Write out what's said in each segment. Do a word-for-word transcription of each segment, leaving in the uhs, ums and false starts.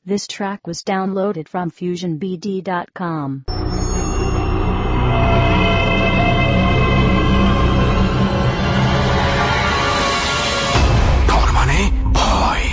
This track was downloaded from fusion b d dot com. তার মানে ভয়।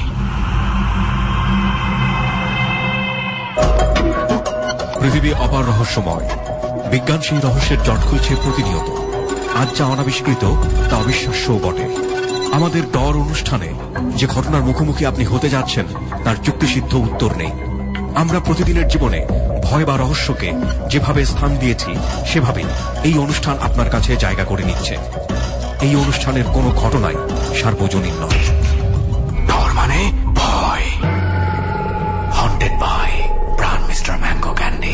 পৃথিবী অপার রহস্যময়। বিজ্ঞান সেই রহস্যের জট খুলছে প্রতিনিয়ত। আজ যা অনাবিষ্কৃত তা অবিশ্বাস্যও বটে। আমাদের ডর অনুষ্ঠানে যে ঘটনার মুখোমুখি আপনি হতে যাচ্ছেন তার যুক্তিসিদ্ধ উত্তর নেই। আমরা প্রতিদিনের জীবনে ভয় বা রহস্যকে যেভাবে স্থান দিয়েছি সেভাবেই এই অনুষ্ঠান আপনার কাছে জায়গা করে নিচ্ছে। এই অনুষ্ঠানের কোনো ঘটনাই সার্বজনীন নয়। ডর মানে ভয়। Haunted by Pran mister mango candy.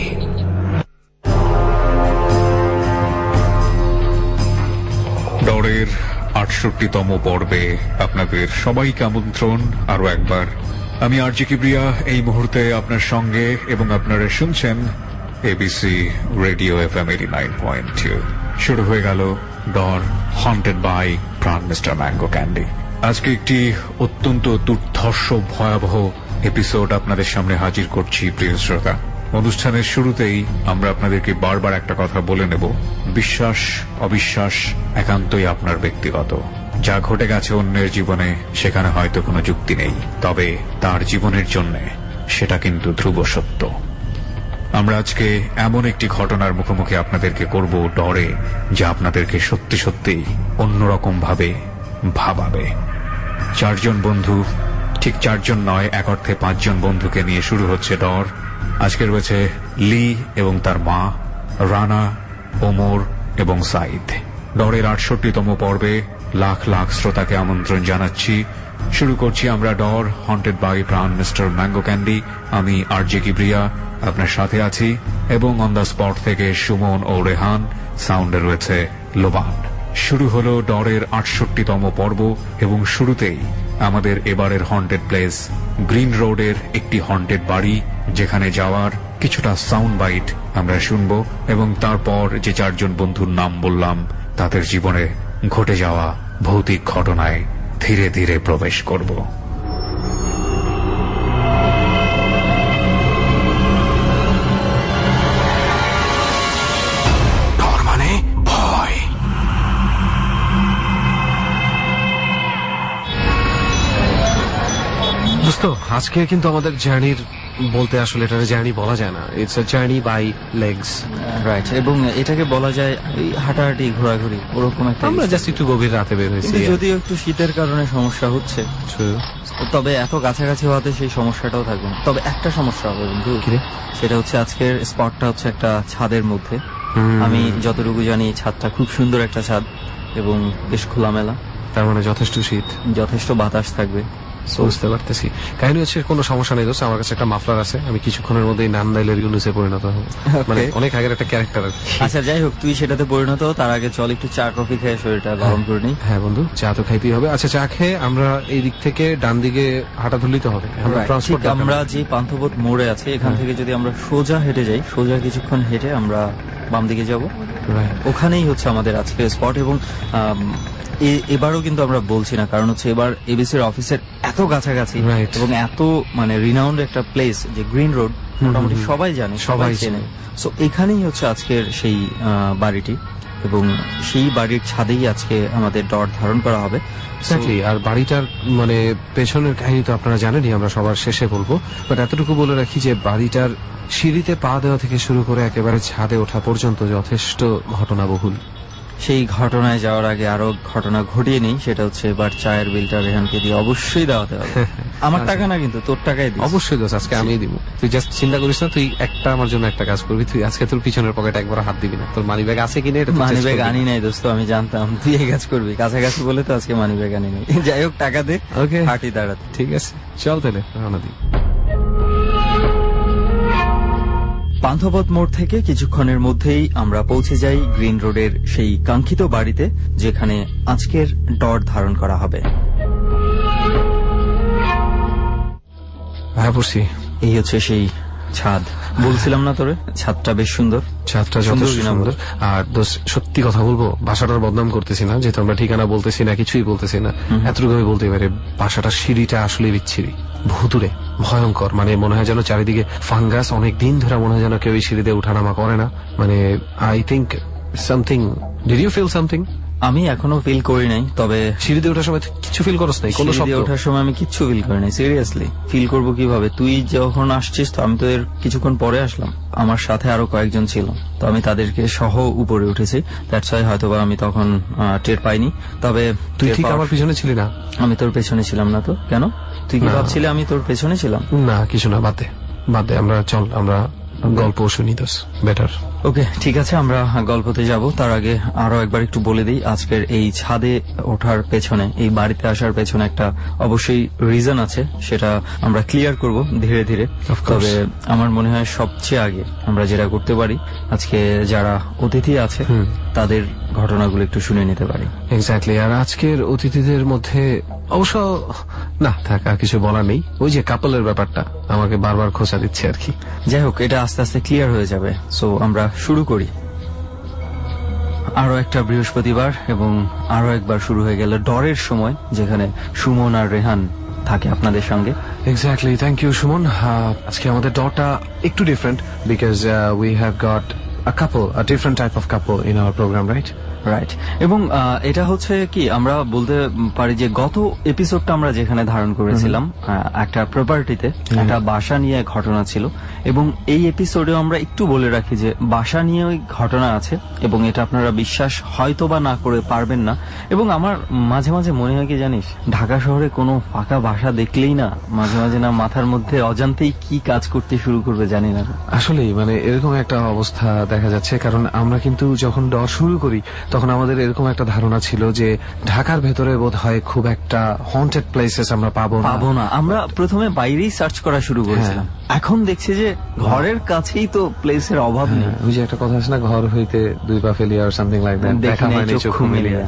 ডরের আটষট্টিতম পর্বে আপনাদের সবাইকে আমন্ত্রণ আরো একবার। আমি আরজি কিবরিয়া এই মুহূর্তে আপনার সঙ্গে, এবং আপনারা শুনছেন ABC radio FM eighty nine point two. শুরু হয়ে গেল ডর haunted by Pran mister mango candy. আজকে একটি অত্যন্ত দুর্ধর্ষ ভয়াবহ এপিসোড আপনাদের সামনে হাজির করছি প্রিয় শ্রোতা। অনুষ্ঠানের শুরুতেই আমরা আপনাদেরকে বারবার একটা কথা বলে নেব, বিশ্বাস অবিশ্বাস একান্তই আপনার ব্যক্তিগত। যা ঘটে গেছে অন্যের জীবনে সেখানে হয়তো কোনো যুক্তি নেই, তবে তার জীবনের জন্য সেটা কিন্তু ধ্রুব সত্য। আমরা আজকে এমন একটি ঘটনার মুখোমুখি আপনাদেরকে করব ডরে, যা আপনাদেরকে সত্যি সত্যি অন্যরকম ভাবে ভাবাবে। চারজন বন্ধু, ঠিক চারজন নয়, এক অর্থে পাঁচজন বন্ধুকে নিয়ে শুরু হচ্ছে ডর। আজকে রয়েছে লি এবং তার মা, রানা, ওমর এবং সাইদ। ডরের আটষট্টিতম পর্বে লাখ লাখ শ্রোতাকে আমন্ত্রণ জানাচ্ছি। শুরু করছি আমরা ডর haunted by Pran mister mango candy. আমি আরজে কিবরিয়া আপনার সাথে আছি, এবং অন দ্য স্পট থেকে সুমন ও রেহান, সাউন্ডে রয়েছে লোবান। শুরু হলো ডরের আটষট্টিতম পর্ব, এবং শুরুতেই আমাদের এবারের হন্টেড প্লেস গ্রিন রোডের একটি হন্টেড বাড়ি, যেখানে যাওয়ার কিছুটা সাউন্ড বাইট আমরা শুনব, এবং তারপর যে চারজন বন্ধুর নাম বললাম তাদের জীবনে ঘটে যাওয়া ভৌতিক ঘটনায় ধীরে ধীরে প্রবেশ করব। ডর মানে ভয়। দোস্ত, আজকে কিন্তু আমাদের জার্নির বলতে আসলে এটা জার্নি বলা যায় না, it's a journey by legs, right. এবং এটাকে বলা যায় এই হাঁটাহাঁটি ঘোরাঘুরি ওরকম একটা। আমরা জাস্ট একটু গভীর রাতে বের হয়েছি, যদিও একটু শীতের কারণে সমস্যা হচ্ছে, তবে এত কাছাকাছি হওয়াতে সেই সমস্যাটাও থাকবে না। তবে একটা সমস্যা হবে বন্ধু, সেটা হচ্ছে আজকের স্পটটা হচ্ছে একটা ছাদের মধ্যে। আমি যতটুকু জানি ছাদটা খুব সুন্দর একটা ছাদ এবং বেশ খোলামেলা, তার মানে যথেষ্ট শীত, যথেষ্ট বাতাস থাকবে। বুঝতে পারতেছি। কাহিনী হচ্ছে কোনো সমস্যা নেই দোস্ত, আমার কাছে একটা মাফলার আছে, আমি কিছুক্ষণের মধ্যেই নান্দাইলের ইউনুসে পরিণত হবো, মানে অনেক আগের একটা ক্যারেক্টার আর কি। আচ্ছা যাই হোক, তুই সেটাতে পরিণত হ, তার আগে চল একটু চা কফি খেয়ে শরীরটা গরম করে নিই। হ্যাঁ বন্ধু, চা তো খাইতেই হবে। আচ্ছা, চা খেয়ে আমরা এই দিক থেকে ডান দিকে হাঁটা ধরলেই হবে। আমরা যে পান্থপথ মোড়ে আছে এখান থেকে যদি আমরা সোজা হেঁটে যাই, সোজা কিছুক্ষণ হেঁটে আমরা বাম দিকে যাব, ওখানেই হচ্ছে আমাদের আজকের স্পট। এবং এবারও কিন্তু আমরা বলছি না, কারণ হচ্ছে এবার এবিসির অফিসের এত কাছাকাছি এবং এত মানে রিনাউন্ড একটা প্লেস যে গ্রিন রোড, মোটামুটি সবাই জানে, সবাই চেনে। সো এখানেই হচ্ছে আজকের সেই বাড়িটি, এবং সেই বাড়ির ছাদেই আজকে আমাদের ডর ধারণ করা হবে। আর বাড়িটার মানে পেছনের কাহিনী তো আপনারা জানেনই, আমরা সবার শেষে বলবো, বাট এতটুকু বলে রাখি যে বাড়িটার সিঁড়িতে পা দেওয়া থেকে শুরু করে একেবারে ছাদে ওঠা পর্যন্ত যথেষ্ট ঘটনাবহুল। সেই ঘটনায় যাওয়ার আগে আরো ঘটনা ঘটিয়ে নেই, সেটা হচ্ছে এবার চায়ের বিলটা রেহানকে দিয়ে অবশ্যই দেওয়াতে হবে। আমার টাকা না কিন্তু, তোর টাকাই দিই। অবশ্যই দোষ, আজকে আমিই দিব। তুই জাস্ট চিন্তা করিস না, তুই একটা আমার জন্য একটা কাজ করবি, তুই আজকে তোর পিছনের পকেটে একবার হাত দিবি না। তোর মানি ব্যাগ আছে কিনা এটা? মানি ব্যাগ আনি নাই দোস্ত, আমি জানতাম তুই এই কাজ করবি, কাছাকাছি বলে তো আজকে মানি ব্যাগ আনি নাই। যাই হোক, টাকা দে, ওকে হাঁটি দাঁড়াতে। ঠিক আছে, চল তাহলে রওনা দিই। পান্থপথ মোড় থেকে কিছুক্ষণের মধ্যেই আমরা পৌঁছে যাই গ্রিন রোডের সেই কাঙ্ক্ষিত বাড়িতে, যেখানে আজকের ডর ধারণ করা হবে। হ্যাঁ বসি, এই হচ্ছে সেই ছাদ বলছিলাম না তোরে, ছাদটা বেশ সুন্দর। ছাদটা যথেষ্ট সুন্দর। আর দোস্ত সত্যি কথা বলবো, বাসাটার বদনাম করতেছি না, যেহেতু আমরা ঠিকানা বলতেছি না, কিছুই বলতেছি না, এতটুকু আমি বলতে পারি বাসাটার সিঁড়িটা আসলে বিচ্ছিরি, ভুতুরে, ভয়ঙ্কর। মানে মনে হয় যেন চারিদিকে ফাঙ্গাস, অনেক দিন ধরে মনে হয় যেন কেউ এই সিঁড়িতে উঠানামা করে না। মানে I think something. Did you feel something? আমি এখনো ফিল করি নাই, তবে সিঁড়িতে ওঠার সময় কিছু ফিল করছ নাই? কোনো শব্দ ওঠার সময় আমি কিচ্ছু ফিল করি নাই। সিরিয়াসলি ফিল করবো কিভাবে? তুই যখন আসছিস তো আমি তো এর কিছুক্ষণ পরে আসলাম, আমার সাথে আরো কয়েকজন ছিল, তো আমি তাদেরকে সহ উপরে উঠেছি। দ্যাটস ওয়াই হয়তোবা আমি তখন টের পাইনি। তবে তুই ঠিক আমার পিছনে ছিলি না? আমি তোর পেছনে ছিলাম না তো। কেন, তুই কি ভাবছিলি আমি তোর পেছনে ছিলাম? না কিছু না, বাদ দে বাদ দে, আমরা চল আমরা গল্প শুনি দোস, বেটার। ওকে ঠিক আছে, আমরা গল্পতে যাব। তার আগে আরো একবার একটু বলে দিই, আজকের এই ছাদে ওঠার পেছনে, এই বাড়িতে আসার পেছনে একটা অবশ্যই রিজন আছে, সেটা আমরা ক্লিয়ার করব ধীরে ধীরে। তবে আমার মনে হয় সবচেয়ে আগে আমরা যেটা করতে পারি, আজকে যারা অতিথি আছে তাদের ঘটনাগুলো একটু শুনে নিতে পারি। এক্স্যাক্টলি। আর আজকের অতিথিদের মধ্যে অবশ্য না থাকা কিছু বলার নেই, ওই যে কাপলের ব্যাপারটা আমাকে বারবার খোঁচা দিচ্ছে আর কি। যাই হোক, এটা আস্তে আস্তে ক্লিয়ার হয়ে যাবে। সো আমরা শুরু করি। আরো একটা বৃহস্পতিবার এবং আরো একবার শুরু হয়ে গেল ডরের সময়, যেখানে সুমন আর রেহান থাকে আপনাদের সঙ্গে। Exactly, thank you Suman. আজকে আমাদের ডরটা একটু different, because we have got a couple, a different type of couple in our program, right? Right. এবং এটা হচ্ছে কি, আমরা বলতে পারি যে গত এপিসোডটা আমরা যেখানে ধারণ করেছিলাম একটা প্রপার্টিতে, একটা বাসা নিয়ে ঘটনা ছিল, এবং এই এপিসোডেও আমরা একটু বলে রাখি যে বাসা নিয়ে ওই ঘটনা আছে, এবং এটা আপনারা বিশ্বাস হয়তো বা না করে পারবেন না। এবং আমার মাঝে মাঝে মনে হয় কি জানিস, ঢাকা শহরে কোনো ফাঁকা বাসা দেখলেই না মাঝে মাঝে না মাথার মধ্যে অজান্তেই কি কাজ করতে শুরু করবে জানি না। আসলেই মানে এরকম একটা অবস্থা দেখা যাচ্ছে, কারণ আমরা কিন্তু যখন ডর শুরু করি তখন আমাদের এরকম একটা ধারণা ছিল যে ঢাকার ভেতরে বোধ হয় খুব একটা হন্টেড প্লেসেস আমরা পাবো না পাবো না আমরা প্রথমে বাইরেই সার্চ করা শুরু করেছিলাম, এখন দেখছি যে ঘরের কাছেই তো প্লেসের অভাব নেই। ওই যে একটা কথা আছে না, ঘর হইতে দুই পা ফেলিয়া আর সামথিং লাইক দ্যাট, দেখা হয়নি চক্ষু মিলিয়া।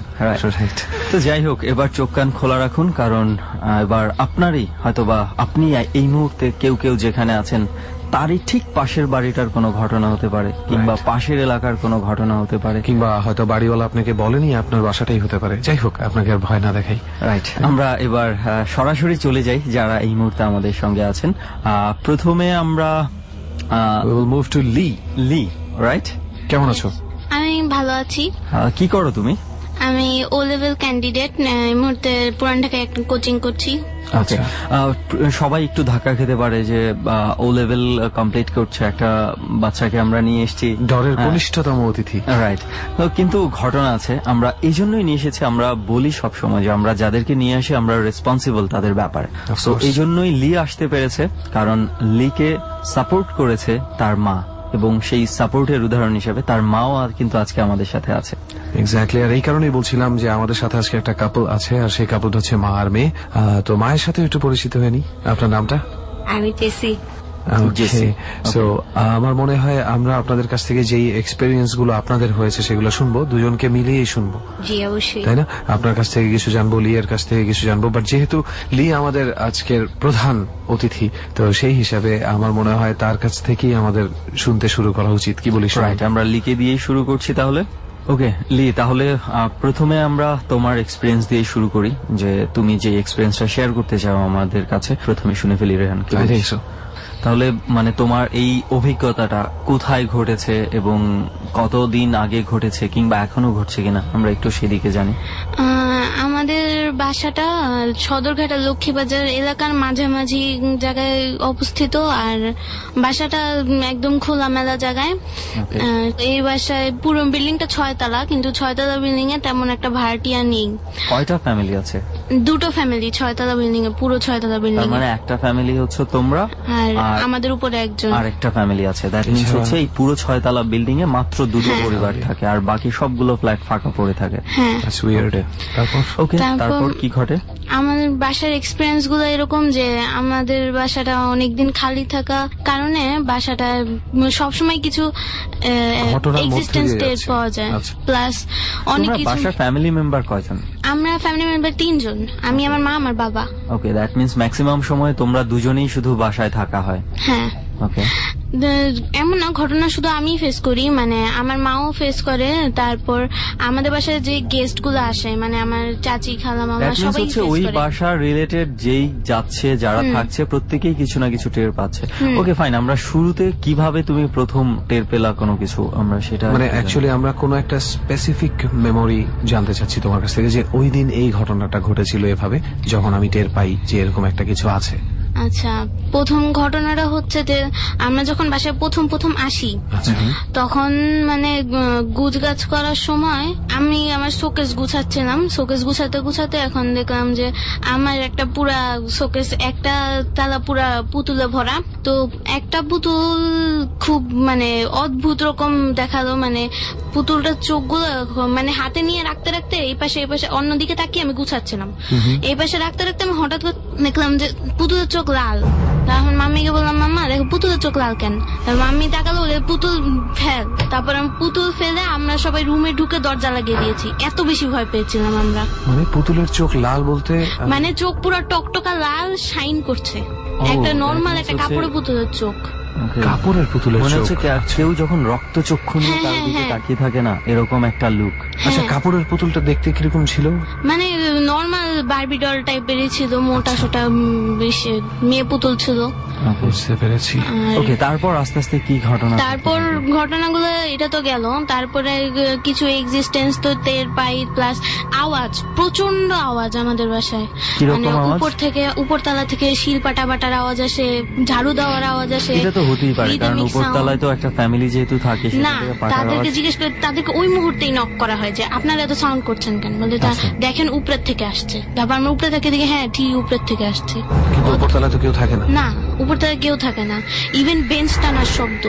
তো যাই হোক, এবার চোখ কান খোলা রাখুন, কারণ এবার আপনারই হয়তোবা আপনি এই মুহূর্তে কেউ কেউ যেখানে আছেন তারই ঠিক পাশের বাড়িটার কোনো ঘটনা হতে পারে, কিংবা পাশের এলাকার কোনো ঘটনা হতে পারে, কিংবা হয়তো বাড়িওয়ালা আপনাকে বলেনি আপনার বাসাটাই হতে পারে। যাই হোক, আপনাকে আর ভয় না দেখাই। রাইট, আমরা এবার সরাসরি চলে যাই যারা এই মুহূর্তে আমাদের সঙ্গে আছেন। প্রথমে আমরা move to Lee. Lee, right, কেমন আছো? আমি ভালো আছি। কি করো তুমি? আমি ও লেভেল ক্যান্ডিডেট, এই মুহূর্তে পুরান ঢাকায় একটা কোচিং করছি। আচ্ছা, সবাই একটু ধাক্কা খেতে পারে যে ও লেভেল কমপ্লিট করছে একটা বাচ্চাকে আমরা নিয়ে এসেছি, ডরের কনিষ্ঠতম অতিথি। রাইট, কিন্তু ঘটনা আছে, আমরা এই জন্যই নিয়ে এসেছি। আমরা বলি সবসময় যে আমরা যাদেরকে নিয়ে আসি আমরা রেসপন্সিবল তাদের ব্যাপারে। তো এই জন্যই লি আসতে পেরেছে, কারণ লিকে সাপোর্ট করেছে তার মা, এবং সেই সাপোর্টের উদাহরণ হিসেবে তার মাও কিন্তু আজকে আমাদের সাথে আছে। এক্স্যাক্টলি, আর এই কারণেই বলছিলাম যে আমাদের সাথে আজকে একটা কাপল আছে, আর সেই কাপল হচ্ছে মা আর মেয়ে। তো মায়ের সাথে একটু পরিচিত হয়ে নি। আপনার নামটা? আমি জেসি। সো আমার মনে হয় আমরা আপনাদের কাছ থেকে যেই এক্সপেরিয়েন্স গুলো আপনাদের হয়েছে সেগুলো শুনবো, দুজনকে মিলিয়েই শুনবো। জি অবশ্যই, তাই না? আপনার কাছ থেকে কিছু জানবো, লিয়ের কাছ থেকে কিছু জানবো, বাট যেহেতু লি আমাদের আজকের প্রধান অতিথি, তো সেই হিসাবে আমার মনে হয় তার কাছ থেকেই আমাদের শুনতে শুরু করা উচিত। কি বলিস? রাইট, আমরা লিকে দিয়েই শুরু করছি তাহলে। ওকে লি, তাহলে প্রথমে আমরা তোমার এক্সপিরিয়েন্স দিয়ে শুরু করি, যে তুমি যে এক্সপিরিয়েন্সটা শেয়ার করতে চাও আমাদের কাছে, প্রথমে শুনে ফেলি। রেহান, তাহলে মানে তোমার এই অভিজ্ঞতাটা কোথায় ঘটেছে এবং কতদিন আগে ঘটেছে, কিংবা এখনো ঘটছে কিনা, আমরা একটু সেদিকে জানি। আমাদের বাসাটা সদরঘাটা লক্ষ্মীবাজার এলাকার মাঝামাঝি জায়গায় অবস্থিত, আর বাসাটা একদম খোলামেলা জায়গায়। এই বাসায় পুরো বিল্ডিংটা ছয়তলা, কিন্তু ছয়তলা বিল্ডিং এ তেমন একটা ভাড়াটিয়া নেই। কয়টা ফ্যামিলি আছে? দুটো ফ্যামিলি ছয়তলা বিল্ডিং এ, পুরো ছয়তলা বিল্ডিং। মানে একটা ফ্যামিলি হচ্ছে তোমরা, আর আমাদের উপরে একজন আর একটা ফ্যামিলি আছে। দ্যাট মিন্স হচ্ছে এই পুরো ছয়তলা বিল্ডিং এ মাত্র দুটো পরিবার থাকে, আর বাকি সবগুলো ফ্ল্যাট ফাঁকা পড়ে থাকে। তারপর ওকে, তারপর কি ঘটে? আমাদের বাসার এক্সপিরিয়েন্স গুলো এরকম যে আমাদের বাসাটা অনেকদিন খালি থাকা কারণে বাসাটা সবসময় কিছু এক্সিস্টেন্স টের পাওয়া যায়, প্লাস অনেক কিছু। বাসার ফ্যামিলি মেম্বার কয়জন? আমরা ফ্যামিলি মেম্বার তিনজন, আমি, আমার মা, আমার বাবা। ওকে, দ্যাট মিন্স ম্যাক্সিমাম সময় তোমরা দুজনেই শুধু বাসায় থাকা হয়। হ্যাঁ। ওকে, এমন না ঘটনা শুধু আমি ফেস করি, মানে আমার মাও ফেস করে, তারপর আমাদের বাসায় যে গেস্ট গুলো আসে, মানে আমার চাচি খালা মামা সবাই ফেস করে। ওই বাসার রিলেটেড যেই যাচ্ছে যারা থাকছে প্রত্যেকেই কিছু না কিছু টের পাচ্ছে। ওকে ফাইন, আমরা শুরুতে কিভাবে তুমি প্রথম টের পেলা কোনো কিছু, আমরা সেটা মানে অ্যাকচুয়ালি আমরা কোনো একটা স্পেসিফিক মেমোরি জানতে চাচ্ছি তোমার কাছ থেকে, যে ওই দিন এই ঘটনাটা ঘটেছিল এভাবে, যখন আমি টের পাই যে এরকম একটা কিছু আছে। আচ্ছা, প্রথম ঘটনাটা হচ্ছে যে আমরা যখন বাসায় প্রথম প্রথম আসি তখন মানে গুছগাছ করার সময় আমি আমার শোকেস গুছাচ্ছিলাম, শোকেস গুছাতে গুছাতে এখন দেখলাম যে আমার একটা পুরা শোকেস একটা তালা পুরা পুতুলে ভরা। তো একটা পুতুল খুব মানে অদ্ভুত রকম দেখালো, মানে পুতুলটার চোখগুলো মানে হাতে নিয়ে রাখতে রাখতে এই পাশে এই পাশে অন্যদিকে তাকিয়ে আমি গুছাচ্ছিলাম, এই পাশে রাখতে রাখতে আমি হঠাৎ করে দেখলাম যে পুতুলের চোখ লাল। তখন মাম্মিকে বললাম, মাম্মা দেখো পুতুলের চোখ লাল কেন? মাম্মি তাকালো, বলে পুতুল ফেল। তারপর আমি পুতুল ফেলে আমরা সবাই রুমে ঢুকে দরজা লাগিয়ে দিয়েছি, এত বেশি ভয় পেয়েছিলাম আমরা। মানে পুতুলের চোখ লাল বলতে মানে চোখ পুরো টকটকা লাল শাইন করছে, একটা নর্মাল একটা কাপড়ের পুতুলের চোখ। কাপড়ের পুতুলের মনে হচ্ছে কেউ যখন রক্ত চক্ষু নিয়ে তার দিকে তাকিয়ে থাকে না, এরকম একটা লুক। আচ্ছা, কাপড়ের পুতুলটা দেখতে কিরকম ছিল? মানে নর্মাল বারবি ডল টাইপেরই ছিল, মোটা সোটা মেয়ে পুতুল ছিল। বুঝতে পেরেছি। ওকে, তারপর আস্তে আস্তে কি ঘটনা? তারপর ঘটনাগুলো এটা তো গেল, তারপরে কিছু এক্সিস্টেন্স তো টের পাই, প্লাস আওয়াজ, প্রচন্ড আওয়াজ আমাদের বাসায়। মানে উপর থেকে উপরতলা থেকে শিলপাটা বাটার আওয়াজ আসে, ঝাড়ু দেওয়ার আওয়াজ আসে। এটা তো হতেই পারে, কারণ উপরতলায় তো একটা ফ্যামিলি যেহেতু থাকে। না, তাদেরকে জিজ্ঞেস করে তাদেরকে ওই মুহূর্তেই নক করা হয় যে আপনারা এত সাউন্ড করছেন কেন? বলে দেখেন উপরের থেকে আসছে। তারপর আমরা উপরে থেকে দেখি হ্যাঁ ঠিক উপরের থেকে আসছে। কিন্তু উপরতলায় তো কেউ থাকে না। না, উপরতলায় কেউ থাকে না, ইভেন বেঞ্চ টানার শব্দ।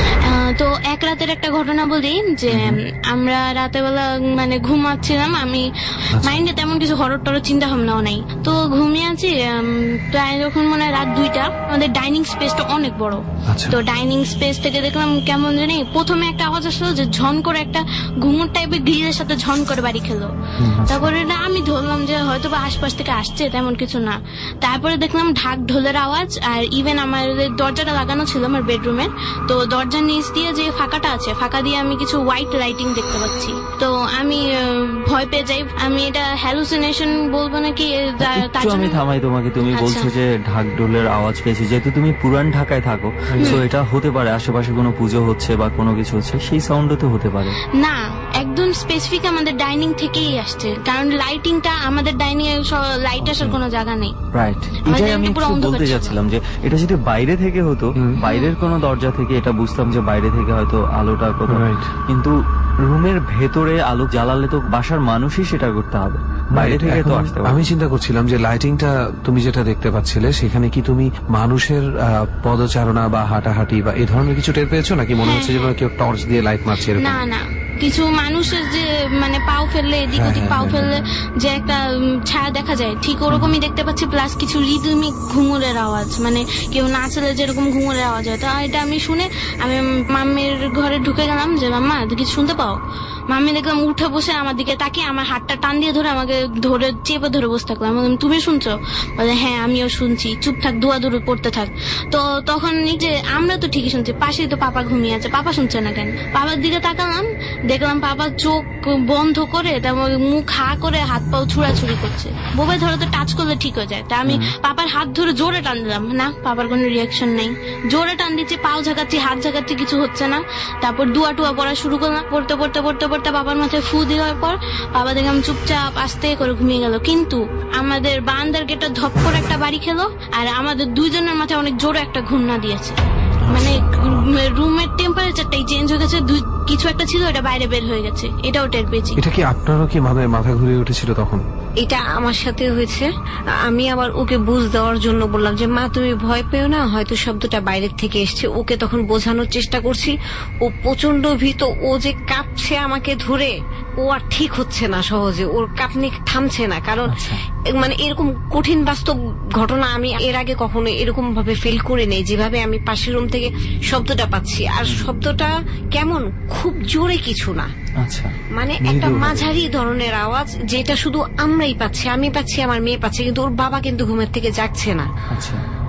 তো এক রাতের একটা ঘটনা বলি, যে আমরা রাতেবেলা মানে ঘুমাচ্ছিলাম, আমি মাইন্ডে তেমন কিছু হরর টরর চিন্তা ভাবনাও নাই, তো ঘুমিয়ে আছি। প্রায় যখন মনে হয় রাত দুইটা, আমাদের ডাইনিং স্পেসটা অনেক বড়। তো ডাইনিং স্পেস থেকে দেখলাম কেমন জানি প্রথমে একটা আওয়াজ আসলো যে ঝন করে একটা ঘুঙুর টাইপের গ্রিলের সাথে ঝন করে বাড়ি খেলো। তারপরে না আমি ধরলাম যে হয়তো বা আশপাশ থেকে আসছে, তেমন কিছু না। তারপরে দেখলাম ঢাক ঢোলের আওয়াজ, আর ইভেন আমার দরজাটা লাগানো ছিল আমার বেডরুমের, তো দরজার নিচ দিয়ে যে ফাঁকাটা আছে, ফাঁকা দিয়ে আমি কিছু হোয়াইট লাইটিং দেখতে পাচ্ছি। তো আমি ভয় পেয়ে যাই। আমি এটা হ্যালুসিনেশন বলবো নাকি? আমি থামাই তোমাকে, তুমি বলছো যে ঢাক ঢোলের আওয়াজ পেয়েছি, যেহেতু তুমি পুরান ঢাকায় থাকো, তো এটা হতে পারে আশেপাশে কোনো পুজো হচ্ছে বা কোনো কিছু হচ্ছে, সেই সাউন্ডও তো হতে পারে। না, একদম স্পেসিফিক আমাদের ডাইনিং থেকেই আসছে, কারণ লাইটিংটা আমাদের ডাইনিং এ লাইট আসার কোনো জায়গা নেই। রাইট, এটাই আমি বলতে যাচ্ছিলাম যে এটা যদি বাইরে থেকে হতো, বাইরের কোনো দরজা থেকে, এটা বুঝতাম যে বাইরে থেকে হয়তো আলোটা কোথাও, কিন্তু রুমের ভেতরে আলো জ্বালালে তো বাসার মানুষই সেটা করতে হবে, বাইরে থেকে তো আসতে হবে। আমি চিন্তা করছিলাম যে লাইটিংটা তুমি যেটা দেখতে পাচ্ছিলে, সেখানে কি তুমি মানুষের পদচারণা বা হাঁটাহাঁটি বা এই ধরনের কিছু টের পেয়েছো নাকি? মনে হচ্ছে যেন কেউ টর্চ দিয়ে লাইট মারছে। না না, কিছু মানুষের যে মানে পাও ফেললে এদিক ওদিক পাও ফেললে যে একটা ছায়া দেখা যায়, ঠিক ওরকমই দেখতে পাচ্ছি। প্লাস কিছু রিদমিক ঘুঙুরের আওয়াজ, মানে কেউ নাচলে যেরকম ঘুঙুরের আওয়াজ হয়, তো এটা আমি শুনে আমি মাম্মির ঘরে ঢুকে গেলাম যে মাম্মা কিছু শুনতে পাও? মাম্মি দেখলাম উঠে বসে আমার দিকে তাকিয়ে আমার হাতটা টান দিয়ে ধরে আমাকে ধরে চেপে ধরে বসে থাকলাম। তুমি শুনছো? বলে হ্যাঁ আমিও শুনছি। চুপ থাক, দোয়া দূরে পড়তে থাক। তো তখন যে আমরা তো ঠিকই শুনছি, পাশেই তো পাপা ঘুমিয়ে আছে, পাপা শুনছে না কেন? পাপার দিকে তাকালাম, দেখলাম পাপা চোখ বন্ধ করে তারপর মুখ হা করে হাত পাও ছুড়াছুড়ি করছে। বোবাই ধরে তো টাচ করলে ঠিক হয়ে যায়, তা আমি পাপার হাত ধরে জোরে টান দিলাম, না পাপার কোনো রিয়াকশন নেই। জোরে টান দিচ্ছি, পাও ঝাঁকাচ্ছি, হাত ঝাঁকাচ্ছি, কিছু হচ্ছে না। তারপর দুয়া টুয়া পড়া শুরু করলাম, পড়তে পড়তে পড়তে পড়তে বাবার মাথায় ফু দেওয়ার পর বাবা দেখলাম চুপচাপ আস্তে করে ঘুমিয়ে গেল। কিন্তু আমাদের বারান্দার গেটে ধপ করে একটা বাড়ি খেলো, আর আমাদের দুইজনের মাথায় অনেক জোরে একটা ঘূর্ণা দিয়েছে। মানে রুমের টেম্পারেচারটাই চেঞ্জ হয়ে গেছে, কিছু একটা ছিল এটা বাইরে বের হয়ে গেছে, এটাও টের পেয়েছি। এটা কি আপনারও কি মাথা ঘুরে উঠেছিল তখন? এটা আমার সাথে হয়েছে। আমি আবার ওকে বুঝ দেওয়ার জন্য বললাম যে মা তুমি ভয় পেও না, হয়তো শব্দটা বাইরের থেকে এসছে। ওকে তখন বোঝানোর চেষ্টা করছি, ও প্রচন্ড ভীত, ও যে কাঁপছে আমাকে ধরে, ও আর ঠিক হচ্ছে না সহজে, ওর কাঁপনি থামছে না। কারণ মানে এরকম কঠিন বাস্তব ঘটনা আমি এর আগে কখনো এরকম ভাবে ফিল করে নেই, যেভাবে আমি পাশের রুম থেকে শব্দটা পাচ্ছি। আর শব্দটা কেমন, খুব জোরে কিছু না, মানে একটা মাঝারি ধরনের আওয়াজ, যেটা শুধু আমরাই পাচ্ছি, আমি পাচ্ছি, আমার মেয়ে পাচ্ছে, কিন্তু ওর বাবা কিন্তু ঘুমের থেকে জাগছে না।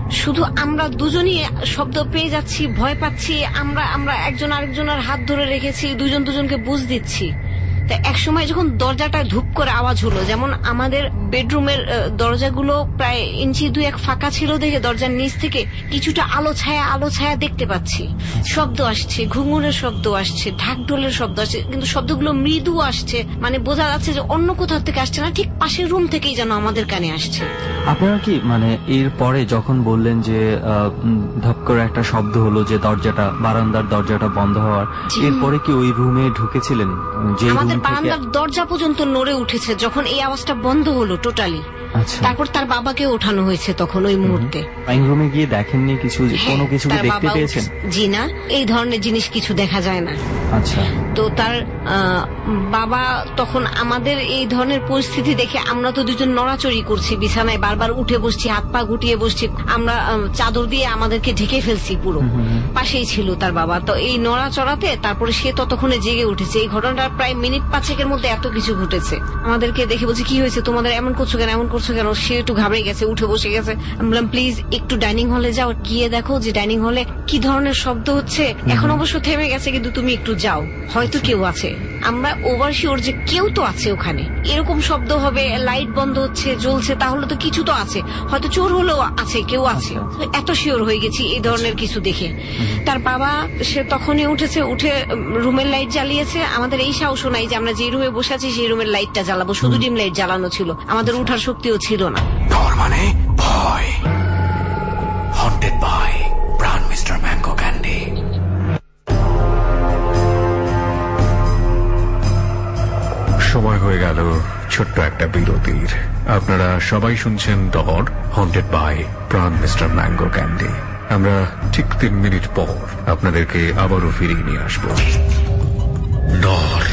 শুধু আমরা দুজনই শব্দ পেয়ে যাচ্ছি, ভয় পাচ্ছি, আমরা আমরা একজন আরেকজনের হাত ধরে রেখেছি, দুজন দুজনকে বুঝ দিচ্ছি। তা একসময় যখন দরজাটা ধুপ করে আওয়াজ হলো, যেমন আমাদের বেডরুমের দরজাগুলো প্রায় ইঞ্চি দুই এক ফাঁকা ছিল দেখে দরজার নিচ থেকে কিছুটা আলো ছায়া আলো ছায়া দেখতে পাচ্ছি। শব্দ আসছে, ঘুঙুরের শব্দ আসছে, ঢাকঢোলের শব্দ আসছে, কিন্তু শব্দগুলো মৃদু আসছে, মানে বোঝা যাচ্ছে যে অন্য কোথাও থেকে আসছে না, ঠিক পাশের রুম থেকেই যেন আমাদের কানে আসছে। আপনারা কি মানে এর পরে যখন বললেন যে ধপ করে একটা শব্দ হলো, যে দরজাটা বারান্দার দরজাটা বন্ধ হওয়ার, এরপরে কি ওই রুমে ঢুকেছিলেন? যে আমাদের বারান্দার দরজা পর্যন্ত নড়ে উঠেছে যখন এই আওয়াজটা বন্ধ হলো টোটালি। তারপর তার বাবাকে ওঠানো হয়েছে তখন ওই মুহূর্তে। ড্রয়িং রুমে গিয়ে দেখেননি কিছু, কোনো কিছু দেখতে পেয়েছেন? জি না, এই ধরনের জিনিস কিছু দেখা যায় না। আচ্ছা। তো তার বাবা তখন আমাদের এই ধরনের পরিস্থিতি দেখে, আমরা তো দুজন নড়াচড়ি করছি বিছানায়, বারবার উঠে বসছি, হাত পা গুটিয়ে বসছি, আমরা চাদর দিয়ে আমাদেরকে ঢেকে ফেলছি পুরো। পাশেই ছিল তার বাবা। তো এই নড়াচড়াতে তারপরে সে ততক্ষণে জেগে উঠেছে। এই ঘটনাটা প্রায় মিনিট পাঁচেকের মধ্যে এত কিছু ঘটেছে। আমাদেরকে দেখে বলছে, কি হয়েছে তোমাদের, এমন করছো কেন, এমন করছো কেন? সে একটু ঘাবড়ে গেছে, উঠে বসে গেছে। আমি বললাম প্লিজ একটু ডাইনিং হলে যাও, গিয়ে দেখো যে ডাইনিং হলে কি ধরনের শব্দ হচ্ছে। এখন অবশ্য থেমে গেছে, কিন্তু তুমি একটু যাও, হয়তো কেউ আছে। আমরা ওভার শিওর যে কেউ তো আছে ওখানে। এরকম শব্দ হবে, লাইট বন্ধ হচ্ছে, জ্বলছে, তাহলে তো কিছু তো আছে, হয়তো চোর হলেও আছে, কেউ আছে। এত শিওর হয়ে গেছি এই ধরনের কিছু দেখে। তার বাবা সে তখনই উঠেছে, উঠে রুমের লাইট জ্বালিয়েছে। আমাদের এই সাহসও নাই যে আমরা যে রুমে বসে আছি সেই রুমের লাইটটা জ্বালাবো, শুধু ডিম লাইট জ্বালানো ছিল, আমাদের উঠার শক্তিও ছিল না। ডর মানে ভয়। Haunted by Pran mister mango candy. সময় হয়ে গেল ছোট্ট একটা বিরতির। আপনারা সবাই শুনছেন ডর, haunted by Pran mister mango candy. আমরা ঠিক তিন মিনিট পর আপনাদেরকে আবারও ফিরিয়ে নিয়ে আসবো। ডর।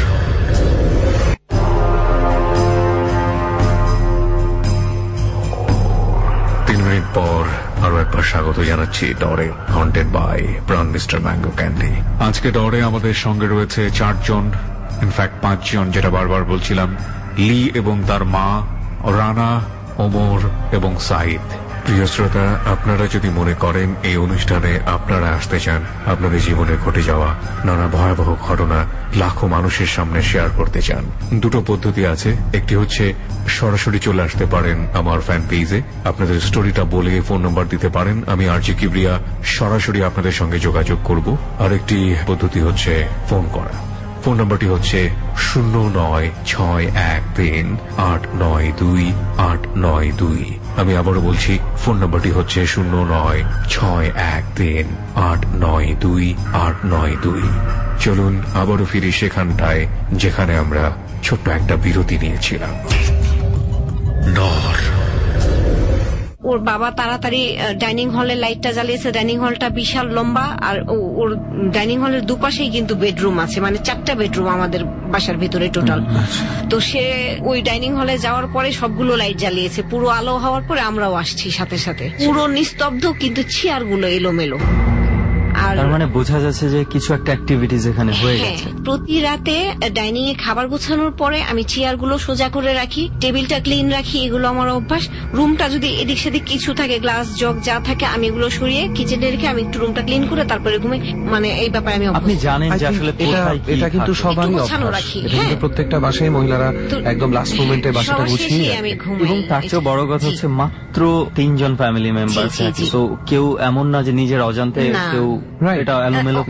তিন মিনিট পর আরো একবার স্বাগত জানাচ্ছি ডরে, haunted by Pran mister mango candy. আজকে ডরে আমাদের সঙ্গে রয়েছে চারজন, ইনফ্যাক্ট পাঁচজন, যেটা বারবার বলছিলাম। লি এবং তার মা, রানা, ওমর এবং সাইদ। প্রিয় শ্রোতা, আপনারা যদি মনে করেন এই অনুষ্ঠানে আপনারা আসতে চান, আপনাদের জীবনে ঘটে যাওয়া নানা ভয়াবহ ঘটনা লাখো মানুষের সামনে শেয়ার করতে চান, দুটো পদ্ধতি আছে। একটি হচ্ছে সরাসরি চলে আসতে পারেন আমার ফ্যান পেজে, আপনাদের স্টোরিটা বলে ফোন নাম্বার দিতে পারেন, আমি আরজি কিবরিয়া সরাসরি আপনাদের সঙ্গে যোগাযোগ করব। আরেকটি পদ্ধতি হচ্ছে ফোন করা। ফোন নাম্বারটি হচ্ছে শূন্য নয় ছয় এক তিন আট নয় দুই আট নয় দুই। আমি আবারও বলছি, ফোন নাম্বারটি হচ্ছে শূন্য নয় ছয় এক তিন আট নয় দুই আট নয় দুই। চলুন আবারও ফিরি সেখানটায় যেখানে আমরা ছোট্ট একটা বিরতি নিয়েছিলাম। ডর। ওর বাবা তাড়াতাড়ি ডাইনিং হলের লাইটটা জ্বালিয়েছে। ডাইনিং হলটা বিশাল লম্বা, আর ওর ডাইনিং হলের দুপাশেই কিন্তু বেডরুম আছে, মানে চারটা বেডরুম আমাদের বাসার ভিতরে টোটাল। তো সে ওই ডাইনিং হলে যাওয়ার পরে সবগুলো লাইট জ্বালিয়েছে। পুরো আলো হওয়ার পরে আমরাও আসছি সাথে সাথে। পুরো নিস্তব্ধ, কিন্তু চেয়ার গুলো এলোমেলো। তার মানে বোঝা যাচ্ছে যে কিছু একটা অ্যাক্টিভিটিজ এখানে হয়ে গেছে। প্রতি রাতে ডাইনিং এ খাবার গোছানোর পরে আমি চেয়ার গুলো সোজা করে রাখি, টেবিলটা ক্লিন রাখি, এগুলো আমার অভ্যাস। রুমটা যদি এদিক সেদিক কিছু থাকে, গ্লাস জগ যা থাকে, আমি এগুলো সরিয়ে কিচেনে রেখে আমি একটু রুমটা ক্লিন করে তারপরে ঘুমে, মানে এই ব্যাপারে আমি আপনি জানেন যে আসলে এটা কিন্তু সবারই অভ্যাস। প্রত্যেকটা বাসায় মহিলারা একদম লাস্ট মোমেন্টে বাসাটা গুছিয়ে আমি ঘুমাই। এবং তার চেয়ে বড় কথা হচ্ছে মাত্র তিনজন ফ্যামিলি মেম্বার, তো কেউ এমন না যে নিজের অজান্তে কেউ এটা এলোমেলো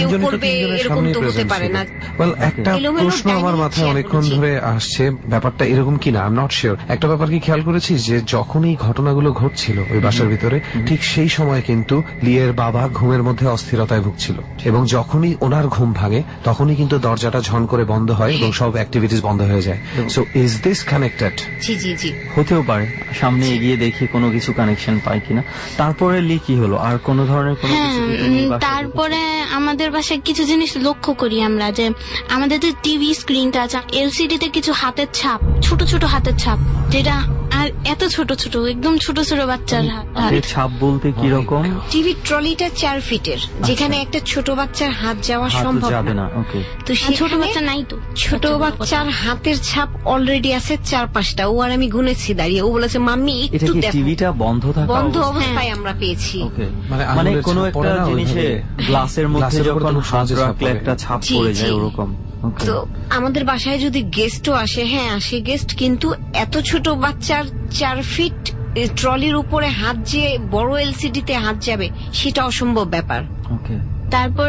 একটা প্রশ্ন আমার মাথায় অনেকক্ষণ ধরে আসছে, ব্যাপারটা এরকম কিনা, আই এম নট শিওর। একটা ব্যাপার কি খেয়াল করেছিস যে যখন এই ঘটনাগুলো ঘটছিল ওই বাসার ভিতরে, ঠিক সেই সময় কিন্তু লিয়ের বাবা ঘুমের মধ্যে অস্থিরতায় ভুগছিল, এবং যখনই ওনার ঘুম ভাঙে তখনই কিন্তু দরজাটা ঝন করে বন্ধ হয় এবং সব অ্যাক্টিভিটিস বন্ধ হয়ে যায়। So is this connected? জি জি জি, হতেও পারে। সামনে এগিয়ে দেখি কোনো কিছু কানেকশন পাই কিনা। তারপরে লি কি হলো, আর কোন ধরনের কোনো কিছু? তারপরে আমাদের বাসায় কিছু জিনিস লক্ষ্য করি আমরা, যে আমাদের যে টিভি স্ক্রিনটা আছে, এলসিডি তে কিছু হাতের ছাপ, ছোট ছোট হাতের ছাপ, যেটা আর এত ছোট ছোট, একদম ছোট ছোট বাচ্চার হাত। ছাপ বলতে কি রকম? টিভি ট্রলিটা চার ফিটের, যেখানে একটা ছোট বাচ্চার হাত যাওয়া সম্ভব যাবে না। ওকে, তো ছোট বাচ্চা নাই তো, ছোট বাচ্চার হাতের ছাপ অলরেডি আছে চার পাঁচটা। ও আর আমি গুনেছি দাঁড়িয়ে। ও বলেছে মাম্মি একটু দেখো। টিভিটা বন্ধ থাকা বন্ধ অবস্থায় আমরা পেয়েছি। মানে কোনো একটা জিনিসে গ্লাসের মধ্যে যখন হাত রাখলে একটা ছাপ পড়ে যায় ওরকম। তো আমাদের বাসায় যদি গেস্টও আসে, হ্যাঁ আসে গেস্ট, কিন্তু এত ছোট বাচ্চার চার ফিট ট্রলির উপরে হাত যে বড় এলসিডি তে হাত যাবে সেটা অসম্ভব ব্যাপার। ওকে, তারপর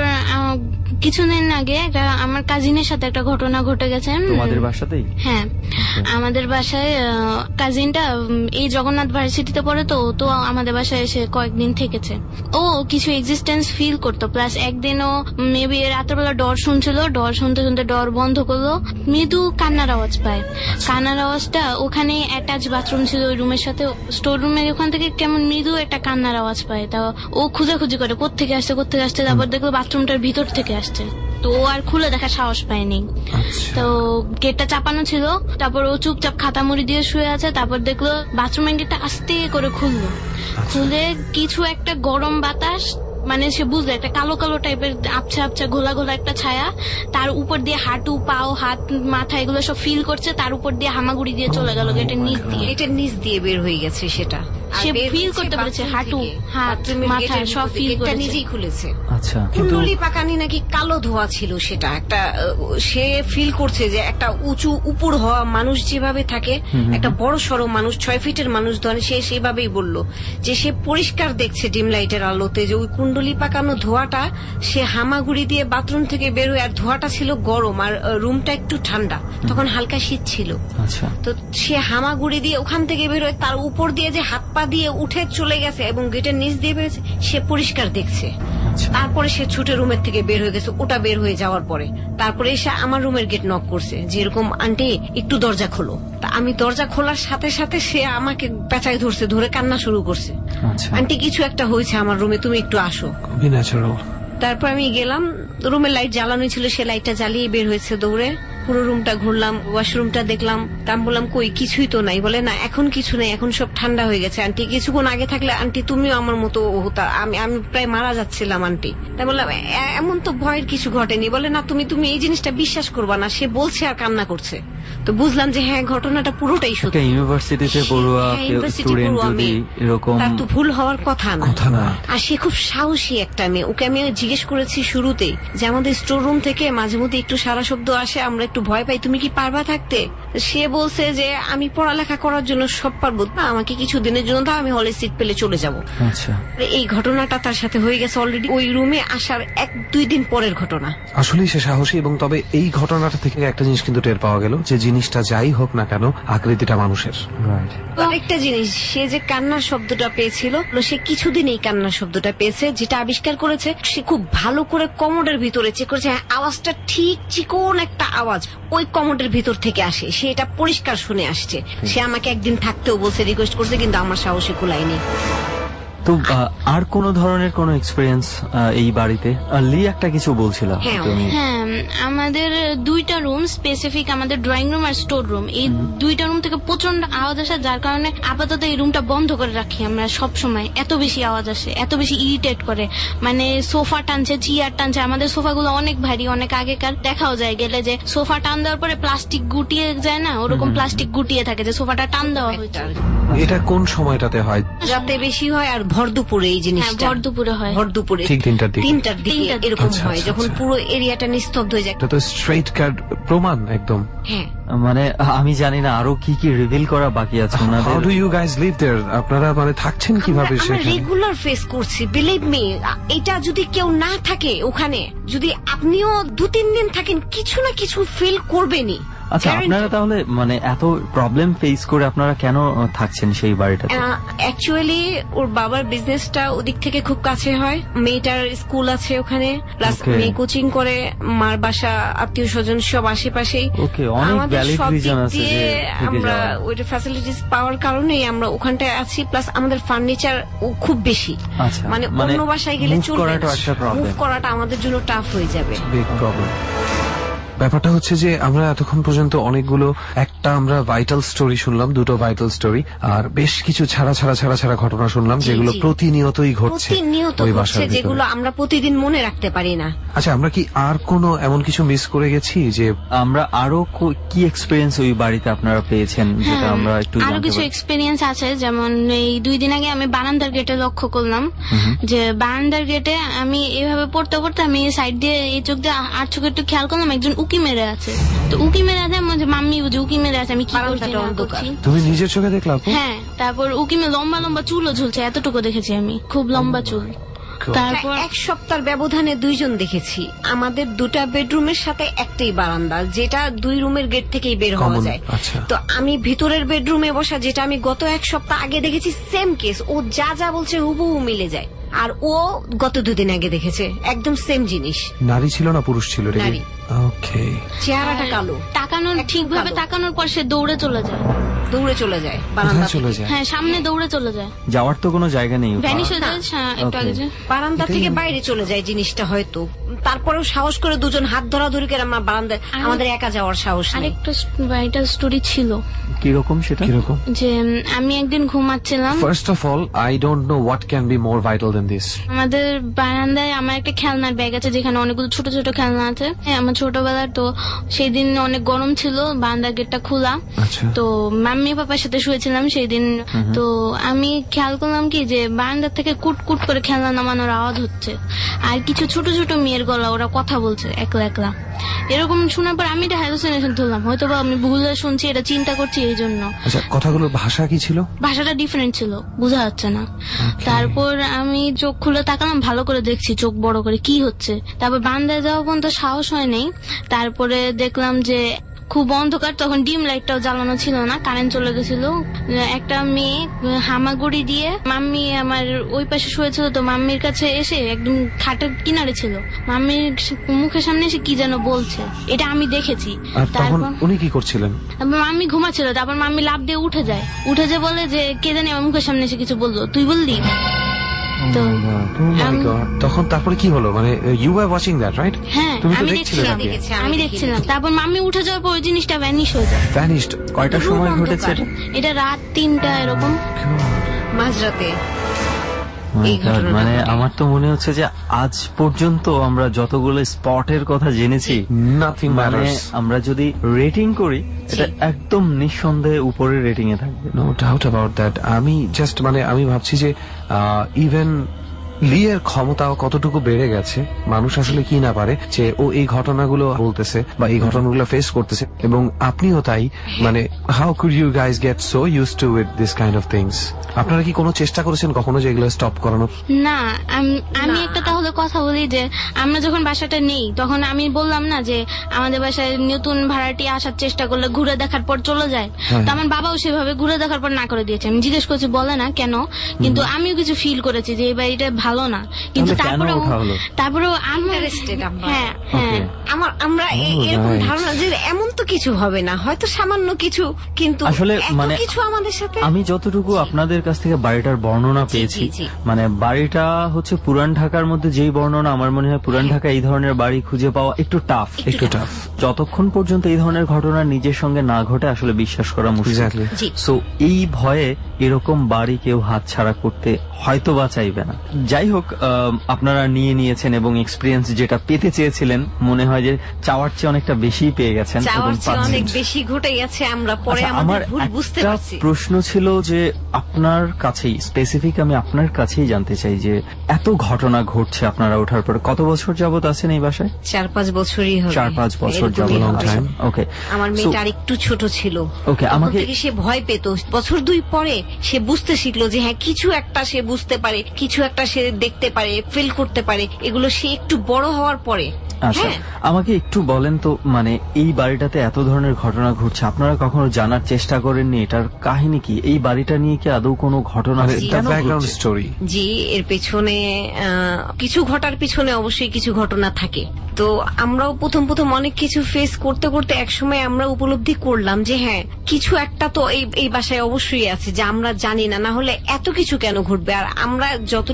কিছুদিন আগে একটা আমার কাজিনের সাথে একটা ঘটনা ঘটে গেছে। তোমাদের বাসাতেই? হ্যাঁ, আমাদের বাসায় কাজিনটা এই জগন্নাথ ভার্সিটিতে পড়ে, তো তো আমাদের বাসায় এসে কয়েকদিন থেকেছে। ও কিছু এক্সিস্টেন্স ফিল করতো, প্লাস একদিনও মেবি রাত্রেবেলা ডর শুনছিল, ডর শুনতে শুনতে ডর বন্ধ করলো, মৃদু কান্নার আওয়াজ পায়। কান্নার আওয়াজটা ওখানে অ্যাটাচ বাথরুম ছিল ওই রুমের সাথে, স্টোর রুমের ওখান থেকে কেমন মৃদু একটা কান্নার আওয়াজ পায়। তা ও খুঁজাখুঁজি করে কোত্থেকে আসছে কোত্থেকে আসছে, তারপর দেখলো বাথরুমটার ভিতর থেকে আসছে। তো ও আর খুলে দেখা সাহস পায়নি, তো গেটটা চাপানো ছিল। তারপর ও চুপচাপ খাতা মুড়ি দিয়ে শুয়ে আছে। তারপর দেখলো বাথরুমের গেটটা আস্তে করে খুললো, খুলে কিছু একটা গরম বাতাস, মানে সে বুঝলো একটা কালো কালো টাইপের আবছা আবছা ঘোলা ঘোলা একটা ছায়া, তার উপর দিয়ে হাঁটু পাও হাত মাথা এগুলো সব ফিল করছে, তার উপর দিয়ে হামাগুড়ি দিয়ে চলে গেল গেটের নিচ দিয়ে। গেটের নিচ দিয়ে বের হয়ে গেছে, সেটা সে ফিল করতে পেরেছে, হাঁটু হাত মাথা সব ফিল করে নিজেই খুলেছে। আচ্ছা, কুণ্ডলি পাকানি নাকি কালো ধোয়া ছিল, সেটা একটা সে ফিল করছে যে একটা উঁচু উপর হওয়া মানুষ যেভাবে থাকে, একটা বড় সড়ো মানুষ, ছয় ফিটের মানুষ ধরে, সে সেভাবেই বলল যে সে পরিষ্কার দেখছে ডিম লাইটের আলোতে যে ওই কুণ্ডলি পাকানো ধোয়াটা সে হামাগুড়ি দিয়ে বাথরুম থেকে বের হয়ে, আর ধোয়াটা ছিল গরম আর রুমটা একটু ঠান্ডা, তখন হালকা শীত ছিল। আচ্ছা, তো সে হামাগুড়ি দিয়ে ওখান থেকে বের হয়ে তার উপর দিয়ে যে হাত পা দিয়ে উঠে চলে গেছে এবং গেটের নিচ দিয়ে বেরোছে, সে পরিষ্কার দেখছে। তারপরে সে ছুটে রুমের থেকে বের হয়ে গেছে। ওটা বের হয়ে যাওয়ার পরে তারপরে এসে আমার রুমের গেট নক করছে, যেরকম আন্টি একটু দরজা খোলো। তা আমি দরজা খোলার সাথে সাথে সে আমাকে পেঁচায় ধরছে, ধরে কান্না শুরু করছে, আন্টি কিছু একটা হয়েছে আমার রুমে, তুমি একটু আসো। তারপর আমি গেলাম, রুমের লাইট জ্বালানো ছিল, সে লাইটটা জ্বালিয়ে বের হয়েছে দৌড়ে। পুরো রুমটা ঘুরলাম, ওয়াশরুমটা দেখলাম। তা আমি বললাম কই কিছুই তো নাই। বলে না এখন কিছু নেই, এখন সব ঠান্ডা হয়ে গেছে আন্টি, কিছুক্ষণ আগে থাকলে আন্টি তুমিও আমার মতো হতা, আমি আমি প্রায় মারা যাচ্ছিলাম আন্টি। তাই বললাম এমন তো ভয়ের কিছু ঘটেনি। বলে না তুমি তুমি এই জিনিসটা বিশ্বাস করবা না, সে বলছে আর কান্না করছে। তো বুঝলাম যে হ্যাঁ ঘটনাটা পুরোটাই সত্যি। ইউনিভার্সিটিতে পড়ুয়া স্টুডেন্ট যদি এরকম, তার তো ভুল হওয়ার কথা না। আর সে খুব সাহসী একটা মেয়ে, ওকে আমি জিজ্ঞেস করেছি শুরুতেই যে আমাদের স্টোর রুম থেকে মাঝে মধ্যে একটু সারা শব্দ আসে, আমরা একটু ভয় পাই, তুমি কি পারবা থাকতে? সে বলছে যে আমি পড়ালেখা করার জন্য সব পারবো, আমাকে কিছু দিনের জন্য দাও, আমি হলে সিট পেলে চলে যাবো। আচ্ছা, এই ঘটনাটা তার সাথে হয়ে গেছে অলরেডি ওই রুমে আসার এক দুই দিন পরের ঘটনা। আসলে সে সাহসী, এবং তবে এই ঘটনাটা থেকে একটা জিনিস কিন্তু টের পাওয়া গেল যে জিনিসটা যাই হোক না কেন আকৃতিটা মানুষের। আরেকটা জিনিস, সে যে কান্নার শব্দটা পেয়েছিল, সে কিছুদিন এই কান্নার শব্দটা পেয়েছে, যেটা আবিষ্কার করেছে সে খুব ভালো করে কমোডের ভিতরে চেক করেছে, আওয়াজটা ঠিক চিকন একটা আওয়াজ ওই কমোডের ভিতর থেকে আসে, সে এটা পরিষ্কার শুনে আসছে। সে আমাকে একদিন থাকতেও বলছে, রিকোয়েস্ট করছে, কিন্তু আমার সাহসে কুলায়নি। তো আর কোন ধরনের কোন এক্সপেরিয়েন্স এই বাড়িতে? লি একটা কিছু বলছিলাম। হ্যাঁ, আমাদের দুইটা রুম স্পেসিফিক, আমাদের ড্রয়িং রুম আর স্টোর রুম, এই দুইটা রুম থেকে প্রচন্ড আওয়াজ আসে, যার কারণে আপাতত এই রুমটা বন্ধ করে রাখি আমরা সব সময়। এত বেশি আওয়াজ আসে, এত বেশি ইরিটেট করে, মানে সোফা টানছে, চেয়ার টানছে। আমাদের সোফাগুলো অনেক ভারী, অনেক আগেকার, দেখাও যায় গেলে যে সোফা টান দেওয়ার পরে প্লাস্টিক গুটিয়ে যায় না, ওরকম প্লাস্টিক গুটিয়ে থাকে যে সোফাটা টান দেওয়া হয়েছে। এটা কোন সময়টাতে হয়? রাতে বেশি হয় আর ভর দুপুরে এই জিনিসটা। ভর দুপুরে হয়, ভর দুপুরে ঠিক তিনটার দিকে, তিনটার দিকে এরকম হয়, যখন পুরো এরিয়াটা নিস্তব্ধ হয়ে যায়। এটা তো স্ট্রেট কাট প্রমাণ একদম। হ্যাঁ, মানে আমি জানি না আরো কি কি রিভিল করা বাকি আছে ওনাদের। How do you guys live there? আপনারা মানে থাকছেন কিভাবে সেখানে? আমরা রেগুলার ফেস করছি, বিলিভ মি। এটা যদি কেউ না থাকে ওখানে, যদি আপনিও দু তিন দিন থাকেন, কিছু না কিছু ফিল করবেনই। আচ্ছা, আপনারা তাহলে মানে এত প্রবলেম ফেস করে আপনারা কেন থাকছেন সেই বাড়িটাতে? অ্যাকচুয়ালি ওর বাবার বিজনেসটা ওদিক থেকে খুব কাছে হয়, মেয়েটার স্কুল আছে ওখানে, প্লাস মেয়ে কোচিং করে, মার বাসা, আত্মীয় স্বজন সব আশেপাশেই। আমাদের সব দিক দিয়ে আমরা ওইটা ফ্যাসিলিটিস পাওয়ার কারণেই আমরা ওখানটায় আছি, প্লাস আমাদের ফার্নিচার খুব বেশি, মানে অন্য বাসায় গেলে চলবে না, মুভ করাটা আমাদের জন্য টাফ হয়ে যাবে। ব্যাপারটা হচ্ছে যে আমরা এতক্ষণ পর্যন্ত অনেকগুলো, একটা আমরা ভাইটাল স্টোরি শুনলাম, দুটো ভাইটাল স্টোরি, আর বেশ কিছু ছাড়া ছাড়া ছাড়া ছাড়া ঘটনা শুনলাম যেগুলো প্রতিনিয়তই ঘটছে, প্রতিনিয়ত ঘটছে, যেগুলো আমরা প্রতিদিন মনে রাখতে পারি না। আচ্ছা, আমরা কি আর কোনো এমন কিছু মিস করে গেছি যে আমরা আরো কি এক্সপেরিয়েন্স ওই বাড়িতে আপনারা পেয়েছেন যেটা আমরা একটু আরো কিছু এক্সপেরিয়েন্স আছে? যেমন এই দুই দিন আগে আমি বারান্দার গেটে লক্ষ্য করলাম যে বারান্দার গেটে আমি এভাবে পড়তে পড়তে আমি সাইড দিয়ে এই চোখ দিয়ে আর চোখে একটু খেয়াল করলাম একজন উকি মেরে আছে। তো উকি মেরে আছে আমার মাম্মি বুঝে উকি মেরে আছে, আমি কি করছি? তুমি নিজের চোখে দেখলাম? হ্যাঁ, তারপর উকি মেরে লম্বা লম্বা চুলও ঝুলছে, এতটুকু দেখেছি আমি, খুব লম্বা চুল। তারপর এক সপ্তাহের ব্যবধানে দুইজন দেখেছি। আমাদের দুটা বেডরুমের সাথে একটাই বারান্দা, যেটা দুই রুমের গেট থেকেই বের হওয়া যায়। তো আমি ভিতরের বেডরুমে বসা, যেটা আমি গত এক সপ্তাহ আগে দেখেছি, সেম কেস। ও যা যা বলছে হুবহু মিলে যায়। আর ও গত দুদিন আগে দেখেছে একদম সেম জিনিস। নারী ছিল না পুরুষ ছিল? নারী। ওকে। চেহারাটা কালো, তাকানোর ঠিকভাবে তাকানোর পর সে দৌড়ে চলে যায়, দৌড়ে চলে যায় বারান্দা চলে যায়। হ্যাঁ, সামনে দৌড়ে চলে যায়, যাওয়ার তো কোনো জায়গা নেই, ভ্যানিশ হয়ে যায় একটু আগে যে বারান্দা থেকে বাইরে চলে যায় জিনিসটা হয়তো। তারপরেও সাহস করে দুজন হাত ধরাধরি করে আমার বারান্দায়, আমাদের একা যাওয়ার সাহস নেই। আরেকটা ভাইটাল স্টোরি ছিল। কিরকম সেটা? কিরকম? যে আমি একদিন ঘুমাচ্ছিলাম। First of all, I don't know what can be more vital than this. আমাদের বারান্দায় আমার একটা খেলনার ব্যাগ আছে যেখানে অনেকগুলো ছোট ছোট খেলনা আছে। আমার ছোটবেলার, তো সেই দিন অনেক গরম ছিল, বারান্দার গেটটা খোলা। তো মাম্মি পাপার সাথে শুয়েছিলাম সেই দিন। তো আমি খেয়াল করলাম কি যে বারান্দার থেকে কুট কুট করে খেলনা নামানোর আওয়াজ হচ্ছে, আর কিছু ছোট ছোট মেয়ের গলা, ওরা কথা বলছে একলা একলা। এরকম শোনার পর আমি এটা হ্যালুসিনেশন ধরলাম, হয়তো বা আমি ভুলে শুনছি, এটা চিন্তা করছি এই জন্য। আচ্ছা, কথাগুলোর ভাষা কি ছিল? ভাষাটা ডিফারেন্ট ছিল, বোঝা যাচ্ছে না। তারপর আমি চোখ খুলে তাকালাম, ভালো করে দেখছি চোখ বড় করে কি হচ্ছে। তারপর বারান্দায় যাওয়া পর্যন্ত সাহস হয় নাই। তারপরে দেখলাম যে খুব অন্ধকার, তখন ডিম লাইটটাও জ্বালানো ছিল না, কারেন্ট চলে গেছিল। একটা মেয়ে হামাগুড়ি দিয়ে, মাম্মি আমার ওই পাশে শুয়েছিল, তো মাম্মির কাছে এসে একদম খাটের কিনারে ছিল, মাম্মির মুখের সামনে এসে কি যেন বলছে, এটা আমি দেখেছি। তারপর উনি কি করছিলেন? মাম্মি ঘুমাচ্ছিল। তারপর মাম্মি লাফ দিয়ে উঠে যায়, উঠে যে বলে যে কে জানি আমার মুখের সামনে এসে কিছু বললো, তুই বললি? তো তখন তারপরে কি হলো? মানে you were watching that, right? হ্যাঁ, আমি দেখছিলাম আমি দেখছিলাম তারপর মাম্মি উঠে যাওয়ার পর ওই জিনিসটা ভ্যানিশ হয়ে যায়। ভ্যানিশড? কয়টার সময় ঘটেছে এটা? রাত তিনটা এরকম, মাঝরাতে। মানে আমার তো মনে হচ্ছে যে আজ পর্যন্ত আমরা যতগুলো স্পটের কথা জেনেছি, মানে আমরা যদি রেটিং করি, এটা একদম নিঃসন্দেহে উপরের রেটিং এ থাকবে, নো ডাউট অ্যাবাউট দ্যাট। আমি জাস্ট মানে আমি ভাবছি যে ইভেন লিয়ের ক্ষমতা কতটুকু বেড়ে গেছে, মানুষ আসলে কি না পারে যে ও এই ঘটনাগুলো বলতেছে বা এই ঘটনাগুলো ফেস করতেছে, এবং আপনিও তাই। মানে how could you guys get so used to with this kind of things? আপনারা কি কোনো চেষ্টা করেছেন কখনো যে এগুলো স্টপ করানো? না, আমি একটা তাহলে কথা বলি যে আমরা যখন বাসাটা নেই, তখন আমি বললাম না যে আমাদের বাসায় নতুন ভাড়াটি আসার চেষ্টা করলে ঘুরে দেখার পর চলে যায়। তো আমার বাবাও সেভাবে ঘুরে দেখার পর না করে দিয়েছে। আমি জিজ্ঞেস করছি, বলে না কেন, কিন্তু আমিও কিছু ফিল করেছি যে এই বাড়িটা ভালো না। কিন্তু তারপরেও তারপরেও হ্যাঁ হ্যাঁ আমার আমরা এরকম ধারণা যে এমন তো কিছু হবে না, হয়তো সামান্য কিছু, কিন্তু আসলে মানে কিছু আমাদের সাথে। আমি যতটুকু আপনাদের কাছ থেকে বাড়িটার বর্ণনা পেয়েছি, মানে বাড়িটা হচ্ছে পুরান ঢাকার মধ্যে যেই বর্ণনা, আমার মনে হয় পুরান ঢাকা এই ধরনের বাড়ি খুঁজে পাওয়া একটু টাফ, একটু টাফ। যতক্ষণ পর্যন্ত এই ধরনের ঘটনা নিজের সঙ্গে না ঘটে আসলে বিশ্বাস করা মুশকিল। সো এই ভয়ে এরকম বাড়ি কেউ হাতছাড়া করতে হয়তো বা চাইবে না। যাই হোক, আপনারা নিয়ে নিয়েছেন এবং এক্সপিরিয়েন্স যেটা পেতে চেয়েছিলেন, মনে হয় যে চাওয়ার চেয়ে অনেকটা বেশি পেয়ে গেছেন, অনেক বেশি ঘটে গেছে। আমরা পরে আমাদের ভুল বুঝতে পারছি। প্রশ্ন ছিল যে আপনার কাছেই স্পেসিফিক, আমি আপনার কাছেই জানতে চাই যে এত ঘটনা ঘটছে আপনারা ওঠার পর, কত বছর যাবত আছেন এই বাসায়? চার পাঁচ বছরই হবে। চার পাঁচ বছর যাবত। ওকে, আমার মেয়েটা আর একটু ছোট ছিল। ওকে, আমাকে সে ভয় পেত। বছর দুই পরে সে বুঝতে শিখলো যে হ্যাঁ কিছু একটা সে বুঝতে পারে, কিছু একটা সে দেখতে পারে, ফিল করতে পারে। এগুলো সে একটু বড় হওয়ার পরে। আচ্ছা, আমাকে একটু বলেন তো, মানে এই বাড়িটাতে এত ধরনের ঘটনা ঘটছে, আপনারা কখনো জানার চেষ্টা করেননি এটার কাহিনী কি? এই বাড়িটা নিয়ে কি আদৌ কোনো ঘটনা? জি, এর পেছনে কিছু ঘটার পিছনে অবশ্যই কিছু ঘটনা থাকে। তো আমরাও প্রথম প্রথম অনেক কিছু ফেস করতে করতে একসময় আমরা উপলব্ধি করলাম যে হ্যাঁ কিছু একটা তো এই বাসায় অবশ্যই আছে যা আমরা জানি না, না হলে এত কিছু কেন ঘটবে। আর আমরা যতটুকু আমরা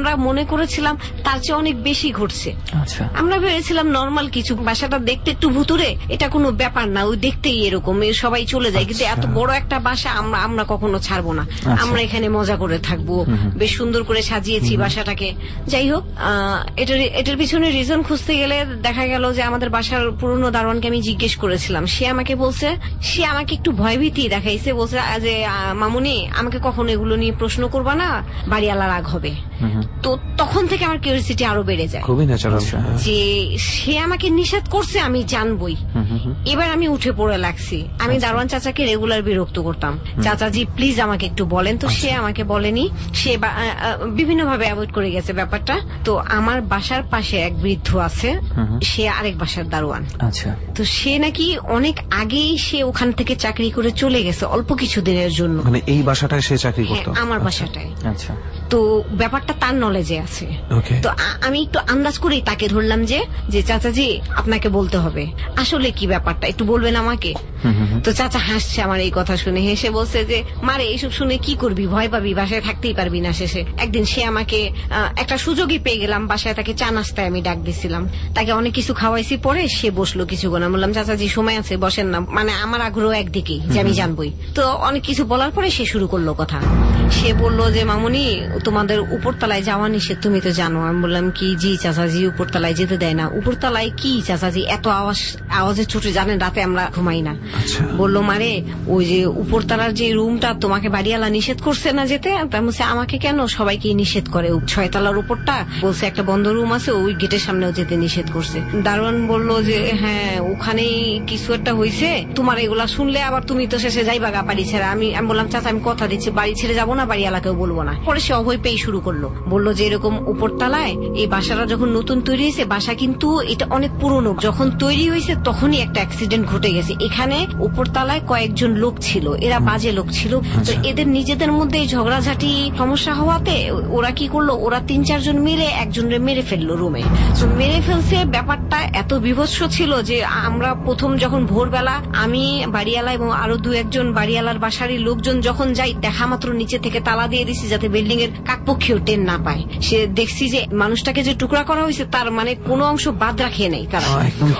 আমরা মনে করেছিলাম তার চেয়ে অনেক বেশি ঘটছে। আচ্ছা, আমরা ভেবেছিলাম নর্মাল কিছু, বাসাটা দেখতে একটু ভুতুরে, এটা কোনো ব্যাপার না, ওই দেখতেই এরকম, সবাই চলে যায়, কিন্তু এত বড় একটা বাসা আমরা আমরা কখনো ছাড়বো না, আমরা এখানে মজা করে থাকবো, বেশ সুন্দর করে সাজিয়েছি বাসাটাকে। যাই হোক, এটার এটার পিছনে রিজন খুঁজতে গেলে দেখা গেল যে আমাদের বাসার পুরনো দারোয়ানকে আমি জিজ্ঞেস করেছিলাম, সে আমাকে বলছে, সে আমাকে একটু ভয়ভীতি দেখাইছে, বলছে যে মামুনি আমাকে কখনো এগুলো নিয়ে প্রশ্ন করবা না, বাড়িওয়ালা রাগ হবে। তো তখন থেকে আমার কিউরিওসিটি আরো বেড়ে যায়, খুবই ন্যাচারাল, যে সে আমাকে নিষেধ করছে আমি জানবই। এবার আমি উঠে পড়ে লাগছি, আমি দারোয়ান চাচাকে রেগুলার বিরক্ত করতাম, চাচাজি প্লিজ আমাকে একটু বলেন, তো সে আমাকে বলেনি, সে বিভিন্ন ভাবে অ্যাভয়েড করে গেছে ব্যাপারটা। তো আমার বাসার পাশে এক বৃদ্ধ আছে, সে আরেক বাসার দারোয়ান। আচ্ছা, তো সে নাকি অনেক আগেই সে ওখান থেকে চাকরি করে চলে গেছে অল্প কিছু দিনের জন্য, মানে এই বাসাটায় সে চাকরি করতো? আমার বাসাটায়। আচ্ছা, তো ব্যাপারটা তার নলেজে আছে। তো আমি একটু আন্দাজ করেই তাকে ধরলাম যে যে চাচাজি আপনাকে বলতে হবে, আসলে কি ব্যাপারটা একটু বলবেন আমাকে। তো চাচা হাসছে আমার এই কথা শুনে, হেসে বলছে যে মারে এইসব শুনে কি করবি, ভয় পাবি, বাসায় থাকতেই পারবি না। শেষে একদিন সে আমাকে একটা সুযোগই পেয়ে গেলাম, বাসায় তাকে চা নাস্তায় আমি ডাক দিছিলাম, তাকে অনেক কিছু খাওয়াইছি, পরে সে বসলো কিছুক্ষণ, আমি বললাম চাচাজি সময় আছে বসেন না, মানে আমার আগ্রহ একদিকেই যে আমি জানবই। তো অনেক কিছু বলার পরে সে শুরু করলো কথা, সে বললো যে মামুনি তোমাদের উপরতলায় যাওয়া নিষেধ, তুমি তো জানো। আমি বললাম কি, জি চাচাজি উপরতলায় যেতে দেয় না। উপরতলায় কি চাচাজি, এত আওয়াজ আওয়াজের ছুটে, জানেন রাতে আমরা ঘুমাই না। বললো মারে ওই যে উপরতলার যে রুমটা তোমাকে বাড়িওয়ালা নিষেধ করছে না যেতে। বলছে আমাকে কেন, সবাইকে নিষেধ করে, ছয়তলার উপরটা বলছে একটা বন্ধ রুম আছে, ওই গেটের সামনেও যেতে নিষেধ করছে। দারোয়ান বললো যে হ্যাঁ ওখানেই কিছু একটা হয়েছে, তোমার এগুলা শুনলে আবার তুমি তো শেষে যাইবা গা বাড়ি ছেড়ে। আমি আমি বললাম চাচা আমি কথা দিচ্ছি বাড়ি ছেড়ে যাবো না, বাড়িওয়ালাকেও বলবো না। পরে সে অভয় পেয়ে শুরু করলো, বললো যে এরকম উপরতলায় এই বাসাটা যখন নতুন তৈরি হয়েছে, বাসা কিন্তু এটা অনেক পুরনো, যখন তৈরি হয়েছে তখনই একটা অ্যাক্সিডেন্ট ঘটে গেছে। এখানে উপরতলায় কয়েকজন লোক ছিল, এরা বাজে লোক ছিল, তো এদের নিজেদের মধ্যে ঝগড়াঝাটি সমস্যা হওয়াতে ওরা কি করলো, ওরা তিন চারজন মিলে একজনের মেরে ফেললো রুমে। তো মেরে ফেলছে, ব্যাপারটা এত বিভৎস ছিল যে আমরা প্রথম যখন ভোরবেলা আমি বাড়িওয়ালা এবং আরো দু একজন বাড়িওয়ালার বাসারই লোকজন যখন যাই, দেখা মাত্র নিচে থেকে তালা দিয়ে দিছি যাতে বিল্ডিং এর কাকপক্ষীও টেন না পায়। সে দেখছি যে মানুষটাকে যে টুকরা করা হয়েছে তার মানে কোনো অংশ বাদ রাখিয়ে নেই, কারণ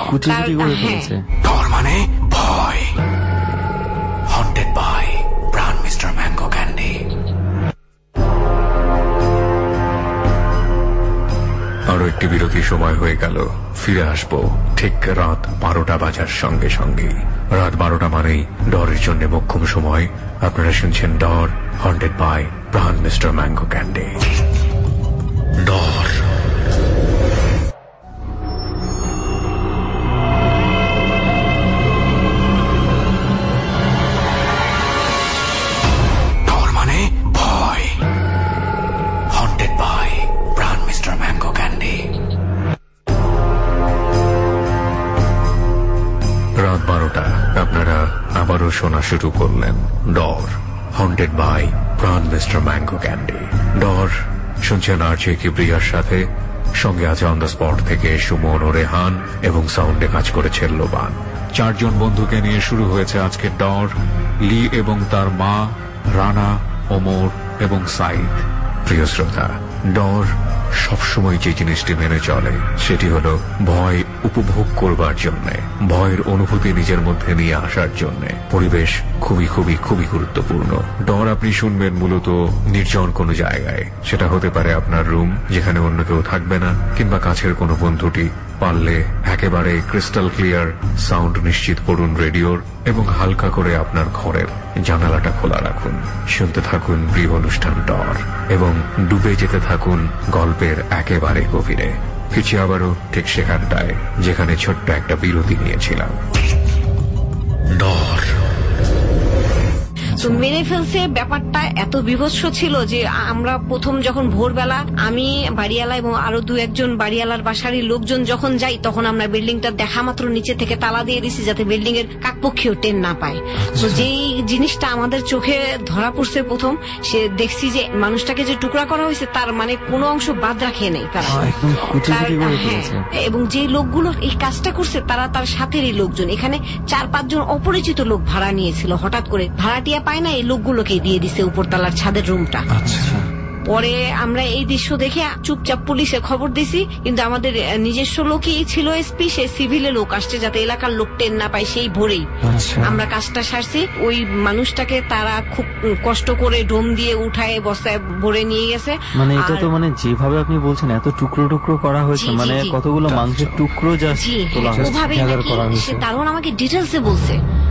তার মানে ভয়, haunted by Pran mister mango candy. আরো একটি বিরতি সময় হয়ে গেল, ফিরে আসবো ঠিক রাত বারোটা বাজার সঙ্গে সঙ্গে। রাত বারোটা মানেই ডরের জন্য মোক্ষম সময়। আপনারা শুনছেন ডর, haunted by Pran mister mango candy. ডর ডর মানে ভয়, haunted by Pran mister mango candy. রাত বারোটা আপনারা আবারও শোনা শুরু করলেন ডর, haunted by Pran mister mango candy. ডর শুনছেন আর জে কিবরিয়ার সাথে, সঙ্গে আছে অন দ্য স্পট থেকে সুমন ও রেহান, এবং সাউন্ডে কাজ করেছে লোবান। চারজন বন্ধুকে নিয়ে শুরু হয়েছে আজকের ডর। লি এবং তার মা, রানা, ওমর এবং সাইদ। প্রিয় শ্রোতা, ডর সবসময় যে জিনিসটি মেনে চলে সেটি হলো ভয় উপভোগ করবার জন্য, ভয়ের অনুভূতি নিজের মধ্যে নিয়ে আসার জন্য। পরিবেশ খুবই খুবই খুবই গুরুত্বপূর্ণ। ডর আপনি শুনবেন মূলত নির্জন কোনো জায়গায়, সেটা হতে পারে আপনার রুম যেখানে অন্য কেউ থাকবে না, কিংবা কাছের কোনো বন্ধুটি। পারলে একেবারে ক্রিস্টাল ক্লিয়ার সাউন্ড নিশ্চিত করুন রেডিওর, এবং হালকা করে আপনার ঘরের জানালাটা খোলা রাখুন। শুনতে থাকুন প্রিয় অনুষ্ঠান ডর, এবং ডুবে যেতে থাকুন গল্পের একেবারে গভীরে। ফিরছি আবারও ঠিক সেখানটায় যেখানে ছোট্ট একটা বিরতি নিয়েছিলাম। ডর তো মেরে ফেলছে, ব্যাপারটা এত বিভৎস ছিল যে আমরা প্রথম যখন ভোরবেলা আমি বাড়িওয়ালা এবং আরো দু একজন বাড়িওয়ালার বাসারই লোকজন যখন যাই, তখন আমরা বিল্ডিংটা দেখা মাত্র নিচে থেকে তালা দিয়ে দিছি যাতে বিল্ডিং এর কাকপক্ষীও টেন না পায়। তো যেই জিনিসটা আমাদের চোখে ধরা পড়ছে প্রথম, সে দেখছি যে মানুষটাকে যে টুকরা করা হয়েছে তার মানে কোনো অংশ বাদ রাখিয়ে নেই, কারণ এবং যে লোকগুলো এই কাজটা করছে তারা তার সাথেরই লোকজন। এখানে চার পাঁচজন অপরিচিত লোক ভাড়া নিয়েছিল, হঠাৎ করে ভাড়াটিয়া পায় না, এই লোকগুলোকে দিয়ে দিছে উপরতলার ছাদের রুমটা। পরে আমরা এই দৃশ্য দেখে চুপচাপ পুলিশে খবর দিছি, কিন্তু আমাদের নিজস্ব লোকই ছিল এসপি, সে সিভিলে লোক আসছে যাতে এলাকার লোক টেন না পায় সেই ভোরেই আমরা কাজটা সারছি। ওই মানুষটাকে তারা খুব কষ্ট করে ডোম দিয়ে উঠায় বস্তায় ভরে নিয়ে গেছে। মানে এটা তো মানে যেভাবে আপনি বলছেন এত টুকরো টুকরো করা হয়েছে, মানে কতগুলো মাংসের টুকরো জাস্ট তোলা হয়েছে। সে দারুণ আমাকে ডিটেলসে বলছে।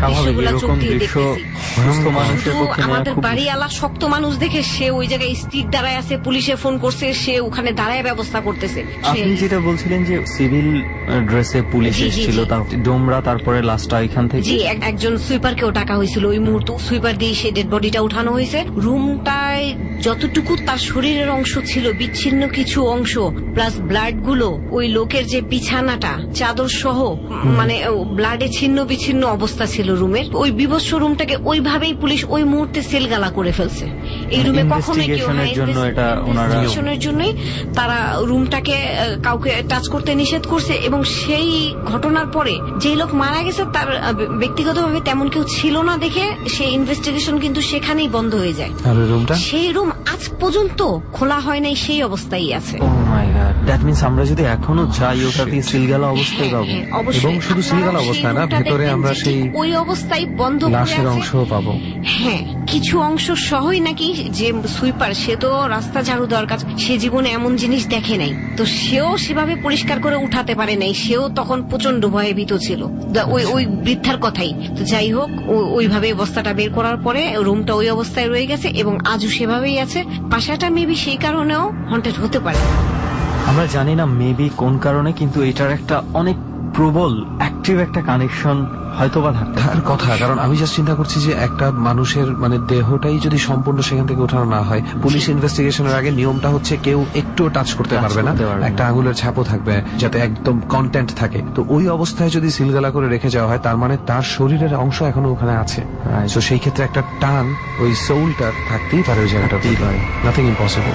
আমাদের বাড়িওয়ালা শক্ত মানুষ দেখে সে ওই জায়গায় স্টিক দাঁড়ায় আছে, পুলিশে ফোন করছে, সে ওখানে দাঁড়ায় ব্যবস্থা করতেছে। আপনি যেটা বলছিলেন যে সিভিল ড্রেসে পুলিশ এসেছিল, ডোমরা তারপরে লাস্টটা এখান থেকে জি একজন সুইপারকেও টাকা হয়েছিল ওই মুহূর্তে, সুইপার দিয়ে সে ডেড বডিটা উঠানো হয়েছে। রুমটায় যতটুকু তার শরীরের অংশ ছিল, বিচ্ছিন্ন কিছু অংশ প্লাস ব্লাড গুলো, ওই লোকের যে বিছানাটা চাদর সহ মানে ব্লাডে ছিন্ন বিচ্ছিন্ন অবস্থা ছিল রুমের। ওই বিভৎস রুমটাকে ওইভাবেই পুলিশ ওই মুহূর্তে সেলগালা করে ফেলছে। এই রুমে কখনোই কেউ নাই, ইনভেস্টিগেশনের জন্যই তারা রুমটাকে কাউকে টাচ করতে নিষেধ করছে। এবং সেই ঘটনার পরে যে লোক মারা গেছে তার ব্যক্তিগতভাবে তেমন কেউ ছিল না দেখে সেই ইনভেস্টিগেশন কিন্তু সেখানেই বন্ধ হয়ে যায়। সেই রুম আজ পর্যন্ত খোলা হয় নাই, সেই অবস্থায় আছে। Oh my god, that means আমরা যদি এখনো যাই ওটাতে সিলগালা অবস্থায় পাবো। এবং শুধু সিলগালা অবস্থায় না, ভেতরে আমরা সেই ওই অবস্থায় বন্ধ লাশের অংশ পাবো। হ্যাঁ, কিছু অংশ সহই নাকি যে সুইপার, সে তো রাস্তা ঝাড়ু দেওয়ার কাজ, সে জীবনে এমন জিনিস দেখে নাই, তো সেও সেভাবে পরিষ্কার করে উঠাতে পারে নাই, সেও তখন প্রচন্ড ভয়ে ভীত ছিল ওই ওই বৃদ্ধার কথাই। তো যাই হোক, ওইভাবে বস্তাটা বের করার পরে রুমটা ওই অবস্থায় রয়ে গেছে এবং আজও সেভাবেই আছে। বাসাটা মেবি সেই কারণেও হন্টেড হতে পারে, আমরা জানি না মেবি কোন কারণে, কিন্তু এটার একটা অনেক প্রবল অ্যাক্টিভ একটা কানেকশন হয়তোবা থাকার কথা। কারণ আমি জাস্ট চিন্তা করছি যে একটা মানুষের মানে দেহটাই যদি সম্পূর্ণ সেখান থেকে ওঠানো না হয়, পুলিশ ইনভেস্টিগেশনের আগে নিয়মটা হচ্ছে কেউ একটু টাচ করতে পারবে না, একটা আঙুলের ছাপও থাকবে যাতে একদম কন্টেন্ট থাকে। তো ওই অবস্থায় যদি সিলগালা করে রেখে যাওয়া হয়, তার মানে তার শরীরের অংশ এখনো ওখানে আছে। তো সেই ক্ষেত্রে একটা টান ওই সোলটা থাকতেই পারে ওই জায়গাটা, নাথিং ইম্পসিবল।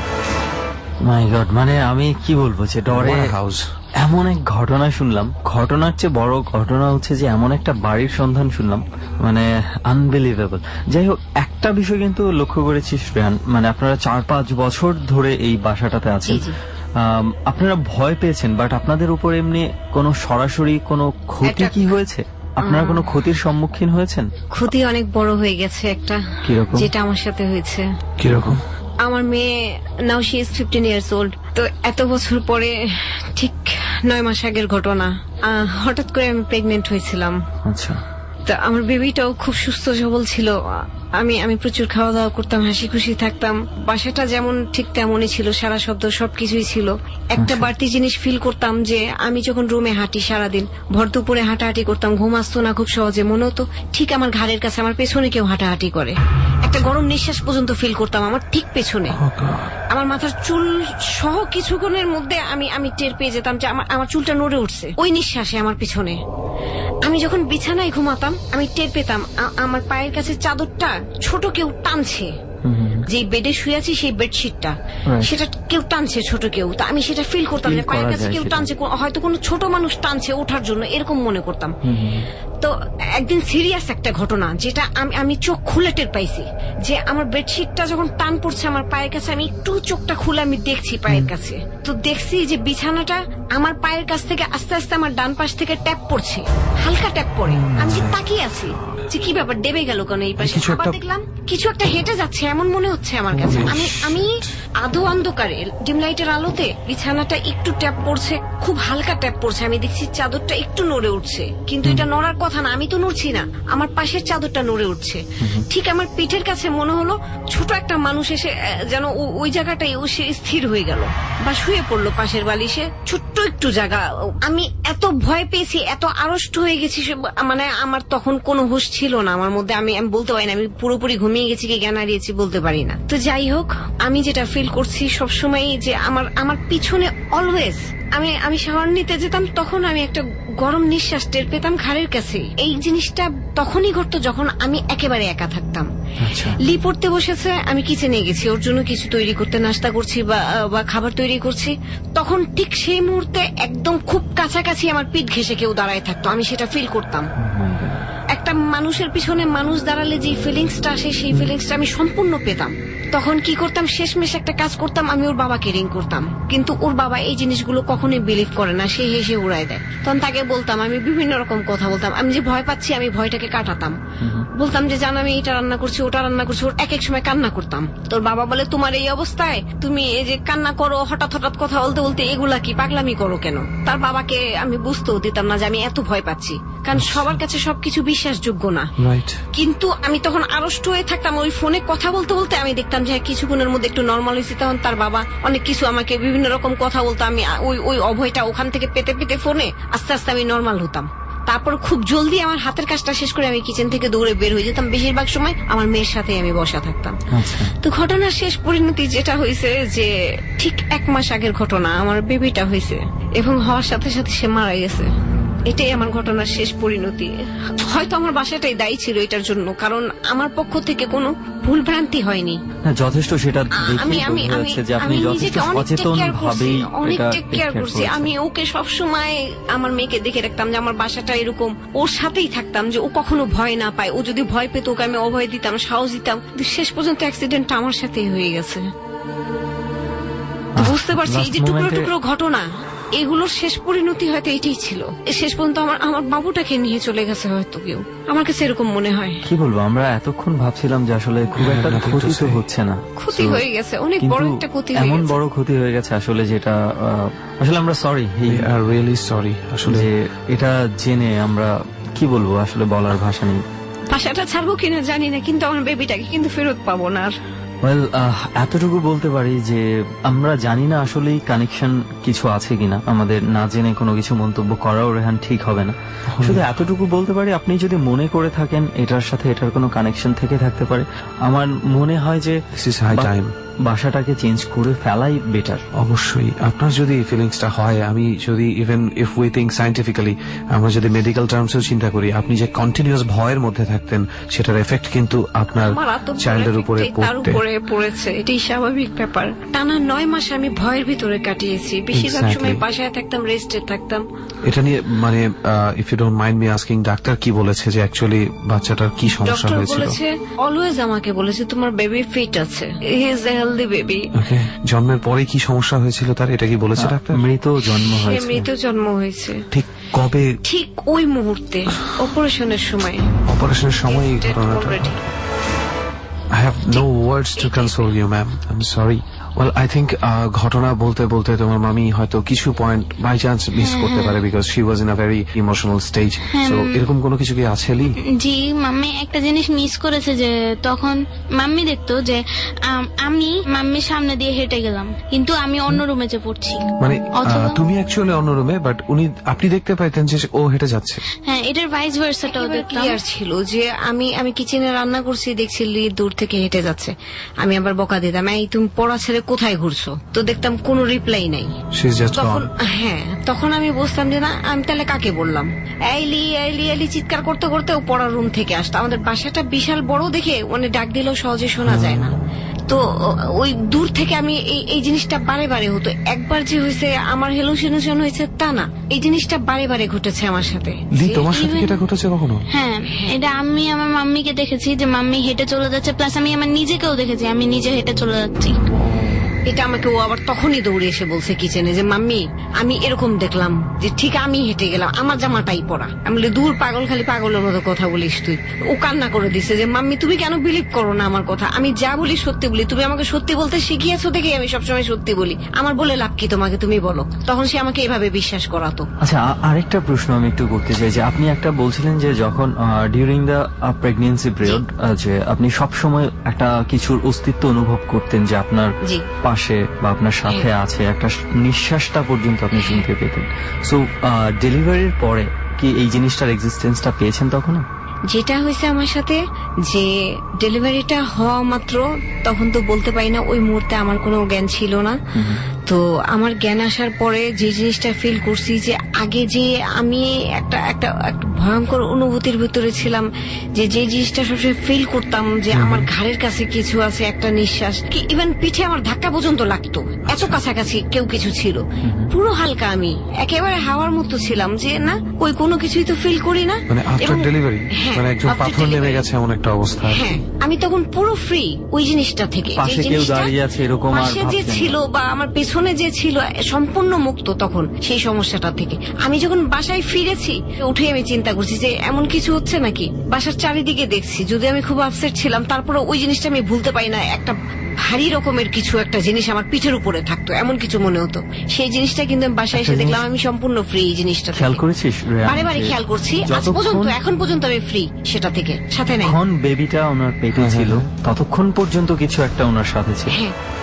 মাই গড, মানে আমি কি বলবো যে ডরে হাউস এমন এক ঘটনা শুনলাম। ঘটনার চেয়ে বড় ঘটনা হচ্ছে যে এমন একটা বাড়ির সন্ধান শুনলাম, মানে আনবিলিভেবল। যাই হোক, একটা বিষয় কিন্তু লক্ষ্য করেছি শ্রেয়ান, মানে আপনারা চার পাঁচ বছর ধরে এই বাসাটাতে আছেন, আপনারা ভয় পেয়েছেন, বাট আপনাদের উপর এমনি কোনো সরাসরি কোনো ক্ষতি কি হয়েছে? আপনারা কোনো ক্ষতির সম্মুখীন হয়েছেন? ক্ষতি অনেক বড় হয়ে গেছে একটা, কিরকম? যেটা আমার সাথে হয়েছে। কিরকম? আমার মেয়ে now she is fifteen years old. তো এত বছর পরে ঠিক নয় মাস আগের ঘটনা, হঠাৎ করে আমি প্রেগনেন্ট হয়েছিলাম। আচ্ছা। তো আমার বেবিটাও খুব সুস্থ সবল ছিল, আমি আমি প্রচুর খাওয়া দাওয়া করতাম, হাসি খুশি থাকতাম, বাসাটা যেমন ঠিক তেমনই ছিল, সারা শব্দ সবকিছুই ছিল। একটা বাড়তি জিনিস ফিল করতাম যে আমি যখন রুমে হাঁটি সারাদিন, ভর দুপুরে হাঁটাহাঁটি করতাম, ঘুম আসতো না খুব সহজে, মনে হতো ঠিক আমার ঘাড়ের কাছে আমার পেছনে কেউ হাঁটাহাঁটি করে। একটা গরম নিঃশ্বাস পর্যন্ত ফিল করতাম আমার ঠিক পেছনে। আমার মাথার চুল সহ কিছুক্ষণের মধ্যে আমি আমি টের পেয়ে যেতাম যে আমার আমার চুলটা নড়ে উঠছে ওই নিঃশ্বাসে আমার পিছনে। আমি যখন বিছানায় ঘুমাতাম আমি টের পেতাম আমার পায়ের কাছে চাদরটা ছোট কেউ টানছে, যে বেডে শুয়ে আছি সেই বেডশিটটা, সেটা কেউ টানছে ছোট কেউ। তো আমি সেটা ফিল করতাম যে পায়ের কাছে কেউ টানছে, হয়তো কোনো ছোট মানুষ টানছে ওঠার জন্য, এরকম মনে করতাম। তো একদিন সিরিয়াস একটা ঘটনা যেটা আমি আমি চোখ খুলে টের পাইছি, যে আমার বেডশিটটা যখন টান পড়ছে আমার পায়ের কাছে, আমি একটু চোখটা খুলে আমি দেখছি পায়ের কাছে, তো দেখছি যে বিছানাটা আমার পায়ের কাছ থেকে আস্তে আস্তে আমার ডান পাশ থেকে ট্যাপ পড়ছে, হালকা ট্যাপ পড়ে। আমি তাকিয়ে আছি যে কি ব্যাপার, দেবে গেল কেন এই পাশে। আবার দেখলাম কিছু একটা হেঁটে যাচ্ছে এমন মনে হচ্ছে আমার কাছে। আমি আমি আধো অন্ধকারে ডিম লাইটের আলোতে বিছানাটা একটু ট্যাপ পড়ছে, খুব হালকা ট্যাপ পড়ছে, আমি দেখছি চাদরটা একটু নড়ে উঠছে, কিন্তু এটা নড়ার কথা না, আমি তো নড়ছি না, আমার পাশের চাদরটা নড়ে উঠছে। ঠিক আমার পিঠের কাছে মনে হলো ছোট একটা মানুষ এসে যেন ওই জায়গাটাই সে স্থির হয়ে গেল বা শুয়ে পড়লো পাশের বালিশে, ছোট্ট একটু জায়গা। আমি এত ভয় পেয়েছি, এত আড়ষ্ট হয়ে গেছি, মানে আমার তখন কোনো হুঁশ ছিল না আমার মধ্যে, আমি আমি বলতে পারি না আমি পুরোপুরি ঘুমিয়ে গেছি কি জ্ঞান হারিয়েছি বলতে পারি না। তো যাই হোক, আমি যেটা ফিল করছি সবসময় যে আমার আমার পিছনে অলওয়েজ আমি আমি শাওয়ার নিতে যেতাম, তখন আমি একটা গরম নিঃশ্বাস টের পেতাম ঘাড়ের কাছে। এই জিনিসটা তখনই ঘটতো যখন আমি একেবারে একা থাকতাম। লি পড়তে বসেছে, আমি কিচেনে গেছি ওর জন্য কিছু তৈরি করতে, নাস্তা করছি বা খাবার তৈরি করছি, তখন ঠিক সেই মুহূর্তে একদম খুব কাছাকাছি আমার পিঠ ঘেঁষে কেউ দাঁড়ায় থাকতো, আমি সেটা ফিল করতাম। একটা মানুষের পিছনে মানুষ দাঁড়ালে যে ফিলিংসটা আসে সেই ফিলিংসটা আমি সম্পূর্ণ পেতাম। তখন কি করতাম, শেষমেশ একটা কাজ করতাম, আমি ওর বাবাকে রিং করতাম, কিন্তু ওর বাবা এই জিনিসগুলো কখনোই বিলিভ করে না, সে হেসে উড়াই দেয়। তখন তাকে বলতাম, আমি বিভিন্ন রকম কথা বলতাম, আমি যে ভয় পাচ্ছি আমি ভয়টাকে কাটাতাম, বলতাম যে জান আমি এটা রান্না করছি ওটা রান্না করছি, ওর এক এক সময় কান্না করতাম। তোর বাবা বলে তোমার এই অবস্থায় তুমি এই যে কান্না করো, হঠাৎ হঠাৎ কথা বলতে বলতে এগুলা কি পাগলামি করো কেন? তার বাবাকে আমি বুঝতেও দিতাম না যে আমি এত ভয় পাচ্ছি, কারণ সবার কাছে সবকিছু বিশ্বাসযোগ্য না। কিন্তু আমি তখন আড়ষ্ট হয়ে থাকতাম, ওই ফোনে কথা বলতে বলতে আমি দেখতাম যে কিছুক্ষণের মধ্যে একটু নর্মাল হয়েছি। তখন তার বাবা অনেক কিছু আমাকে বিভিন্ন রকম কথা বলতো, আমি ওই ওই অভয়টা ওখান থেকে পেতে পেতে ফোনে আস্তে আস্তে আমি নর্মাল হতাম। তারপর খুব জলদি আমার হাতের কাজটা শেষ করে আমি কিচেন থেকে দৌড়ে বের হয়ে যেতাম। বেশিরভাগ সময় আমার মেয়ের সাথে আমি বসা থাকতাম। তো ঘটনার শেষ পরিণতি যেটা হয়েছে যে ঠিক এক মাস আগের ঘটনা, আমার বেবিটা হয়েছে এবং হওয়ার সাথে সাথে সে মারা গেছে। এটাই আমার ঘটনার শেষ পরিণতি। হয়তো আমার বাসাটাই দায়ী ছিল এটার জন্য, কারণ আমার পক্ষ থেকে কোনো ভুল ভ্রান্তি হয়নি। যথেষ্ট সেটা আমি আমি আমি নিজেকে অনেক টেক কেয়ার করছি, অনেক টেক কেয়ার করছি। আমি ওকে সবসময় আমার মেয়েকে দেখে রাখতাম যে আমার বাসাটা এরকম, ওর সাথেই থাকতাম যে ও কখনো ভয় না পায়। ও যদি ভয় পেত ওকে আমি অভয় দিতাম, সাহস দিতাম। শেষ পর্যন্ত অ্যাক্সিডেন্টটা আমার সাথেই হয়ে গেছে। বুঝতে পারছি এই যে টুকরো টুকরো ঘটনা, এগুলোর শেষ পরিণতি হয়তো এটাই ছিল। শেষ পর্যন্ত আমার আমার বাবুটাকে নিয়ে চলে গেছে হয়তো কেউ, আমার কাছে এরকম মনে হয়। কি বলবো, আমরা এতক্ষণ ভাবছিলাম যে আসলে খুব একটা ক্ষতি তো হচ্ছে না, ক্ষতি হয়ে গেছে, অনেক বড় একটা ক্ষতি, এমন বড় ক্ষতি হয়ে গেছে আসলে, যেটা আসলে আমরা সরি, রিয়েলি সরি আসলে। যে এটা জেনে আমরা কি বলবো, আসলে বলার ভাষা নেই। ভাষাটা ছাড়বো কিনা জানি না, কিন্তু আমার বেবিটাকে কিন্তু ফেরত পাবো না। ওয়েল, এতটুকু বলতে পারি যে আমরা জানি না আসলেই কানেকশন কিছু আছে কিনা, আমাদের না জেনে কোনো কিছু মন্তব্য করাও রেহান ঠিক হবে না। শুধু এতটুকু বলতে পারি, আপনি যদি মনে করে থাকেন এটার সাথে এটার কোনো কানেকশন থেকে থাকতে পারে, আমার মনে হয় যে বাসাটাকে চেঞ্জ করে ফেলাই বেটার। অবশ্যই আপনার যদি এই ফিলিংসটা হয়, আমি যদি even if we think scientifically, আমরা যদি মেডিকেল টার্মসেও চিন্তা করি, আপনি যে কন্টিনিউয়াস ভয়ের মধ্যে থাকতেন, সেটার এফেক্ট কিন্তু আপনার চাইল্ডের উপরে পড়েছে। এটাই স্বাভাবিক ব্যাপার। টানা নয় মাস আমি ভয়ের ভিতরে কাটিয়েছি, বেশিরভাগ সময় বাসায় থাকতাম, রেস্টে থাকতাম। এটা নিয়ে মানে if you don't mind me asking, doctor কি বলেছে যে অ্যাকচুয়ালি বাচ্চাটার কি সমস্যা হয়েছিল? বলেছে অলওয়েজ আমাকে বলেছে তোমার বেবি ফিট আছে, he is a healthy baby. Okay, জন্মের পরে কি সমস্যা হয়েছিল তার, এটা কি বলেছে ডাক্তার? মৃত জন্ম হয়েছে। মৃত জন্ম হয়েছে। ঠিক কবে? ঠিক ওই মুহূর্তে অপারেশনের সময়। অপারেশনের সময় এই ঘটনাটা। I have no words to console you, ma'am. I'm sorry. Well, I think uh, ঘটনা বলতে বলতে তোমার মামি হয়তো কিছু পয়েন্ট বাই চান্স মিস করতে পারে, because she was in a very emotional stage. So এরকম কোনো কিছু কি আছে? জি, মাম্মি একটা জিনিস মিস করেছে, যে তখন মাম্মি দেখতো যে আমি মাম্মির সামনে দিয়ে হেঁটে গেলাম, কিন্তু আমি অন্য রুমে যে পড়ছি, মানে তুমি অ্যাকচুয়ালি অন্য রুমে, বাট উনি আপনি দেখতে পাইতেন যে ও হেঁটে যাচ্ছে। হ্যাঁ, এটার ভাইস ভার্সাটাও দেখতাম। ক্লিয়ার ছিল যে আমি আমি কিচেনে রান্না করছি, দেখছি দূর থেকে হেঁটে যাচ্ছে। আমি আবার বকা দিতাম, এই তুমি পড়া ছেড়ে কোথায় ঘুরছো? তো দেখতাম কোনো রিপ্লাই নাই। তখন হ্যাঁ তখন আমি বুঝতাম যে না, আমি তাহলে কাকে বললাম। এলি এলি এলি চিৎকার করতে করতে ও পড়ার রুম থেকে আসতো। আমাদের বাসাটা বিশাল বড় দেখে মানে ডাক দিলেও সহজে শোনা যায় না, তো ওই দূর থেকে আমি এই জিনিসটা বারে বারে হতো। একবার যে হয়েছে আমার হেলুসিনেশন হয়েছে তা না, এই জিনিসটা বারে বারে ঘটেছে আমার সাথে। তোমার সাথে এটা ঘটেছে কখনো? হ্যাঁ, এটা আমি আমার মাম্মিকে দেখেছি যে মাম্মি হেঁটে চলে যাচ্ছে, প্লাস আমি আমার নিজেকেও দেখেছি আমি নিজে হেঁটে চলে যাচ্ছি। এটা আমাকে ও আবার তখনই দৌড়ে এসে বলছে কিচেনে যে মাম্মি আমি এরকম দেখলাম, যে ঠিক আমি হেঁটে গেলাম, আমার জামাটাই পরা। আমি বলি দূর পাগল, খালি পাগলের মতো কথা বলিস তুই। ও কান্না করে দিছে যে মাম্মি তুমি কেন বিলিভ করো না আমার কথা, আমি যা বলি সত্যি বলি, তুমি আমাকে সত্যি বলতে শিখিয়েছো দেখে আমি সবসময় সত্যি বলি, আমার বলে লাভ কি তোমাকে, তুমি বলো। তখন সে আমাকে এভাবে বিশ্বাস করাতো। আচ্ছা, আরেকটা প্রশ্ন আমি একটু করতে চাই, যে আপনি একটা বলছিলেন যে যখন ডিউরিং দ্য প্রেগনেন্সি পিরিয়ড যে আপনি সবসময় একটা কিছুর অস্তিত্ব অনুভব করতেন, যে আপনার পাশে বা আপনার সাথে আছে, একটা নিঃশ্বাসটা পর্যন্ত আপনি শুনতে পেতেন। সো ডেলিভারির পরে কি এই জিনিসটার এক্সিস্টেন্সটা পেয়েছেন তখনও? যেটা হয়েছে আমার সাথে, যে ডেলিভারিটা হওয়া মাত্র, তখন তো বলতে পারি না, ওই মুহূর্তে আমার কোনো জ্ঞান ছিল না। তো আমার জ্ঞান আসার পরে যে জিনিসটা ফিল করছি যে আগে যে আমি একটা একটা একটা ভয়ঙ্কর অনুভূতির ভিতরে ছিলাম, যে যে জিনিসটা সবসময় ফিল করতাম যে আমার ঘাড়ের কাছে কিছু আছে, একটা নিঃশ্বাস কি ইভেন পিঠে আমার ধাক্কা পর্যন্ত লাগতো, এত কাছাকাছি কেউ কিছু ছিল, পুরো হালকা আমি একেবারে হাওয়ার মতো ছিলাম, যে না ওই কোনো কিছুই তো ফিল করি না। মানে আফটার ডেলিভারি মানে একজন পাথর নেমে গেছে এমন একটা অবস্থা। হ্যাঁ, আমি তখন পুরো ফ্রি ওই জিনিসটা থেকে, পাশে কেউ দাঁড়িয়ে আছে এরকম, আর পাশে যে ছিল বা আমার পেছনে যে ছিল সম্পূর্ণ মুক্ত তখন সেই সমস্যাটা থেকে। আমি যখন বাসায় ফিরেছি উঠে আমি চিন্তা করছি যে এমন কিছু হচ্ছে নাকি, বাসার চারিদিকে দেখছি, যদি আমি খুব আপসেট ছিলাম তারপরে ওই জিনিসটা আমি ভুলতে পারি না, একটা ভারী রকমের কিছু একটা জিনিস আমার পিঠের উপরে থাকতো, এমন কিছু মনে হতো। সেই জিনিসটা কিন্তু বাসায় এসে দেখলাম আমি সম্পূর্ণ ফ্রি এই জিনিসটা। খেয়াল করেছিস? বারে বারে খেয়াল করছি, আজ পর্যন্ত এখন পর্যন্ত আমি ফ্রি সেটা থেকে, সাথে নাই। যখন বেবিটা ওনার পেটে ছিল ততক্ষণ পর্যন্ত কিছু একটা ওনার সাথে ছিল।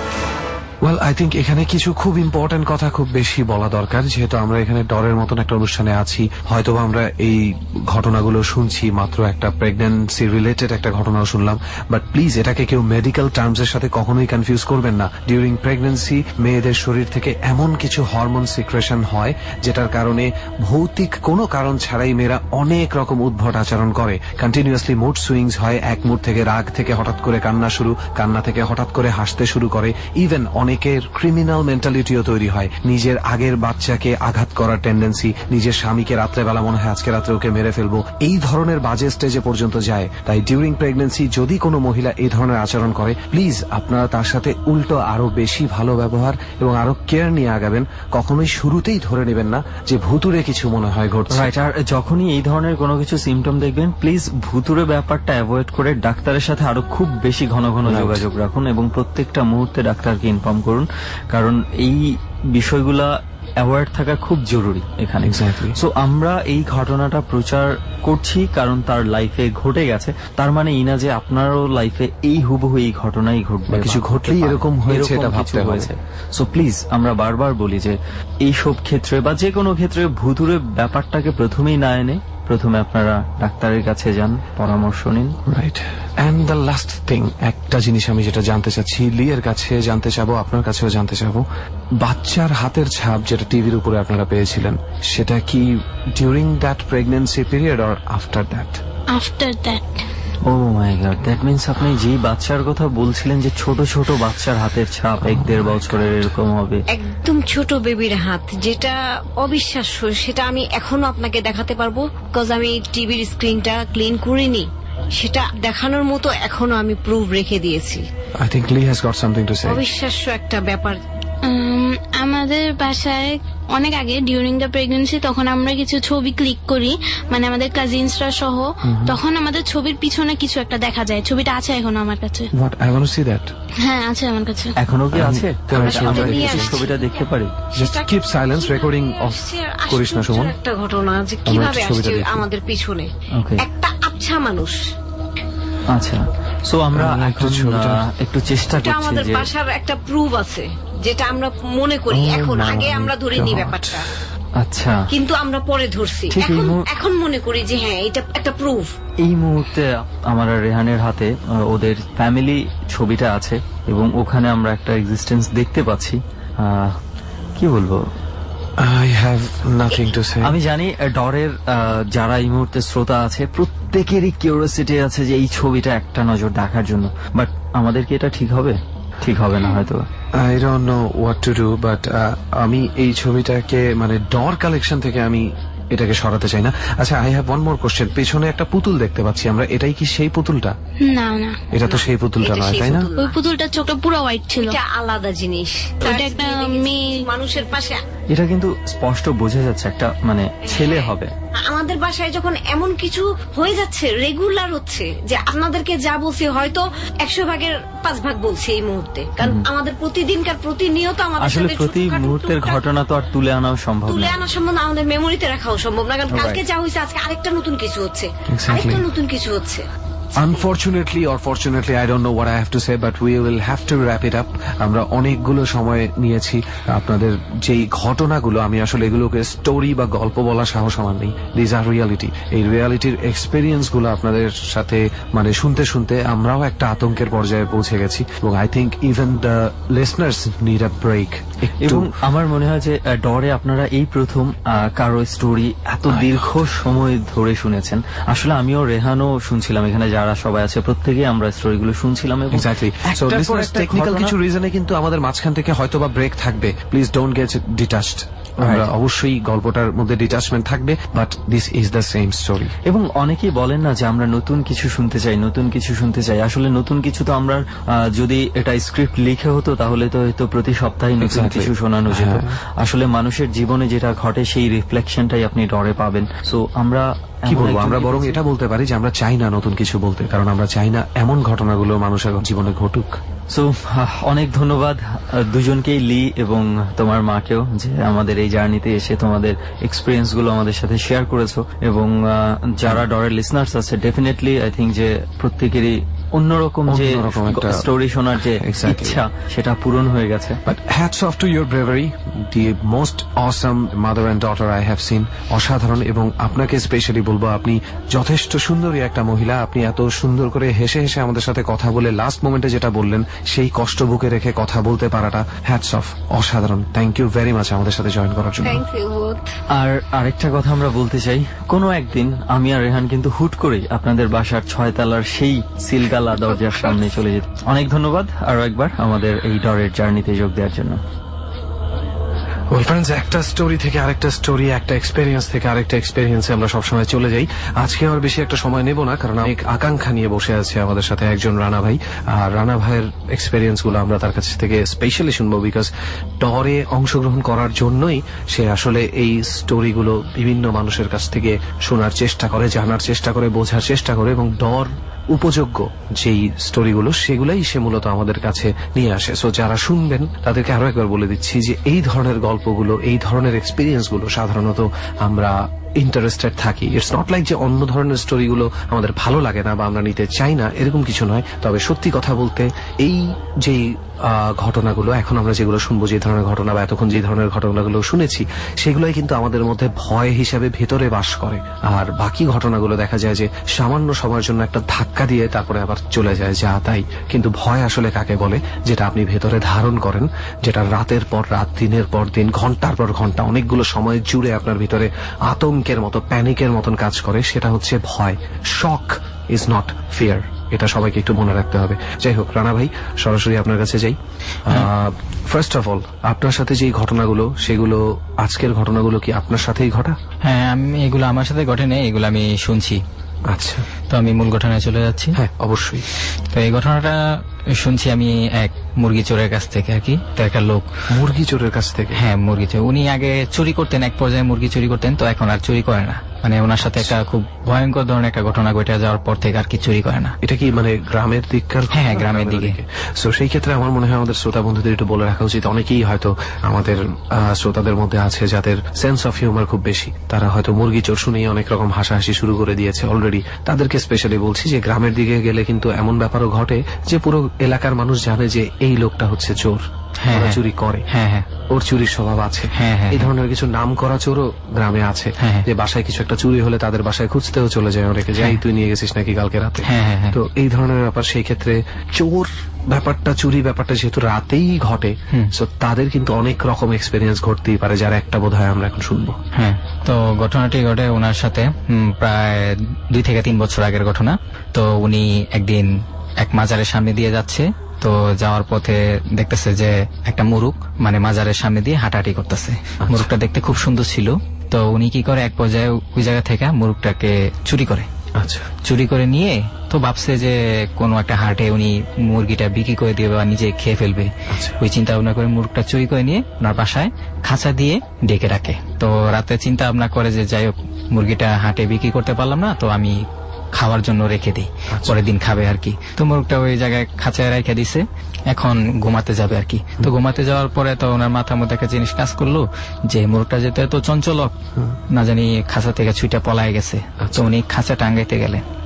ওয়েল আই থিঙ্ক এখানে কিছু খুব ইম্পর্টেন্ট কথা খুব বেশি বলা দরকার, যেহেতু আমরা এখানে ডরের মতন একটা অনুষ্ঠানে আছি, হয়তো আমরা এই ঘটনাগুলো শুনছি, মাত্র একটা প্রেগন্যান্সি রিলেটেড একটা ঘটনাও শুনলাম, বাট প্লিজ এটাকে কেউ মেডিকেল টার্মস এর সাথে কখনোই কনফিউজ করবেন না। ডিউরিং প্রেগন্যান্সি মেয়েদের শরীর থেকে এমন কিছু হরমোন সিক্রেশন হয় যেটার কারণে ভৌতিক কোনো কারণ ছাড়াই মেয়েরা অনেক রকম উদ্ভট আচরণ করে, কন্টিনিউয়াসলি মুড সুইংস হয়, এক মুড থেকে রাগ থেকে হঠাৎ করে কান্না শুরু, কান্না থেকে হঠাৎ করে হাসতে শুরু করে, ইভেন অনেকের ক্রিমিনাল মেন্টালিটিও তৈরি হয়, নিজের আগের বাচ্চাকে আঘাত করার টেন্ডেন্সি, নিজের স্বামীকে রাত্রেবেলা মনে হয় আজকে রাত্রে ওকে মেরে ফেলবো, এই ধরনের বাজে স্টেজে পর্যন্ত যায়। তাই ডিউরিং প্রেগন্যান্সি যদি কোনো মহিলা এই ধরনের আচরণ করে, প্লিজ আপনারা তার সাথে উল্টো আরো বেশি ভালো ব্যবহার এবং আরো কেয়ার নিয়ে আগাবেন, কখনোই শুরুতেই ধরে নেবেন না যে ভুতুরে কিছু মনে হয় ঘটছে। রাইট, আর যখনই এই ধরনের কোনো কিছু সিমটম দেখবেন প্লিজ ভুতুরে ব্যাপারটা অ্যাভয়েড করে ডাক্তারের সাথে আরো খুব বেশি ঘন ঘন যোগাযোগ রাখুন এবং প্রত্যেকটা মুহূর্তে ডাক্তারকে ইনফর্ম করুন, কারণ এই বিষয়গুলা অ্যাওয়ার্ড থাকা খুব জরুরি এখানে। সো আমরা এই ঘটনাটা প্রচার করছি কারণ তার লাইফে ঘটে গেছে, তার মানে এই না যে আপনারও লাইফে এই হুবহু এই ঘটনাই ঘটবে, কিছু ঘটলেই এরকম হয়েছে এটা ভাবতে হয়েছে। সো প্লিজ আমরা বারবার বলি যে এই সব ক্ষেত্রে বা যে কোনো ক্ষেত্রে ভুতুরে ব্যাপারটাকে প্রথমেই না এনে প্রথমে আপনারা ডাক্তারের কাছে যান, পরামর্শ নিন। Right, and the last thing, একটা জিনিস আমি যেটা জানতে চাচ্ছি, লিয়ের কাছে জানতে চাবো, আপনার কাছেও জানতে চাবো, বাচ্চার হাতের ছাপ যেটা টিভির উপরে আপনারা পেয়েছিলেন, সেটা কি during that pregnancy period or after that? After that. Oh my god, that means আপনি যেই বাচ্চার কথা বলছিলেন যে ছোট ছোট বাচ্চার হাতের ছাপ এক দেড় বছরের এরকম হবে, একদম ছোট বেবির হাত, যেটা অবিশ্বাস্য, সেটা আমি এখনো আপনাকে দেখাতে পারবো, বিকজ আমি টিভির স্ক্রিনটা ক্লিন করিনি, সেটা দেখানোর মতো এখনো আমি প্রুফ রেখে দিয়েছি। I think Lee has got something to say. অবিশ্বাস্য একটা ব্যাপার। আমাদের বাসায় অনেক আগে ডিউরিং দ্য প্রেগন্যান্সি তখন আমরা কিছু ছবি ক্লিক করি, মানে আমাদের কাজিনসরা সহ, তখন আমাদের ছবির পিছনে কিছু একটা দেখা যায়, ছবিটা আছে এখনো আমার কাছে। What, I want to see that. হ্যাঁ আছে আমার কাছে। এখনো কি আছে? আমরা কি ছবিটা দেখতে পারি? Just keep silence, recording off করিস না সুমন। একটা ঘটনা যে কিভাবে আসছে আমাদের পিছনে একটা আচ্ছা মানুষ। আচ্ছা, সো আমরা একটু চেষ্টা করছি যে আমাদের বাসার একটা প্রুফ আছে যেটা আমরা মনে করি এখন, আগে আমরা ধরিনি ব্যাপারটা। আচ্ছা, কিন্তু আমরা পরে ধরছি, এখন এখন মনে করি যে হ্যাঁ এটা একটা প্রুফ। এই মুহূর্তে আমার আর রেহানের হাতে ওদের ফ্যামিলি ছবিটা আছে এবং ওখানে আমরা একটা এক্সিস্টেন্স দেখতে পাচ্ছি। কি বলবো, I have nothing to say. আমি জানি ডরের যারা এই মুহূর্তে শ্রোতা আছে প্রত্যেকেরই কিউরিওসিটি আছে যে এই ছবিটা একটা নজর দেখার জন্য, বাট আমাদের কি এটা ঠিক হবে? ঠিক হবে না হয়তো। I don't know what to do, but আমি এই ছবিটাকে মানে ডর কালেকশন থেকে আমি এটাকে সরাতে চাই না। আচ্ছা, I have one more question, পেছনে একটা পুতুল দেখতে পাচ্ছি আমরা, এটাই কি সেই পুতুলটা? না না, এটা তো সেই পুতুলটা নয়, তাই না? ওই পুতুলটার চোখটা পুরো হোয়াইট ছিল, এটা আলাদা জিনিস, এটা একটা মেয়ে মানুষের পাশে। এটা কিন্তু স্পষ্ট বোঝা যাচ্ছে একটা মানে ছেলে হবে। আমাদের বাসায় যখন এমন কিছু হয়ে যাচ্ছে, রেগুলার হচ্ছে, যে আপনাদেরকে যা বলছি হয়তো একশো ভাগের পাঁচ ভাগ বলছি এই মুহূর্তে, কারণ আমাদের প্রতিদিনকার প্রতিনিয়ত আমাদের আসলে প্রতি মুহূর্তের ঘটনা তো আর তুলে আনাও সম্ভব না, তুলে আনা সম্ভব না, আমাদের মেমোরিতে রাখাও সম্ভব না, কারণ কালকে যা হয়েছে আজকে আরেকটা নতুন কিছু হচ্ছে, আরেকটা নতুন কিছু হচ্ছে। Unfortunately or fortunately I don't know what I have to say, but we will have to wrap it up. আমরা অনেকগুলো সময় নিয়েছি আপনাদের যেই ঘটনাগুলো, আমি আসলে এগুলোকে স্টোরি বা গল্প বলার সাহস আমার নেই, দিজ আর রিয়ালিটি। এই রিয়ালিটির এক্সপিরিয়েন্স গুলো আপনাদের সাথে মানে শুনতে শুনতে আমরাও একটা আতঙ্কের পর্যায়ে পৌঁছে গেছি, এবং I think even the listeners need a break. এবং আমার মনে হয় যে ডরে আপনারা এই প্রথম কারো স্টোরি এত দীর্ঘ সময় ধরে শুনেছেন। আসলে আমিও রেহানও শুনছিলাম, এখানে যারা সবাই আছে প্রত্যেকেই আমরা স্টোরিগুলো শুনছিলাম। এক্স্যাক্টলি। সো লিসনার্স, টেকনিক্যাল কিছু রিজনে কিন্তু আমাদের মাঝখান থেকে হয়তো বা ব্রেক থাকবে, প্লিজ ডোন্ট গেট ডিটাচড। আমরা অবশ্যই গল্পটার মধ্যে ডিটাচমেন্ট থাকবে, but this is the same story. এবং অনেকেই বলেন না যে আমরা নতুন কিছু শুনতে চাই, নতুন কিছু শুনতে চাই। আসলে নতুন কিছু তো আমরা যদি এটা স্ক্রিপ্ট লিখে হতো তাহলে তো হয়তো প্রতি সপ্তাহে নতুন কিছু শোনানো যেত। আসলে মানুষের জীবনে যেটা ঘটে সেই রিফ্লেকশনটাই আপনি ডরে পাবেন। সো আমরা কি বলবো, আমরা বরং এটা বলতে পারি যে আমরা চাই না নতুন কিছু বলতে, কারণ আমরা চাই না এমন ঘটনাগুলো মানুষের জীবনে ঘটুক। সো অনেক ধন্যবাদ দুজনকেই, লি এবং তোমার মাকেও, যে আমাদের এই জার্নিতে এসে তোমাদের এক্সপিরিয়েন্স গুলো আমাদের সাথে শেয়ার করেছো। এবং যারা ডরের লিসনার্স আছে, ডেফিনেটলি আই থিঙ্ক যে প্রত্যেকেরই অন্যরকম যে স্টোরি শোনার যে ইচ্ছা সেটা পূরণ হয়ে গেছে। But hats off to your bravery, the most awesome mother and daughter I have seen. অসাধারণ। এবং আপনাকে স্পেশালি বলবো, আপনি যথেষ্ট সুন্দরী একটা মহিলা। আপনি এত সুন্দর করে হেসে হেসে আমাদের সাথে কথা বলে লাস্ট মোমেন্টে যেটা বললেন, সেই কষ্ট বুকে রেখে কথা বলতে পারাটা হ্যাটস অফ, অসাধারণ। থ্যাংক ইউ ভেরি মাচ আমাদের সাথে জয়েন করার জন্য। আর আরেকটা কথা আমরা বলতে চাই, কোনো একদিন আমি আর রেহান কিন্তু হুট করেই আপনাদের বাসার ছয় তলার সেই সিলগালা দরজার সামনে চলে যেত। অনেক ধন্যবাদ আরো একবার আমাদের এই ডরের জার্নিতে যোগ দেওয়ার জন্য। ওয়েল ফ্রেন্ডস, একটা স্টোরি থেকে আরেকটা স্টোরি, একটা এক্সপেরিয়েন্স থেকে আরেকটা এক্সপেরিয়েন্সে আমরা সবসময় চলে যাই। আজকে আর বেশি একটা সময় নেব না, কারণ অনেক আকাঙ্ক্ষা নিয়ে বসে আছে আমাদের সাথে একজন রানা ভাই। আর রানা ভাইয়ের এক্সপেরিয়েন্স গুলো আমরা তার কাছ থেকে স্পেশালি শুনবো, বিকজ ডরে অংশগ্রহণ করার জন্যই সে আসলে এই স্টোরিগুলো বিভিন্ন মানুষের কাছ থেকে শোনার চেষ্টা করে, জানার চেষ্টা করে, বোঝার চেষ্টা করে, এবং ডর উপযোগ্য যেই স্টোরিগুলো সেগুলাই সে মূলত আমাদের কাছে নিয়ে আসে। সো যারা শুনবেন তাদেরকে আরো একবার বলে দিচ্ছি যে এই ধরনের গল্পগুলো, এই ধরনের এক্সপিরিয়েন্স গুলো সাধারণত আমরা ইন্টারেস্টেড থাকি। ইটস নট লাইক যে অন্য ধরনের স্টোরিগুলো আমাদের ভালো লাগে না বা আমরা নিতে চাই না, এরকম কিছু নয়। তবে সত্যি কথা বলতে, এই যে ঘটনাগুলো এখন আমরা যেগুলো শুনবো, যে ধরনের ঘটনা বা এতক্ষণ যে ধরনের ঘটনাগুলো শুনেছি, সেগুলোই কিন্তু আমাদের মধ্যে ভয় হিসাবে ভেতরে বাস করে। আর বাকি ঘটনাগুলো দেখা যায় যে সামান্য সময়ের জন্য একটা ধাক্কা দিয়ে তারপরে আবার চলে যায়, যা তাই। কিন্তু ভয় আসলে কাকে বলে? যেটা আপনি ভেতরে ধারণ করেন, যেটা রাতের পর রাত, দিনের পর দিন, ঘন্টার পর ঘন্টা, অনেকগুলো সময় জুড়ে আপনার ভিতরে আতঙ্কের মতো, প্যানিকের মতন কাজ করে, সেটা হচ্ছে ভয়। শক ইজ নট ফিয়ার, এটা সবাইকে একটু মনে রাখতে হবে। যাই হোক, রানা ভাই, সরাসরি আপনার কাছে যাই। ফার্স্ট অফ অল, আপনার সাথে যে ঘটনাগুলো, সেগুলো আজকের ঘটনাগুলো কি আপনার সাথেই ঘটা? হ্যাঁ, আমি এগুলো আমার সাথে ঘটেনি, এগুলো আমি শুনছি। আচ্ছা, তো আমি মূল ঘটনায় চলে যাচ্ছি। হ্যাঁ, অবশ্যই। তো এই ঘটনাটা শুনছি আমি এক মুরগি চোরের কাছ থেকে আর কি। তো একটা লোক মুরগি চোরের কাছ থেকে? হ্যাঁ, মুরগি চোর। উনি আগে চুরি করতেন, এক পর্যায়ে মুরগি চুরি করতেন, তো এখন আর চুরি করে না। মানে ওনার সাথে একটা খুব ভয়ঙ্কর ধরনের একটা ঘটনা ঘটে যাওয়ার পর থেকে আর কি চুরি করে না। এটা কি মানে গ্রামের দিককার? হ্যাঁ, গ্রামের দিকে। সো সেই ক্ষেত্রে আমার মনে হয় আমাদের শ্রোতা বন্ধুদের একটু বলে রাখা উচিত। অনেকেই হয়তো আমাদের শ্রোতাদের মধ্যে আছে যাদের সেন্স অফ হিউমার খুব বেশি, তারা হয়তো মুরগি চোর শুনেই অনেক রকম হাসাহাসি শুরু করে দিয়েছে অলরেডি। তাদেরকে স্পেশালি বলছি যে গ্রামের দিকে গেলে কিন্তু এমন ব্যাপারও ঘটে যে পুরো এলাকার মানুষ জানে যে এই লোকটা হচ্ছে চোর, চুরি করে, ওর চুরির স্বভাব আছে। এই ধরনের কিছু নাম করা চোরও গ্রামে আছে, যে বাসায় কিছু একটা চুরি হলে তাদের বাসায় খুঁজতেও চলে যায় অনেকে, যাই তুই নিয়ে গেছিস নাকি কালকে রাতে। তো এই ধরনের ব্যাপার, সেই ক্ষেত্রে চোর ব্যাপারটা, চুরি ব্যাপারটা যেহেতু রাতেই ঘটে, তো তাদের কিন্তু অনেক রকম এক্সপেরিয়েন্স ঘটতেই পারে, যার একটা বোধ হয় আমরা এখন শুনবো। হ্যাঁ, তো ঘটনাটি ঘটে ওনার সাথে প্রায় দুই থেকে তিন বছর আগের ঘটনা। তো উনি একদিন এক মাজারের সামনে দিয়ে যাচ্ছে, তো যাওয়ার পথে দেখতেছে যে একটা মুরুক মানে মাজারের সামনে দিয়ে হাঁটাহাঁটি করতেছে। মুরুকটা দেখতে খুব সুন্দর ছিল। তো উনি কি করে, এক পর্যায়ে ওই জায়গা থেকে মুরুকটাকে চুরি করে। আচ্ছা, চুরি করে নিয়ে তো ভাবছে যে কোনো একটা হাটে উনি মুরগিটা বিক্রি করে দিবে বা নিজে খেয়ে ফেলবে। ওই চিন্তা ভাবনা করে মুরগিটা চুরি করে নিয়ে ওনার বাসায় খাঁচা দিয়ে ডেকে রাখে। তো রাতে চিন্তা ভাবনা করে যে যাই হোক, মুরগিটা হাটে বিক্রি করতে পারলাম না, তো আমি খাওয়ার জন্য রেখে দিই, পরের দিন খাবে আর কি। তো মুরগটা ওই জায়গায় খাঁচায় রেখে দিছে, এখন ঘুমাতে যাবে আর কি। তো ঘুমাতে যাওয়ার পরে তো ওনার মাথার মধ্যে একটা জিনিস কাজ করলো যে মুরগটা যেতে তো চঞ্চলক, না জানি খাঁচা থেকে ছুইটা পলায় গেছে। তো উনি খাঁচা টাঙ্গাইতে গেলেন,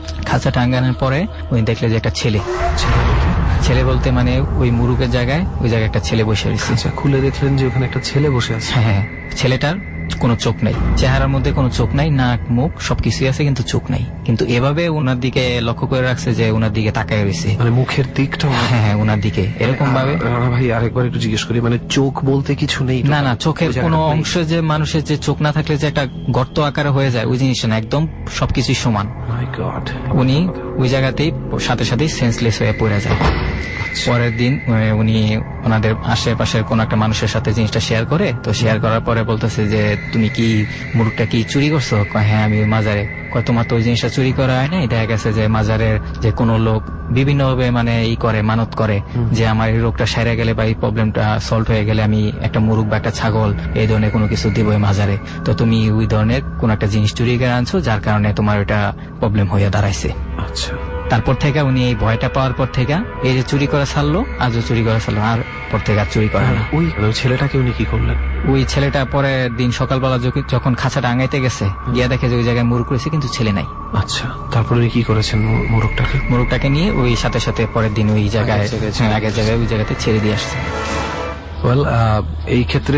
খাঁচা টাঙ্গানোর পরে উনি দেখলে যে একটা ছেলে ছেলে বলতে মানে ওই মুরুকের জায়গায় ওই জায়গায় একটা ছেলে বসে রয়েছে। খুলে দেখলেন যে ওখানে একটা ছেলে বসে আছে। হ্যাঁ, ছেলেটার কোনো চোখ নাই, চেহারার মধ্যে কোনো চোখ নাই, নাক মুখ সবকিছুই আছে কিন্তু চোখ নাই। কিন্তু এভাবে ওনার দিকে লক্ষ্য করে রাখছে যে ওনার দিকে তাকায় রয়েছে, মানে মুখের দিকটা। হ্যাঁ হ্যাঁ, ওনার দিকে এরকম ভাবে। রানা ভাই আরেকবার একটু জিজ্ঞেস করি, মানে চোখ বলতে কিছু নেই? না না, চোখের কোনো অংশ, যে মানুষের যে চোখ না থাকলে যে একটা গর্ত আকারে হয়ে যায় ওই জিনিসটা না, একদম সবকিছুই সমান। My god. উনি ওই জায়গাতেই সাথে সাথেই সেন্সলেস হয়ে পড়ে যায়। পরের দিন উনি ওনাদের আশেপাশের কোন একটা মানুষের সাথে জিনিসটা শেয়ার করে, তো শেয়ার করার পরে বলতেছে যে তুমি কি মুরুকটা কি চুরি করছো? হ্যাঁ আমি মাজারে। কয় তোমার তো ওই জিনিসটা চুরি করা হয় নাই, দেখা গেছে যে মাজারের যে কোনো লোক বিভিন্ন ভাবে মানে ই করে, মানত করে যে আমার এই রোগটা সেরে গেলে বা এই প্রবলেমটা সলভ হয়ে গেলে আমি একটা মুরুক বা একটা ছাগল এই ধরনের কোনো কিছু দিব এই মাজারে। তো তুমি ওই ধরনের কোন একটা জিনিস চুরি করে আনছো, যার কারণে তোমার ওইটা প্রবলেম হয়ে দাঁড়াইছে। আচ্ছা। তারপর থেকে উনি এই ভয়টা পাওয়ার পর থেকে এই যে চুরি করা ছাড়লো, আজও চুরি করা ছাড়লো, আর পর থেকে আর চুরি করে না। ওই ছেলেটাকে উনি কি করলেন? ওই ছেলেটা পরে দিন সকালবেলা যখন খাঁচাটা আঙাইতে গেছে, গিয়া দেখে যে ওই জায়গায় মুরুক রয়েছে কিন্তু ছেলে নাই। আচ্ছা, তারপরে উনি কি করেছেন? মুরুকটাকে মুরুকটাকে নিয়ে ওই সাথে সাথে পরের দিন ওই জায়গায় আগের জায়গায় ওই জায়গাতে ছেড়ে দিয়ে আসছে। ওয়েল, এই ক্ষেত্রে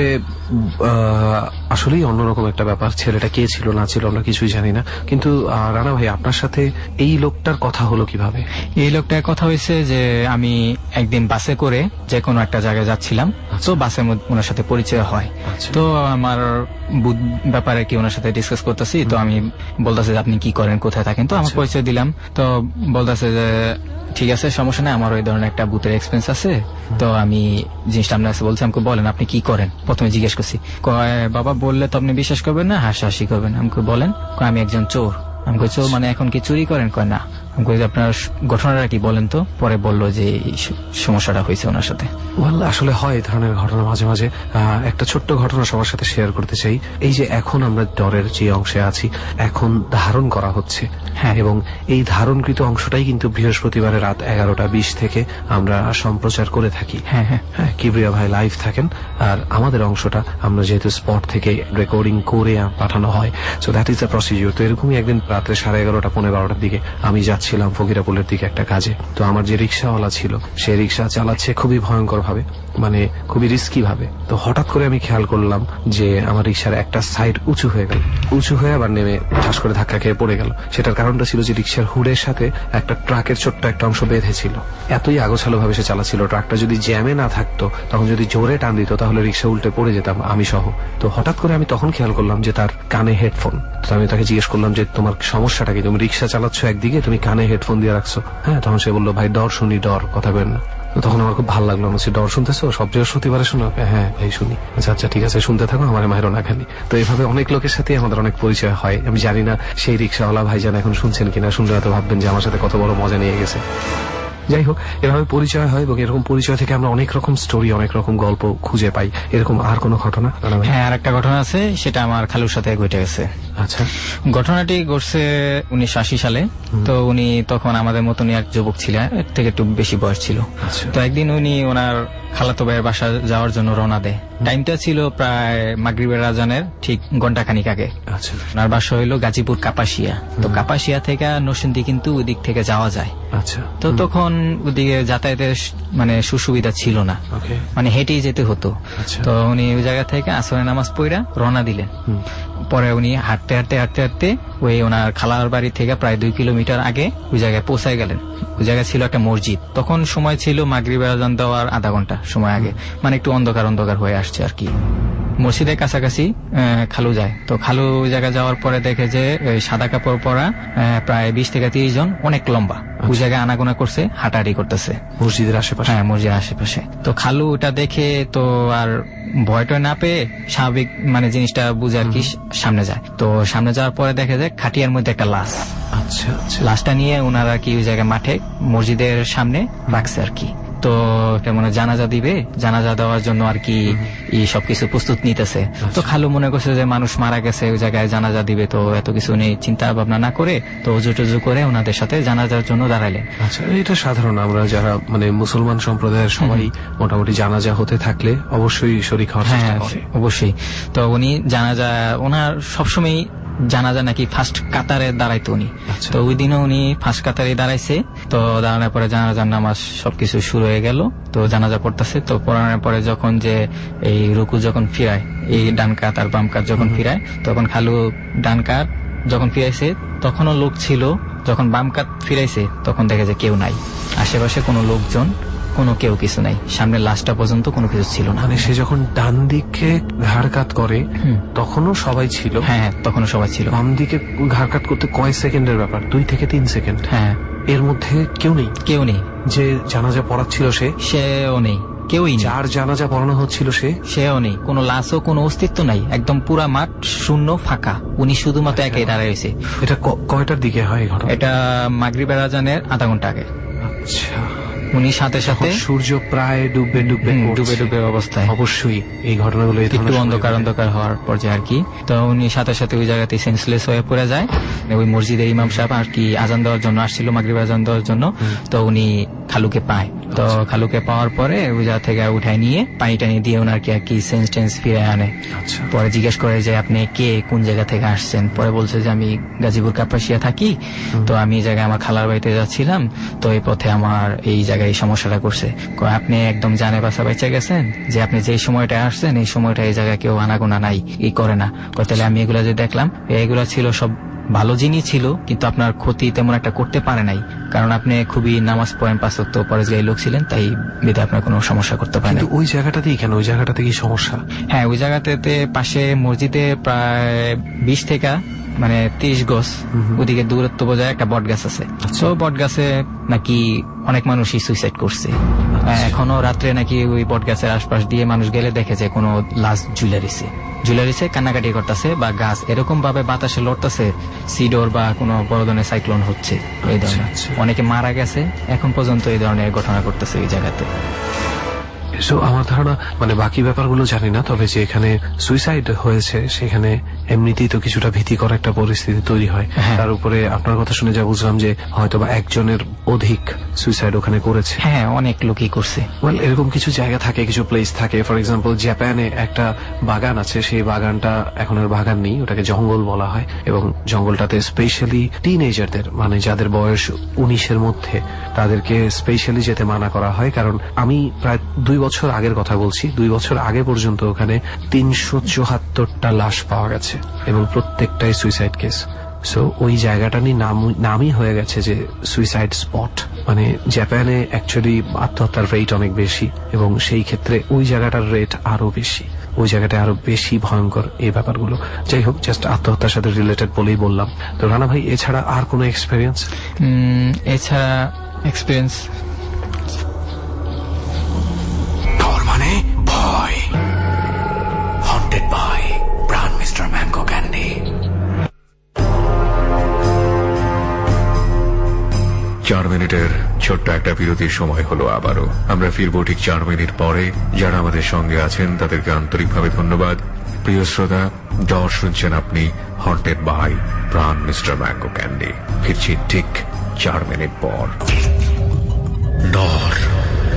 আসলেই অন্যরকম একটা ব্যাপার। ছেলেটা কে ছিল না ছিল আমরা কিছুই জানি না, কিন্তু রানা ভাই আপনার সাথে এই লোকটার কথা হলো কিভাবে? এই লোকটার কথা হয়েছে যে আমি একদিন বাসে করে যে কোনো একটা জায়গায় যাচ্ছিলাম, তো বাসের মধ্যে ওনার সাথে পরিচয় হয়। তো আমার ব্যাপারে কি ওনার সাথে ডিসকাস করতেছি, তো আমি বলতেছে যে আপনি কি করেন, কোথায় থাকেন, তো আমার পরিচয় দিলাম। তো বলতেছে যে ঠিক আছে সমস্যা নেই, আমার ওই ধরনের একটা বুথের এক্সপেন্স আছে, তো আমি জিনিসটা আপনার কাছে বলছি, আমাকে বলেন আপনি কি করেন। প্রথমে জিজ্ঞেস করছি, কয় বাবা বললে তো আপনি বিশ্বাস করবেন না, হাসাহাসি করবেন। আমাকে বলেন, আমি একজন চোর। আমি কই চোর মানে এখন কি চুরি করেন? কয় না। আমি কই আপনার ঘটনাটা কি বলেন তো। পরে বললো যে সমস্যাটা হয়েছে ওনার সাথে। আসলে হয় এই ধরনের ঘটনা মাঝে মাঝে। একটা ছোট্ট ঘটনা সবার সাথে শেয়ার করতে চাই। এই যে এখন আমরা ডরের যে অংশে আছি, এখন ধারণ করা হচ্ছে, হ্যাঁ, এবং এই ধারণকৃত অংশটাই কিন্তু বৃহস্পতিবারে রাত এগারোটা বিশ থেকে আমরা সম্প্রচার করে থাকি। হ্যাঁ হ্যাঁ হ্যাঁ কিবরিয়া ভাই লাইভ থাকেন, আর আমাদের অংশটা আমরা যেহেতু স্পট থেকে রেকর্ডিং করে পাঠানো হয়, so that is the procedure. তো এরকমই একদিন রাত্রে সাড়ে এগারোটা পনেরো বারোটার দিকে আমি যাচ্ছিলাম ফকিরাপুলের দিকে একটা কাজে। তো আমার যে রিক্সাওয়ালা ছিল সে রিক্সা চালাচ্ছে খুবই ভয়ঙ্কর ভাবে, মানে খুবই রিস্কি ভাবে। তো হঠাৎ করে আমি খেয়াল করলাম যে আমার রিক্সার একটা সাইড উঁচু হয়ে গেল, উঁচু হয়ে আবার নেমে ঠাস করে ধাক্কা খেয়ে পড়ে গেল। সেটার কারণটা ছিল যে রিক্সার হুডের সাথে একটা ট্রাকের ছোট্ট একটা অংশ বেঁধে ছিল। এতই আগোছালো ভাবে সে চালাচ্ছিল, ট্রাকটা যদি জ্যামে না থাকতো, তখন যদি জোরে টান দিত তাহলে রিক্সা উল্টে পড়ে যেতাম আমি সহ। তো হঠাৎ করে আমি তখন খেয়াল করলাম যে তার কানে হেডফোন। তো আমি তাকে জিজ্ঞেস করলাম যে তোমার সমস্যাটা কি, তুমি রিক্সা চালাচ্ছ একদিকে, তুমি কানে হেডফোন দিয়ে রাখছো। হ্যাঁ, তখন সে বললো ভাই ডর শুনি, ডর কথা বের না। তখন আমার খুব ভালো লাগলো, বলছি ডর শুনতেছো, সব বৃহস্পতিবারে শোনো? হ্যাঁ ভাই শুনি। আচ্ছা আচ্ছা ঠিক আছে, শুনতে থাকো, আমার মায়েরও না খালি। তো এইভাবে অনেক লোকের সাথে আমাদের অনেক পরিচয় হয়। আমি জানি না সেই রিক্সাওয়ালা ভাইজান এখন শুনছেন কিনা, শুনলে হয়তো ভাববেন যে আমার সাথে কত বড় মজা নিয়ে গেছে। যাই হোক, এভাবে পরিচয় হয় এবং এরকম পরিচয় থেকে আমরা অনেক রকম স্টোরি, অনেক রকম গল্প খুঁজে পাই। এরকম আর কোনো ঘটনা? হ্যাঁ, আর একটা ঘটনা আছে, সেটা আমার খালুর সাথে ঘটে গেছে। আচ্ছা, ঘটনাটি ঘটছে উনিশশো আশি সালে। তো উনি তখন আমাদের মতনই এক যুবক ছিলেন, এর থেকে একটু বেশি বয়স ছিল। তো একদিন উনি ওনার খালাতো ভাইয়ের বাসা যাওয়ার জন্য রওনা দেয়। টাইমটা ছিল প্রায় মাগরিবের আজানের ঠিক ঘন্টা খানিক আগে। আচ্ছা, ওনার বাসা হইলো গাজীপুর কাপাসিয়া। তো কাপাসিয়া থেকে নরসিংদী কিন্তু ওই দিক থেকে যাওয়া যায়। আচ্ছা, তো তখন ওদিকে যাতায়াতের মানে সুসুবিধা ছিল না, মানে হেঁটেই যেতে হতো। তো উনি ওই জায়গা থেকে আসরের নামাজ পড়া রওনা দিলেন। পরে উনি হাঁটতে হাঁটতে হাঁটতে হাঁটতে ওই ওনার খালার বাড়ি থেকে প্রায় দুই কিলোমিটার আগে ওই জায়গায় পৌঁছায় গেলেন। ওই জায়গায় ছিল একটা মসজিদ। তখন সময় ছিল মাগরিবের আজান দেওয়ার আধা ঘন্টা সময় আগে, মানে একটু অন্ধকার অন্ধকার হয়ে আসছে আর কি। মসজিদের কাছাকাছি খালু যায়। তো খালু ওই জায়গায় যাওয়ার পরে দেখে যে সাদা কাপড় পরা প্রায় বিশ থেকে তিরিশ জন, অনেক লম্বা, ওই জায়গায় আনাগোনা করছে, হাঁটাহাঁটি করতেছে মসজিদের আশেপাশে। হ্যাঁ, মসজিদের আশেপাশে। তো খালু ওটা দেখে তো আর ভয়টা না পেয়ে স্বাভাবিক মানে জিনিসটা বুঝে আর কি সামনে যায়। তো সামনে যাওয়ার পরে দেখে যায় খাটিয়ার মধ্যে একটা লাশ। আচ্ছা, লাশটা নিয়ে ওনারা কি ওই জায়গায় মাঠে মসজিদের সামনে রাখছে আর কি। তো মানে জানাজা দিবে, জানাজা দেওয়ার জন্য আর কি এই সবকিছু প্রস্তুত নিতেছে। তো খালু মনে করছে যে মানুষ মারা গেছে, ওই জায়গায় জানাজা দিবে, তো এত কিছু নেই, চিন্তা ভাবনা না করে তো অজু টজু করে ওনাদের সাথে জানাজার জন্য দাঁড়াইলেন। আচ্ছা, এটা সাধারণ, আমরা যারা মানে মুসলমান সম্প্রদায়ের সবাই মোটামুটি জানাজা হতে থাকলে অবশ্যই শরীক হওয়ার চেষ্টা করে। অবশ্যই। তো উনি জানাজা ওনার সবসময় জানাজা নাকি ফার্স্ট কাতারে দাঁড়াইতো উনি। তো ওই দিনও উনি ফার্স্ট কাতারে দাঁড়াইছে। তো দাঁড়ানোর পরে জানাজার নামাজ সবকিছু শুরু হয়ে গেল। তো জানাজা পড়তেছে। তো পড়ানোর পরে যখন যে এই রুকু যখন ফিরায়, এই ডান কাত আর বাম কাত যখন ফিরায়, তখন খালু ডান কাত যখন ফিরাইছে তখনও লোক ছিল। যখন বাম কাত ফিরাইছে তখন দেখে যে কেউ নাই, আশেপাশে কোনো লোকজন, কোনো কেউ কিছু নাই, সামনে লাশটা পর্যন্ত কোনো কিছু ছিল না। মানে সে যখন ডান দিকে ঘাড় কাত করে তখনও সবাই ছিল? হ্যাঁ, তখনও সবাই ছিল। বাম দিকে ঘাড় কাত করতে কয় সেকেন্ডের ব্যাপার? দুই থেকে তিন সেকেন্ড। হ্যাঁ, এর মধ্যে কেউ নেই? কেউ নেই। যে জানাজা পড়াচ্ছিল সে? সেও নেই, কেউই নেই। যার জানাজা পড়ানো হচ্ছিল সে? সেও নেই, কোনো লাশও কোনো অস্তিত্ব নাই, একদম পুরা মাঠ শূন্য ফাঁকা। উনি শুধুমাত্র একাই দাঁড়ায় রয়েছে। এটা কয়টার দিকে হয় ঘটনা? এটা মাগরিবের আজানের আধা ঘন্টা আগে। আচ্ছা। উনি সাথে সাথে সূর্য প্রায় ডুবে ডুবে ডুবে ডুবে অবস্থায়, অবশ্যই এই ঘটনাগুলো একটু অন্ধকার অন্ধকার হওয়ার পর্যায়ে আর কি। তো উনি সাথে সাথে ওই জায়গাতে সেন্সলেস হয়ে পড়ে যায়। ওই মসজিদের ইমাম সাহেব আর কি আজান দেওয়ার জন্য আসছিল, মাগরিব আজান দেওয়ার জন্য। তো উনি খালুকে পায়। তো খালুকে পাওয়ার পরে ওই জায়গা থেকে উঠায় নিয়ে পানি টানি দিয়ে ওনার কি আর কি সেন্স টেন্স ফিরে আনে। পরে জিজ্ঞেস করে যে আপনি কে, কোন জায়গা থেকে আসছেন? পরে বলছে যে আমি গাজীপুর কাপাসিয়া থাকি, তো আমি এই জায়গায় আমার খালার বাড়িতে যাচ্ছিলাম, তো এই পথে আমার এই জায়গায় এই সমস্যাটা করছে। আপনি একদম জানে বাসা বেঁচে গেছেন যে আপনি যে সময়টা আসছেন এই সময়টা এই জায়গায় কেউ আনাগোনা নাই, ই করে না। তাহলে আমি এগুলা যে দেখলাম, এগুলা ছিল সব ভালো জিনিস ছিল, কিন্তু আপনার ক্ষতি তেমন একটা করতে পারে নাই, কারণ আপনি খুবই নামাজ পড়েন, পাঁচ ওয়াক্ত পরেজগারী লোক ছিলেন, তাই বিধে আপনার কোনো সমস্যা করতে পারে না। ওই জায়গাটাতেই কেন? ওই জায়গাটাতে কি সমস্যা? হ্যাঁ, ওই জায়গাটাতে পাশে মসজিদে প্রায় বিশ থেকে মানে তিরিশ গজ ওদিকে দূরত্ব বোঝায় একটা বট গাছ আছে। তো বট গাছে নাকি অনেক মানুষই সুইসাইড করছে। এখনো রাত্রে নাকি ওই বট গাছের আশপাশ দিয়ে মানুষ গেলে দেখে যে কোনো লাশ ঝুলে রয়েছে ঝুলে রয়েছে কান্নাকাটি করতেছে, বা গাছ এরকম ভাবে বাতাসে লড়তেছে, সিডোর বা কোনো বড় ধরনের সাইক্লোন হচ্ছে। এই ধরনের অনেকে মারা গেছে, এখন পর্যন্ত এই ধরনের ঘটনা করতেছে এই জায়গাতে। সো আমার ধারণা, মানে বাকি ব্যাপারগুলো জানি না, তবে যে এখানে সুইসাইড হয়েছে সেখানে এমনিতেই তো কিছুটা ভীতিকর একটা পরিস্থিতি তৈরি হয়। তার উপরে আপনার কথা শুনে যা বুঝলাম যে হয়তো বা একজনের অধিক সুইসাইড ওখানে করেছে। হ্যাঁ, অনেক লোকই করছে। ওয়েল, এরকম কিছু জায়গা থাকে, কিছু প্লেস থাকে। ফর এক্সাম্পল জাপানে একটা বাগান আছে, সেই বাগানটা এখন আর বাগান নেই, ওটাকে জঙ্গল বলা হয়, এবং জঙ্গলটাতে স্পেশালি টিনেজারদের, মানে যাদের বয়স উনিশের মধ্যে, তাদেরকে স্পেশালি যেতে মানা করা হয়। কারণ আমি প্রায় দুই বছর আগের কথা বলছি, দুই বছর আগে পর্যন্ত ওখানে তিনশো চুয়াত্তরটা লাশ পাওয়া গেছে এবং প্রত্যেকটাই সুইসাইড কেস। সো ওই জায়গাটা নিয়ে নামই হয়ে গেছে যে সুইসাইড স্পট। মানে জাপানে অ্যাকচুয়ালি আত্মহত্যার রেট অনেক বেশি, এবং সেই ক্ষেত্রে ওই জায়গাটার রেট আরো বেশি, ওই জায়গাটা আরো বেশি ভয়ঙ্কর এই ব্যাপারগুলো। যাই হোক, জাস্ট আত্মহত্যার সাথে রিলেটেড বলেই বললাম। তো রানা ভাই, এছাড়া আর কোনো এক্সপিরিয়েন্স? এছাড়া এক্সপিরিয়েন্স মানে ভয়, haunted by Pran mister mango candy. চার মিনিটের ছোট্ট একটা বিরতির সময় হলো আবারও। আমরা ফিরবো ঠিক চার মিনিট পরে। যারা আমাদের সঙ্গে আছেন তাদেরকে আন্তরিকভাবে ধন্যবাদ। প্রিয় শ্রোতা, ডর শুনছেন আপনি haunted by Pran mister mango candy. ফিরছি ঠিক চার মিনিট পর। ডর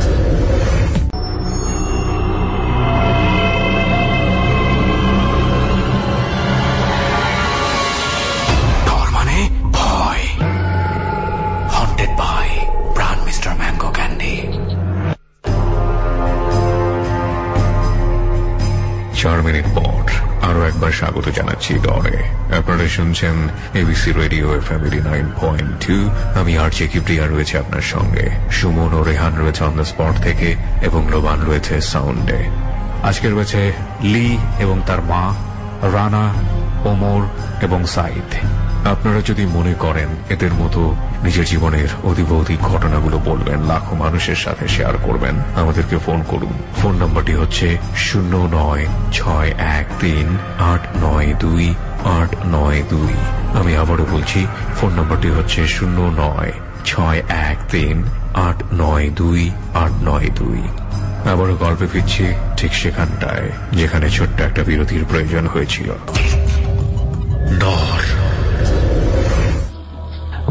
চার মিনিট পর আরো একবার স্বাগত জানাচ্ছি ডরে। আপনারা শুনছেন ABC radio F M eighty nine point two. আমি আর জে কিবরিয়া রয়েছে আপনার সঙ্গে। সুমন ও রেহান রয়েছে অন দ্য স্পট থেকে, এবং লোবান রয়েছে সাউন্ডে। আজকে রয়েছে লি এবং তার মা, রানা, ওমর এবং সাইদ। আপনারা যদি মনে করেন এদের মতো নিজের জীবনের অধিক অধিক ঘটনাগুলো বলবেন, লাখো মানুষের সাথে শেয়ার করবেন, আমাদেরকে ফোন করুন। ফোন নম্বরটি হচ্ছে শূন্য নয় ছয় এক তিন আট নয় দুই আট নয় দুই। আমি আবারও বলছি, ফোন নম্বরটি হচ্ছে শূন্য নয় ছয় এক তিন আট নয় দুই আট নয় দুই। আবারও গল্পে ফিরছি ঠিক সেখানটায় যেখানে ছোট্ট একটা বিরতির প্রয়োজন হয়েছিল। ডর।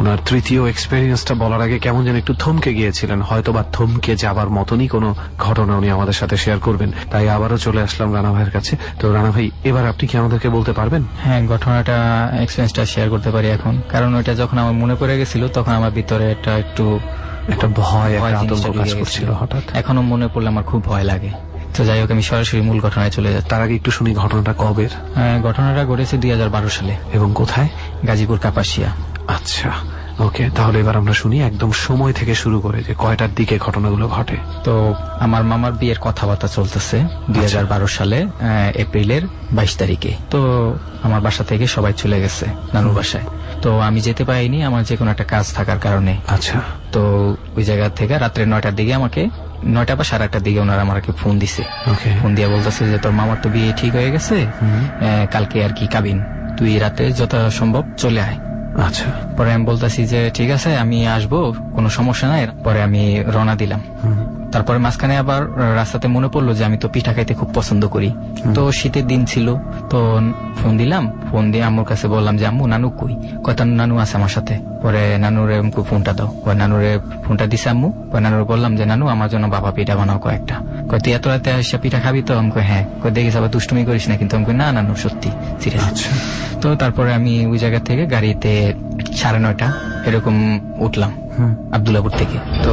ওনার তৃতীয় এক্সপেরিয়েন্সটা বলার আগে কেমন যেন একটু থমকে গিয়েছিলেন, হয়তো বা থমকে যাবার মতনই কোনো ঘটনা উনি আমাদের সাথে শেয়ার করবেন, তাই আবারও চলে আসলাম রানা ভাইয়ের কাছে। তো রানা ভাই, এবার আপনি কি আমাদেরকে বলতে পারবেন? হ্যাঁ, ঘটনাটা এক্সপেরিয়েন্সটা শেয়ার করতে পারি এখন, কারণ ওইটা যখন আমার মনে পড়ে গেছিল তখন আমার ভিতরে একটা একটু একটা ভয়, একটা আতঙ্ক কাজ করছিল হঠাৎ। এখনো মনে পড়লে আমার খুব ভয় লাগে। তো যাই হোক, আমি সরাসরি মূল ঘটনায় চলে যাচ্ছি। তার আগে একটু শুনি ঘটনাটা কবের। ঘটনাটা ঘটেছে দুই হাজার বারো সালে। এবং কোথায়? গাজীপুর কাপাসিয়া। আচ্ছা, ওকে, তাহলে এবার আমরা শুনি একদম সময় থেকে শুরু করে যে কয়টার দিকে ঘটনাগুলো ঘটে। তো আমার মামার বিয়ের কথাবার্তা চলতেছে দুই হাজার বারো সালে এপ্রিলের বাইশ তারিখে। তো আমার বাসা থেকে সবাই চলে গেছে নানুর বাসায়। তো আমি যেতে পারিনি, আমার যে কোনো একটা কাজ থাকার কারণে। আচ্ছা। তো ওই জায়গা থেকে রাত্রে নয়টার দিকে আমাকে নয়টা বা সাড়ে আটটার দিকে ওনারা আমাকে ফোন দিছে। ফোন দিয়ে বলতেছে যে তোর মামার তো বিয়ে ঠিক হয়ে গেছে, কালকে আর কি কাবিন, তুই রাতে যত সম্ভব চলে আয়। আচ্ছা। পরে আমি বলতেছি যে ঠিক আছে, আমি আসবো, কোনো সমস্যা নাই। পরে আমি রওনা দিলাম। তারপরে মাঝখানে আবার রাস্তাতে মনে পড়লো যে আমি তো পিঠা খাইতে খুব পছন্দ করি। তো শীতের দিন ছিল, তো ফোন দিলাম। ফোন দিয়ে আম্মুর কাছে বললাম যে আম্মু, নানু কই? কয়টা নানু আছে আমার সাথে। পরে নানুরে ফোনটা দাও। পরে নানুরে ফোনটা দিছে আম্মু। পরে নানুরে বললাম যে নানু, আমার জন্য বাবা পিঠা বানাও কয়েকটা। কয় তুই এত রাতে এসে পিঠা খাবি? তো আমি হ্যাঁ। কয় দেখিস আবার দুষ্টুমি করিস না কিন্তু। আমি না নানু, সত্যি সিরিয়াস। তো তারপরে আমি ওই জায়গা থেকে গাড়িতে সাড়ে নয়টা এরকম উঠলাম আব্দুল্লাপুর থেকে। তো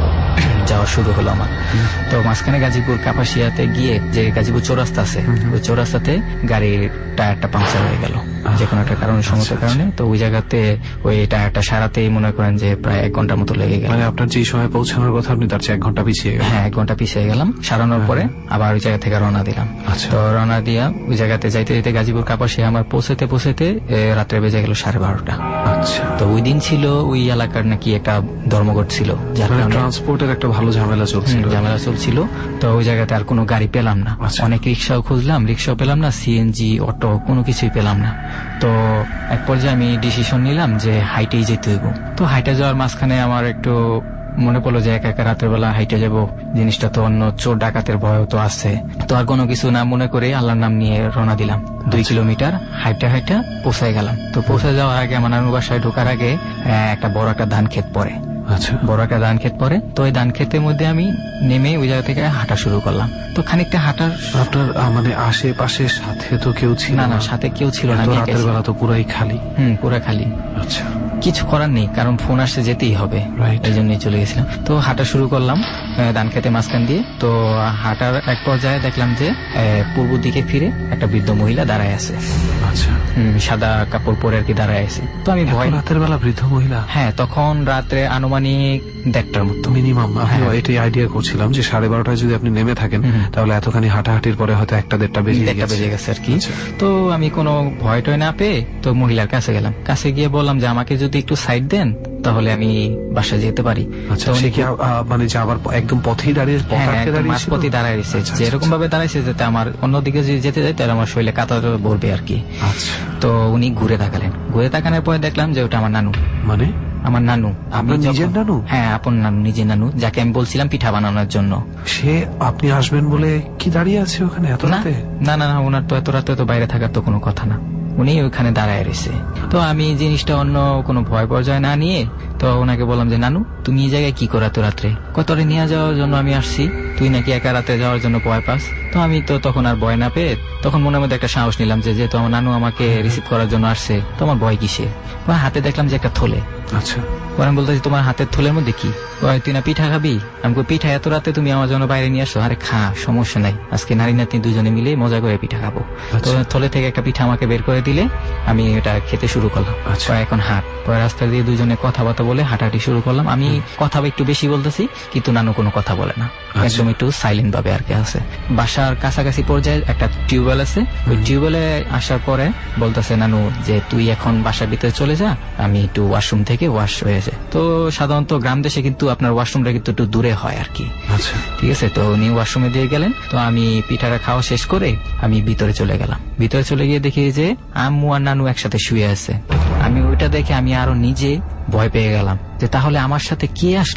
যাওয়া শুরু হলো আমার। তো মাঝখানে গাজীপুর কাপাসিয়াতে গিয়ে যে গাজীপুর চৌরাস্তা আছে, ওই চৌরাস্তাতে গাড়ির টায়ারটা পাংচার হয়ে গেল যে কোনো একটা কারণে, সমস্যার কারণে। তো ওই জায়গাতে ওই টায়ারটা সারাতেই মনে করেন যে প্রায় এক ঘন্টার মতো লেগে গেল। মানে আপনার যে সময় পৌঁছানোর কথা আপনি তার চেয়ে এক ঘন্টা পিছিয়ে গেলেন? হ্যাঁ, এক ঘন্টা পিছিয়ে গেলাম। সারানোর পরে আবার ওই জায়গা থেকে রওনা দিলাম। তো রওনা দিয়া ওই জায়গাতে যাইতে যাইতে গাজীপুর কাপাসিয়া আমার পৌঁছাতে পৌঁছাতে রাত্রে বেজে গেল সাড়ে বারোটা। আচ্ছা। তো ওই দিন ছিল ওই এলাকার নাকি একটা ধর্মঘট ছিল, যার কারণে ট্রান্সপোর্টের একটা ভালো ঝামেলা চলছিল ঝামেলা চলছিল তো ওই জায়গাতে আর কোনো গাড়ি পেলাম না। অনেক রিক্সাও খুঁজলাম, রিক্সাও পেলাম না, সিএনজি অটো কোনো কিছুই পেলাম না। তো এক পর্যায়ে আমি ডিসিশন নিলাম যে হাইটেই যেতে হইব। তো হাইটে যাওয়ার মাঝখানে আমার একটু মনে পড়লো যে একা একা রাতের বেলা হাইটে যাব, জিনিসটা তো অন্য চোর ডাকাতের ভয় তো আছে। তো আর কোনো কিছু না মনে করে আল্লাহর নাম নিয়ে রওনা দিলাম। দুই কিলোমিটার হাইটা হাইটা পৌঁছায় গেলাম। তো পৌঁছে যাওয়ার আগে আমার নানুর বাসায় ঢোকার আগে একটা বড় একটা ধান ক্ষেত পড়ে। আচ্ছা। বড় একটা ধান ক্ষেত পরে। তো ওই ধান ক্ষেতের মধ্যে আমি নেমে ওই জায়গা থেকে হাঁটা শুরু করলাম। তো খানিকটা হাঁটার আপনার মানে আশেপাশে সাথে তো কেউ ছিল না? না, সাথে কেউ ছিল না। রাতের বেলা তো পুরাই খালি। হুম, পুরা খালি। আচ্ছা। কিছু করার নেই, কারণ ফোন আসতে যেতেই হবে, এই জন্যই চলে গেছিলাম। তো হাঁটা শুরু করলাম ধান খেতে মাঝখান দিয়ে। তো হাঁটার এক পর্যায়ে দেখলাম যে পূর্ব দিকে ফিরে একটা বৃদ্ধ মহিলা দাঁড়ায় আছে। আচ্ছা। সাদা কাপড় পরে আর কি দাঁড়ায় আছে। তো আমি ভয়, রাতের বেলা বৃদ্ধ মহিলা? হ্যাঁ, তখন রাত্রে আনুমানিক দেড়টার মতো মিনিমাম। আমি এটাই আইডিয়া করছিলাম যে সাড়ে বারোটায় যদি আপনি নেমে থাকেন তাহলে এতখানি হাঁটাহাঁটির পরে হয়তো একটা দেড়টা বেজে বেজে গেছে আর কি। তো আমি কোনো ভয় টয় না পেয়ে তো মহিলার কাছে গেলাম। কাছে গিয়ে বললাম যে আমাকে যদি একটু সাইড দেন তাহলে আমি বাসায় যেতে পারি। মানে যাবার একদম পথেই দাঁড়িয়ে পথে দাঁড়াইছে, যেরকম ভাবে দাঁড়াইছে যাতে আমার অন্যদিকে যদি যেতে যাই তাহলে আমার শরীরে কাঁটা ভরবে আর কি। তো উনি ঘুরে তাকালেন। ঘুরে তাকানোর পরে দেখলাম যে ওটা আমার নানু। মানে আমার নানু? আপনার নিজের নানু? হ্যাঁ, আপন নানু, নিজের নানু, যাকে আমি বলছিলাম পিঠা বানানোর জন্য। সে আপনি আসবেন বলে কি দাঁড়িয়ে আছে ওখানে এত রাতে? না না না, ওনার তো এত রাতে তো বাইরে থাকার তো কোনো কথা না, উনি ওইখানে দাঁড়ায় রয়েছে। তো আমি জিনিসটা অন্য কোনো ভয় পর্যায়ে না নিয়ে তো ওনাকে বললাম যে নানু, তুমি এই জায়গায় কি করো এত রাত্রে? কতরে নিয়ে যাওয়ার জন্য আমি আসছি, তুই নাকি একা রাতে যাওয়ার জন্য ভয় পাস। তো আমি তো তখন আর ভয় না পেয়ে তখন মনের মধ্যে একটা সাহস নিলাম যে যেহেতু আমার নানু আমাকে রিসিভ করার জন্য আসছে তো আমার ভয় কিসে। হাতে দেখলাম যে একটা থলে। আচ্ছা। আমি বলতেছি তোমার হাতের থলের মধ্যে কি? তুই না পিঠা খাবি? আমি পিঠা এত রাতে তুমি আমার জন্য বাইরে নিয়ে আসো? আরে খা, সমস্যা নাই, আজকে নারী নাতনি দুজনে মিলে মজা করে পিঠা খাবো। তো থলে থেকে একটা পিঠা আমাকে বের করে দিলে আমি এটা খেতে শুরু করলাম। এখন হাট পরে রাস্তা দিয়ে দুজনে কথাবার্তা বলে হাঁটাহাঁটি শুরু করলাম। আমি কথা একটু বেশি বলতেছি কিন্তু নানু কোনো কথা বলে না, একদম একটু সাইলেন্ট ভাবে আর কি আছে। বাসার কাছাকাছি পর্যায়ে একটা টিউবওয়েল আছে, ওই টিউবওয়েলে আসার পরে বলতেছে নানু যে তুই এখন বাসার ভিতরে চলে যা, আমি একটু ওয়াশরুম থেকে ওয়াশ হয়েছে। তো সাধারণত গ্রাম দেশে কিন্তু আপনার ওয়াশরুমটা কিন্তু একটু দূরে হয় আর কি। আচ্ছা, ঠিক আছে। তো উনি ওয়াশরুমে দিয়ে গেলেন। তো আমি পিঠাটা খাওয়া শেষ করে আমি ভিতরে চলে গেলাম। ভিতরে চলে গিয়ে দেখি যে আম্মু আর নানু একসাথে শুয়ে আছে। আমি ওইটা দেখে আমি আরো নিজে ভয় পেয়ে গেলাম যে তাহলে আমার সাথে কে আসলো,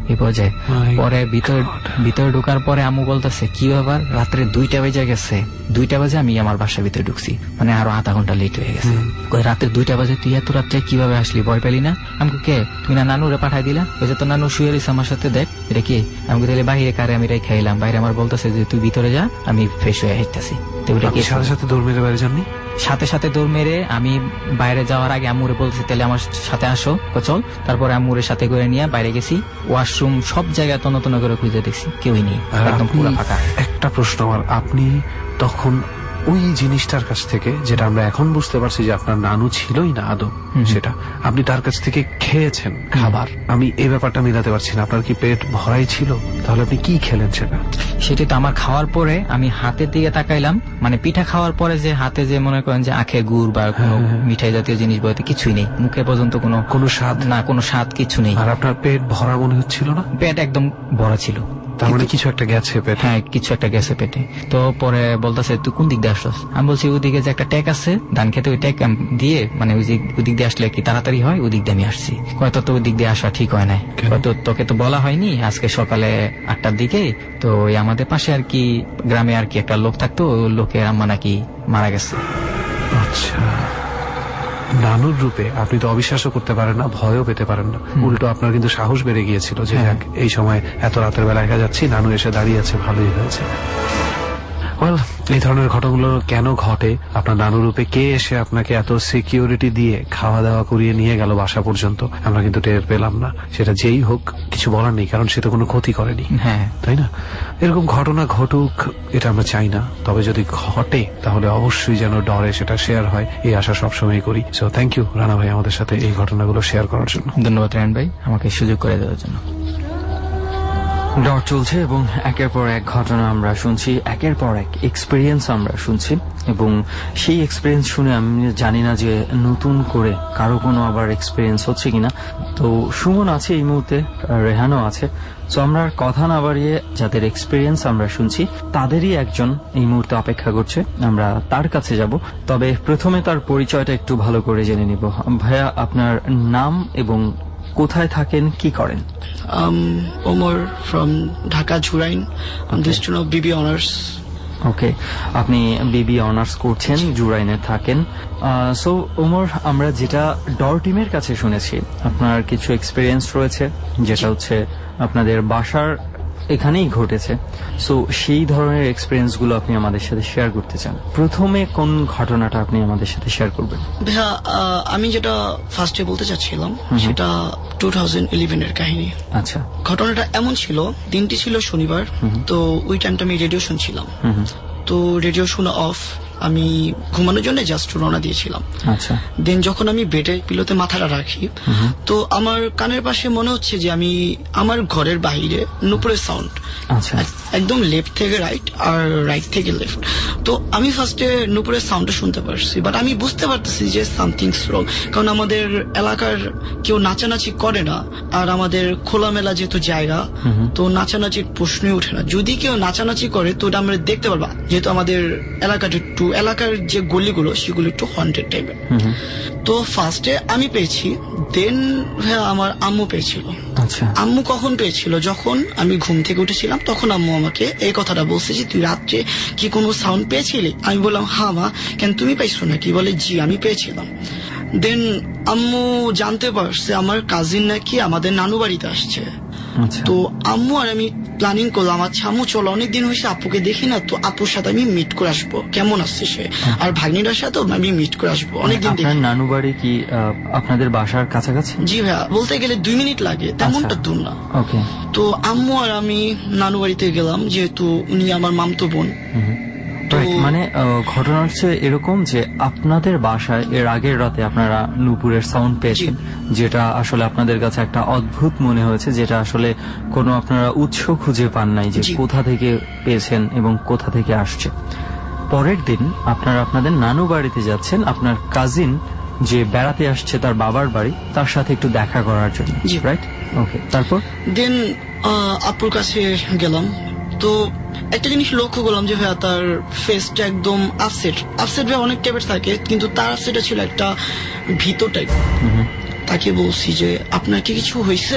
এই পর্যায়ে। পরে ভিতরে ভিতরে ঢোকার পরে আম্মু বলতেছে কি ব্যাপার, রাত্রে দুইটা বাজে গেছে, দুইটা বাজে আমি আমার বাসার ভিতরে ঢুকছি, মানে আরো আধা ঘন্টা লেট হয়ে গেছে। রাত্রে দুইটা বাজে তুই এত রাত্রে কিভাবে আসলি, ভয় পেলি না? আমাকে কে তুই না নানুরে পাঠাই দিলা, ওই যে তো নানু শুয়ে রয়েছে আমার সাথে, দেখ এটা কি। আমাকে তাহলে বাইরে কারে আমি এটাই খাইলাম, বাইরে আমার বলতেছে যে তুই ভিতরে যা, আমি ফ্রেশ হয়ে আসতেছি। তো ওটা কি সাথে সাথে দৌড় মেরে বাইরে যাননি? সাথে সাথে দৌড় মেরে আমি বাইরে যাওয়ার আগে আম্মুরে বলতেছি তাহলে আমার সাথে আসো, চল। তারপরে আম্মুরের সাথে করে নিয়ে বাইরে গেছি, ওয়াশরুম সব জায়গায় তন্ন তন্ন করে খুঁজে দেখছি, কেউই নেই, একদম পুরো ফাঁকা। একটা প্রশ্ন আমার, আপনি তখন ওই জিনিসটার কাছ থেকে, যেটা আমরা এখন বুঝতে পারছি যে আপনার নানু ছিলই না আদৌ, সেটা আপনি তার কাছ থেকে খেয়েছেন খাবার, আমি এই ব্যাপারটা মিলাতে পারছি না। আপনার কি পেট ভরাই ছিল? তাহলে আপনি কি খেলেন সেটা? সেটি তো আমার খাওয়ার পরে আমি হাতের দিকে তাকাইলাম, মানে পিঠা খাওয়ার পরে যে হাতে যে মনে করেন যে আখের গুড় বা কোনো মিঠাই জাতীয় জিনিস বলতে কিছুই নেই, মুখে পর্যন্ত কোনো কোনো স্বাদ না, কোনো স্বাদ কিছু নেই। আর আপনার পেট ভরা মনে হচ্ছিল না? পেট একদম ভরা ছিল, তার মানে কিছু একটা গেছে পেটে। হ্যাঁ, কিছু একটা গেছে পেটে। তো পরে বলতেছে তুই কোন দিক দিয়ে আসছিস? আমি বলছি ওদিকে যে একটা ট্যাক আছে ধান খেতে, ওই ট্যাক দিয়ে মানে ওই দিক দিয়ে আসলে কি তাড়াতাড়ি হয়, ওই দিক দিয়ে আমি আসছি। হয়তো তো ওই দিক দিয়ে আসা ঠিক হয় না, হয়তো তোকে তো বলা হয়নি আজকে সকালে আটটার দিকে, তো ওই আমাদের পাশে আর কি গ্রামে আর কি একটা লোক থাকতো, ওই লোকের আম্মা নাকি মারা গেছে। আচ্ছা, নানুর রূপে আপনি তো অবিশ্বাসও করতে পারেন না, ভয়ও পেতে পারেন না, উল্টো আপনার কিন্তু সাহস বেড়ে গিয়েছিল যে এই সময় এত রাতের বেলা একা যাচ্ছি, নানু এসে দাঁড়িয়ে আছে, ভালোই হয়েছে। ওয়েল, এই ধরনের ঘটনাগুলো কেন ঘটে? আপনার নানু রূপে কে এসে আপনাকে এত সিকিউরিটি দিয়ে খাওয়া দাওয়া করিয়ে নিয়ে গেল বাসা পর্যন্ত, আমরা কিন্তু টের পেলাম না। সেটা যেই হোক, কিছু বলার নেই, কারণ সে তো কোনো ক্ষতি করেনি, হ্যাঁ তাই না? এরকম ঘটনা ঘটুক এটা আমরা চাই না, তবে যদি ঘটে তাহলে অবশ্যই যেন ডরে সেটা শেয়ার হয়, এই আশা সবসময় করি। সো থ্যাংক ইউ রানা ভাই আমাদের সাথে এই ঘটনাগুলো শেয়ার করার জন্য। ধন্যবাদ রায়ন ভাই আমাকে সুযোগ করে দেওয়ার জন্য। ডর চলছে এবং একের পর এক ঘটনা আমরা শুনছি, একের পর এক এক্সপিরিয়েন্স আমরা শুনছি, এবং সেই এক্সপিরিয়েন্স শুনে আমি জানি না যে নতুন করে কারো কোনো আবার এক্সপিরিয়েন্স হচ্ছে কিনা। তো সুমন আছে এই মুহূর্তে, রেহানও আছে, তো আমরা কথা না বাড়িয়ে যাদের এক্সপিরিয়েন্স আমরা শুনছি তাদেরই একজন এই মুহূর্তে অপেক্ষা করছে, আমরা তার কাছে যাব। তবে প্রথমে তার পরিচয়টা একটু ভালো করে জেনে নিব। ভাইয়া, আপনার নাম এবং কোথায় থাকেন, কি করেন? Um, Omar from Dhaka, Jurain. I'm the student of B B Honors. ওকে, আপনি বিবি অনার্স করছেন, জুরাইনে থাকেন। সো ওমর, আমরা যেটা ডর টিমের কাছে শুনেছি আপনার কিছু এক্সপিরিয়েন্স রয়েছে, যেটা হচ্ছে আপনাদের বাসার এখানেই ঘটেছে। সো সেই ধরনের এক্সপিরিয়েন্স গুলো আপনি আমাদের সাথে শেয়ার করতে চান। প্রথমে কোন ঘটনাটা আপনি আমাদের সাথে শেয়ার করবেন? ভাইয়া, আমি যেটা ফার্স্টে বলতে চাচ্ছিলাম সেটা টু থাউজেন্ড ইলেভেন এর কাহিনী। আচ্ছা, ঘটনাটা এমন ছিল, দিনটি ছিল শনিবার, তো ওই টাইমটা আমি রেডিও শুনছিলাম, তো রেডিও শোনা অফ, আমি ঘুমানোর জন্য জাস্ট রওনা দিয়েছিলাম। আচ্ছা, দেন যখন আমি বেডে পিলোতে মাথাটা রাখি, তো আমার কানের পাশে মনে হচ্ছে যে আমি আমার ঘরের বাইরে নুপুরের সাউন্ড, আচ্ছা, একদম লেফট থেকে রাইট আর রাইট থেকে লেফট। তো আমি ফার্স্টে নুপুরের সাউন্ডটা শুনতে পারছি, বাট আমি বুঝতে পারতেছি যে সামথিংস রং, কারণ আমাদের এলাকার কেউ নাচানাচি করে না, আর আমাদের খোলামেলা যেহেতু জায়গা, তো নাচানাচির প্রশ্নই ওঠে না। যদি কেউ নাচানাচি করে তো ওটা আমরা দেখতে পারবা, যেহেতু আমাদের এলাকাটা একটু এলাকার যে গলিগুলো সেগুলো একটু হন্টেড টাইপের। তো ফার্স্টে আমি পেয়েছি, দেন হ্যাঁ আমার আম্মু পেয়েছিল। আচ্ছা, আম্মু কখন পেয়েছিল? যখন আমি ঘুম থেকে উঠেছিলাম তখন আম্মু আমাকে এই কথাটা বলছে যে তুই রাত্রে কি কোনো সাউন্ড পেয়েছিলি? আমি বললাম হ্যাঁ মা, কেন তুমি পাইছো নাকি? বলে জি আমি পেয়েছিলাম। দেন আম্মু জানতে পারছে আমার কাজিন নাকি আমাদের নানু বাড়িতে আসছে। তো আম্মু আর আমি প্ল্যানিং করলাম, আচ্ছা আম্মু চলো, অনেকদিন হয়েছে আপুকে দেখি না, তো আপুর সাথে আমি মিট করে আসবো, কেমন আসছে সে, আর ভাগ্নিটার সাথে আমি মিট করে আসবো, অনেকদিন দেখি। নানু বাড়ি কি আপনাদের বাসার কাছাকাছি? জি ভাইয়া, বলতে গেলে দুই মিনিট লাগে, তেমনটা দূর না। ওকে, তো আম্মু আর আমি নানু বাড়িতে গেলাম, যেহেতু উনি আমার মামতো বোন। মানে ঘটনা হচ্ছে এরকম যে আপনাদের বাসায় এর আগের রাতে আপনারা নূপুরের সাউন্ড পেয়েছেন, যেটা আসলে আপনাদের কাছে একটা অদ্ভুত মনে হয়েছে, যেটা আসলে কোনো আপনারা উৎস খুঁজে পান নাই যে কোথা থেকে পেয়েছেন এবং কোথা থেকে আসছে। পরের দিন আপনারা আপনাদের নানু বাড়িতে যাচ্ছেন, আপনার কাজিন যে বেড়াতে আসছে তার বাবার বাড়ি, তার সাথে একটু দেখা করার জন্য, রাইট? ওকে, তারপর দেন আপুর কাছে গেলাম, তো একটা জিনিস লক্ষ্য করলাম যে ভাইয়া তার ফেসটা একদম আপসেট। আপসেট ভাই অনেক টাইপের থাকে, কিন্তু তার আপসেটটা ছিল একটা ভীত টাইপ। তাকে বলছি যে আপনার কি কিছু হয়েছে,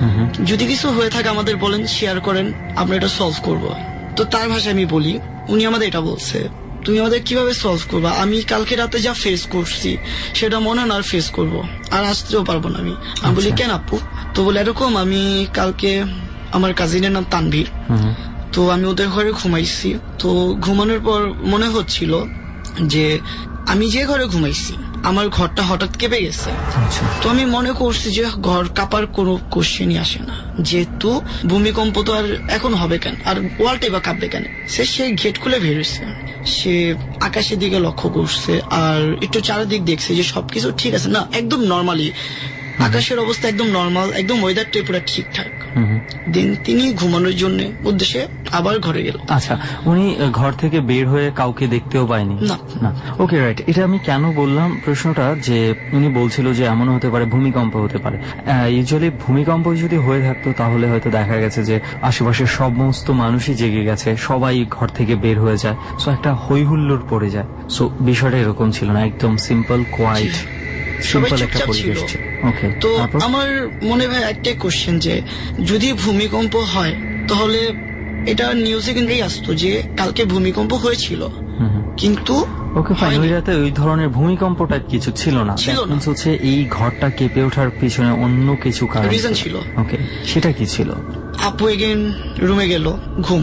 যদি কিছু হয়ে থাকে আমাদের বলেন, শেয়ার করেন, আমরা এটা সলভ করব। তো তার ভাষায় আমি বলি, উনি আমাদের এটা বলছে, তুমি আমাদের কিভাবে সলভ করবা, আমি কালকে রাতে যা ফেস করছি সেটা মনে হয় না আর ফেস করবো, আর আসতেও পারবো না আমি। আমি বলি কেন আপু? তো বলে এরকম, আমি কালকে আমার কাজিনের নাম তানভীর, তো আমি ওদের ঘরে ঘুমাইছি, তো ঘুমানোর পর মনে হচ্ছিল যে আমি যে ঘরে ঘুমাইছি আমার ঘরটা হঠাৎ কেঁপে গেছে। তো আমি মনে করছি যে ঘর কাঁপার কোনো কোশ্চেনই আসে না, যেহেতু ভূমিকম্প তো আর এখন হবে কেন, আর ওয়ালটাই বা কাঁপবে কেন। সে সেই গেট খুলে বেরোচ্ছে, সে আকাশের দিকে লক্ষ্য করছে আর একটু চারিদিক দেখছে যে সবকিছু ঠিক আছে না, একদম নর্মালি আকাশের অবস্থা একদম নর্মাল, একদম ওয়েদারটা পুরো ঠিকঠাক। দিন তিনি ঘুমানোর জন্য উদ্দেশ্যে আবার ঘরে গেল। আচ্ছা, উনি ঘর থেকে বের হয়ে কাউকে দেখতেও পায়নি? না না। Okay, right. এটা আমি কেন বললাম প্রশ্নটা, যে উনি বলছিল যে এমন হতে পারে ভূমিকম্প হতে পারে। ইউজুয়ালি ভূমিকম্প যদি হয়ে থাকতো তাহলে হয়তো দেখা গেছে যে আশেপাশের সমস্ত মানুষই জেগে গেছে, সবাই ঘর থেকে বের হয়ে যায়, সো একটা হই হুল্লোড় পড়ে যায়। সো বিষয়টা এরকম ছিল না, একদম সিম্পল কোয়াইট সিম্পল একটা পরিবেশ ছিল। ওকে, তো আমার মনে হয় একটাই কোশ্চেন, যে যদি ভূমিকম্প হয় তাহলে এটা নিউজে কিন্তু আসতো যে কালকে ভূমিকম্প হয়েছিল, কিন্তু ওকে ফাইন, ওই রাতে ওই ধরনের ভূমিকম্পটা কিছু ছিল না। হচ্ছে এই ঘরটা কেঁপে ওঠার পিছনে অন্য কিছু কারণ রিজন ছিল। ওকে, সেটা কি ছিল? আপু এগেন রুমে গেল, ঘুম,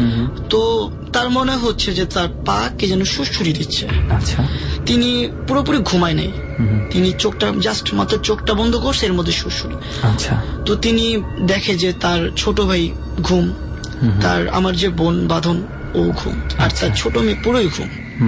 তো তার মনে হচ্ছে যে তার পা কে যেন সুড়সুড়ি দিচ্ছে। আচ্ছা, তিনি পুরোপুরি ঘুমায় নাই, তিনি চোখটা জাস্ট মাত্র চোখটা বন্ধ করছে, এর মধ্যে সুড়সুড়ি। আচ্ছা, তো তিনি দেখে যে তার ছোট ভাই ঘুম, তার আমার যে বোন বাঁধন ও ঘুম, আর তার ছোট মেয়ে পুরোই ঘুম।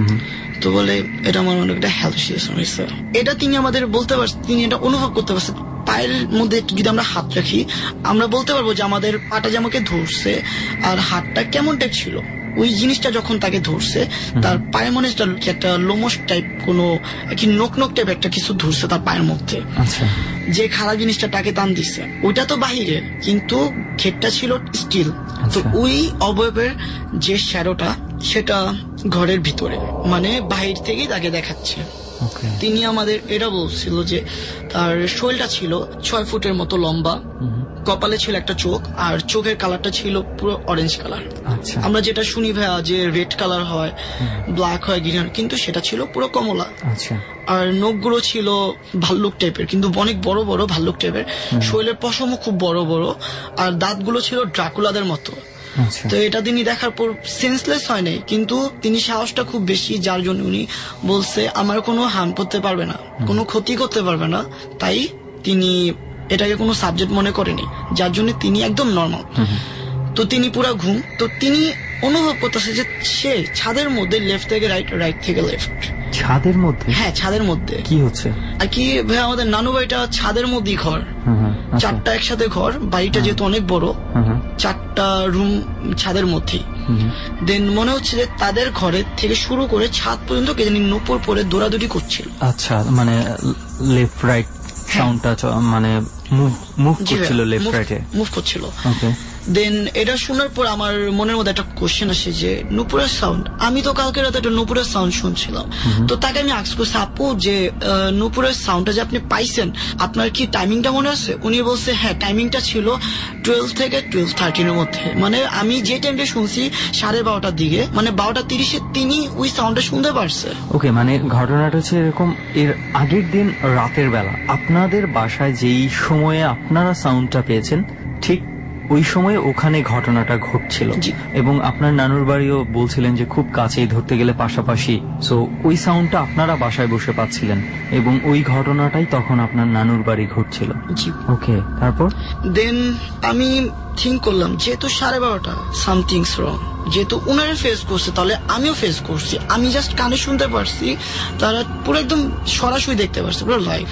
তো বলে এটা আমার অনেকটা হ্যালুসিনেশন হয়েছে। এটা তিনি আমাদের বলতে পারছেন, তিনি এটা অনুভব করতে পারছেন। পায়ের মধ্যে যদি আমরা হাত রাখি আমরা বলতে পারবো যে আমাদের পাটা যে আমাকে ধরছে আর হাতটা কেমন টাইপ ছিল। ওই জিনিসটা যখন তাকে ধরছে তার পায়ের মনে একটা লোমস টাইপ কোনো কি নোক নোক টাইপ একটা কিছু ধরছে তার পায়ের মধ্যে। যে খারাপ জিনিসটা তাকে টান দিচ্ছে ওইটা তো বাহিরে, কিন্তু ঘেরটা ছিল স্টিল। তো ওই অবয়বের যে শ্যাডোটা সেটা ঘরের ভিতরে, মানে বাহির থেকেই তাকে দেখাচ্ছে। তিনি আমাদের এটা বলছিল যে তার শরীরটা ছিল ছয় ফুটের মতো লম্বা, কপালে ছিল একটা চোখ, আর চোখের কালারটা ছিল পুরো অরেঞ্জ কালার। আমরা যেটা শুনি ভাইয়া যে রেড কালার হয়, ব্ল্যাক হয়, গ্রিন, কিন্তু সেটা ছিল পুরো কমলা। আর নখগুলো ছিল ভাল্লুক টাইপের, কিন্তু অনেক বড় বড় ভাল্লুক টাইপের। শরীরের পশমও খুব বড় বড়, আর দাঁতগুলো ছিল ড্রাকুলাদের মতো। তো এটা তিনি দেখার পর সেন্সলেস হয় নাই, কিন্তু তিনি সাহসটা খুব বেশি, যার জন্য উনি বলছে আমার কোনো হার্ম করতে পারবে না, কোনো ক্ষতি করতে পারবে না, তাই তিনি এটাকে কোনো সাবজেক্ট মনে করেনি, যার জন্য তিনি একদম নর্মাল। তো তিনি পুরা ঘুম, তো তিনি অনুভব করতেছে যে সে ছাদের মধ্যে লেফট থেকে রাইট, রাইট থেকে লেফট। ছাদের মধ্যে? হ্যাঁ, ছাদের মধ্যে। কি হচ্ছে আর কি ভাই, আমাদের নানু বাড়িটা ছাদের মধ্যেই ঘর, চারটা একসাথে ঘর, বাড়িটা যেহেতু অনেক বড়, চারটা রুম ছাদের মধ্যেই। দেন মনে হচ্ছে যে তাদের ঘরের থেকে শুরু করে ছাদ পর্যন্ত কে জানি নূপুর পরে দৌড়াদৌড়ি করছিল। আচ্ছা, মানে লেফট রাইট সাউন্ডটা মানে মুভ করছিল, লেফট রাইটে মুভ করছিল। ওকে, দেন এটা শোনার পর আমার মনের মধ্যে একটা কোশ্চেন আসে যে নূপুরের সাউন্ড, আমি তো কালকে রাতে একটা নূপুরের সাউন্ড শুনছিলাম। তো তাকে আমি আস্ক করছি, আপু যে নূপুরের সাউন্ডটা যে আপনি পাইছেন আপনার কি টাইমিংটা মনে আছে? উনি বলছে হ্যাঁ, টাইমিংটা ছিল টুয়েলভ থেকে টুয়েলভ থার্টিনের মধ্যে, মানে আমি যে টাইমটা শুনছি সাড়ে বারোটার দিকে, মানে বারোটা তিরিশে তিনি ওই সাউন্ডটা শুনতে পারছে। ওকে, মানে ঘটনাটা হচ্ছে এরকম, এর আগের দিন রাতের বেলা আপনাদের বাসায় যেই সময়ে আপনারা সাউন্ডটা পেয়েছেন ঠিক ওই সময় ওখানে ঘটনাটা ঘটছিল, এবং আপনার নানুর বাড়িও বলছিলেন যে খুব কাছেই, ধরতে গেলে পাশাপাশি। সো ওই সাউন্ডটা আপনারা বাসায় বসে পাচ্ছিলেন, এবং ওই ঘটনাটাই তখন আপনার নানুর বাড়ি ঘটছিল। ওকে, তারপর দেন আমি থিঙ্ক করলাম যেহেতু সাড়ে বারোটা, সামথিংস রং, যেহেতু উনারা ফেস করছে তাহলে আমিও ফেস করছি। আমি জাস্ট কানে শুনতে পারছি, তারা পুরো একদম সরাসরি দেখতে পারছে, পুরো লাইভ।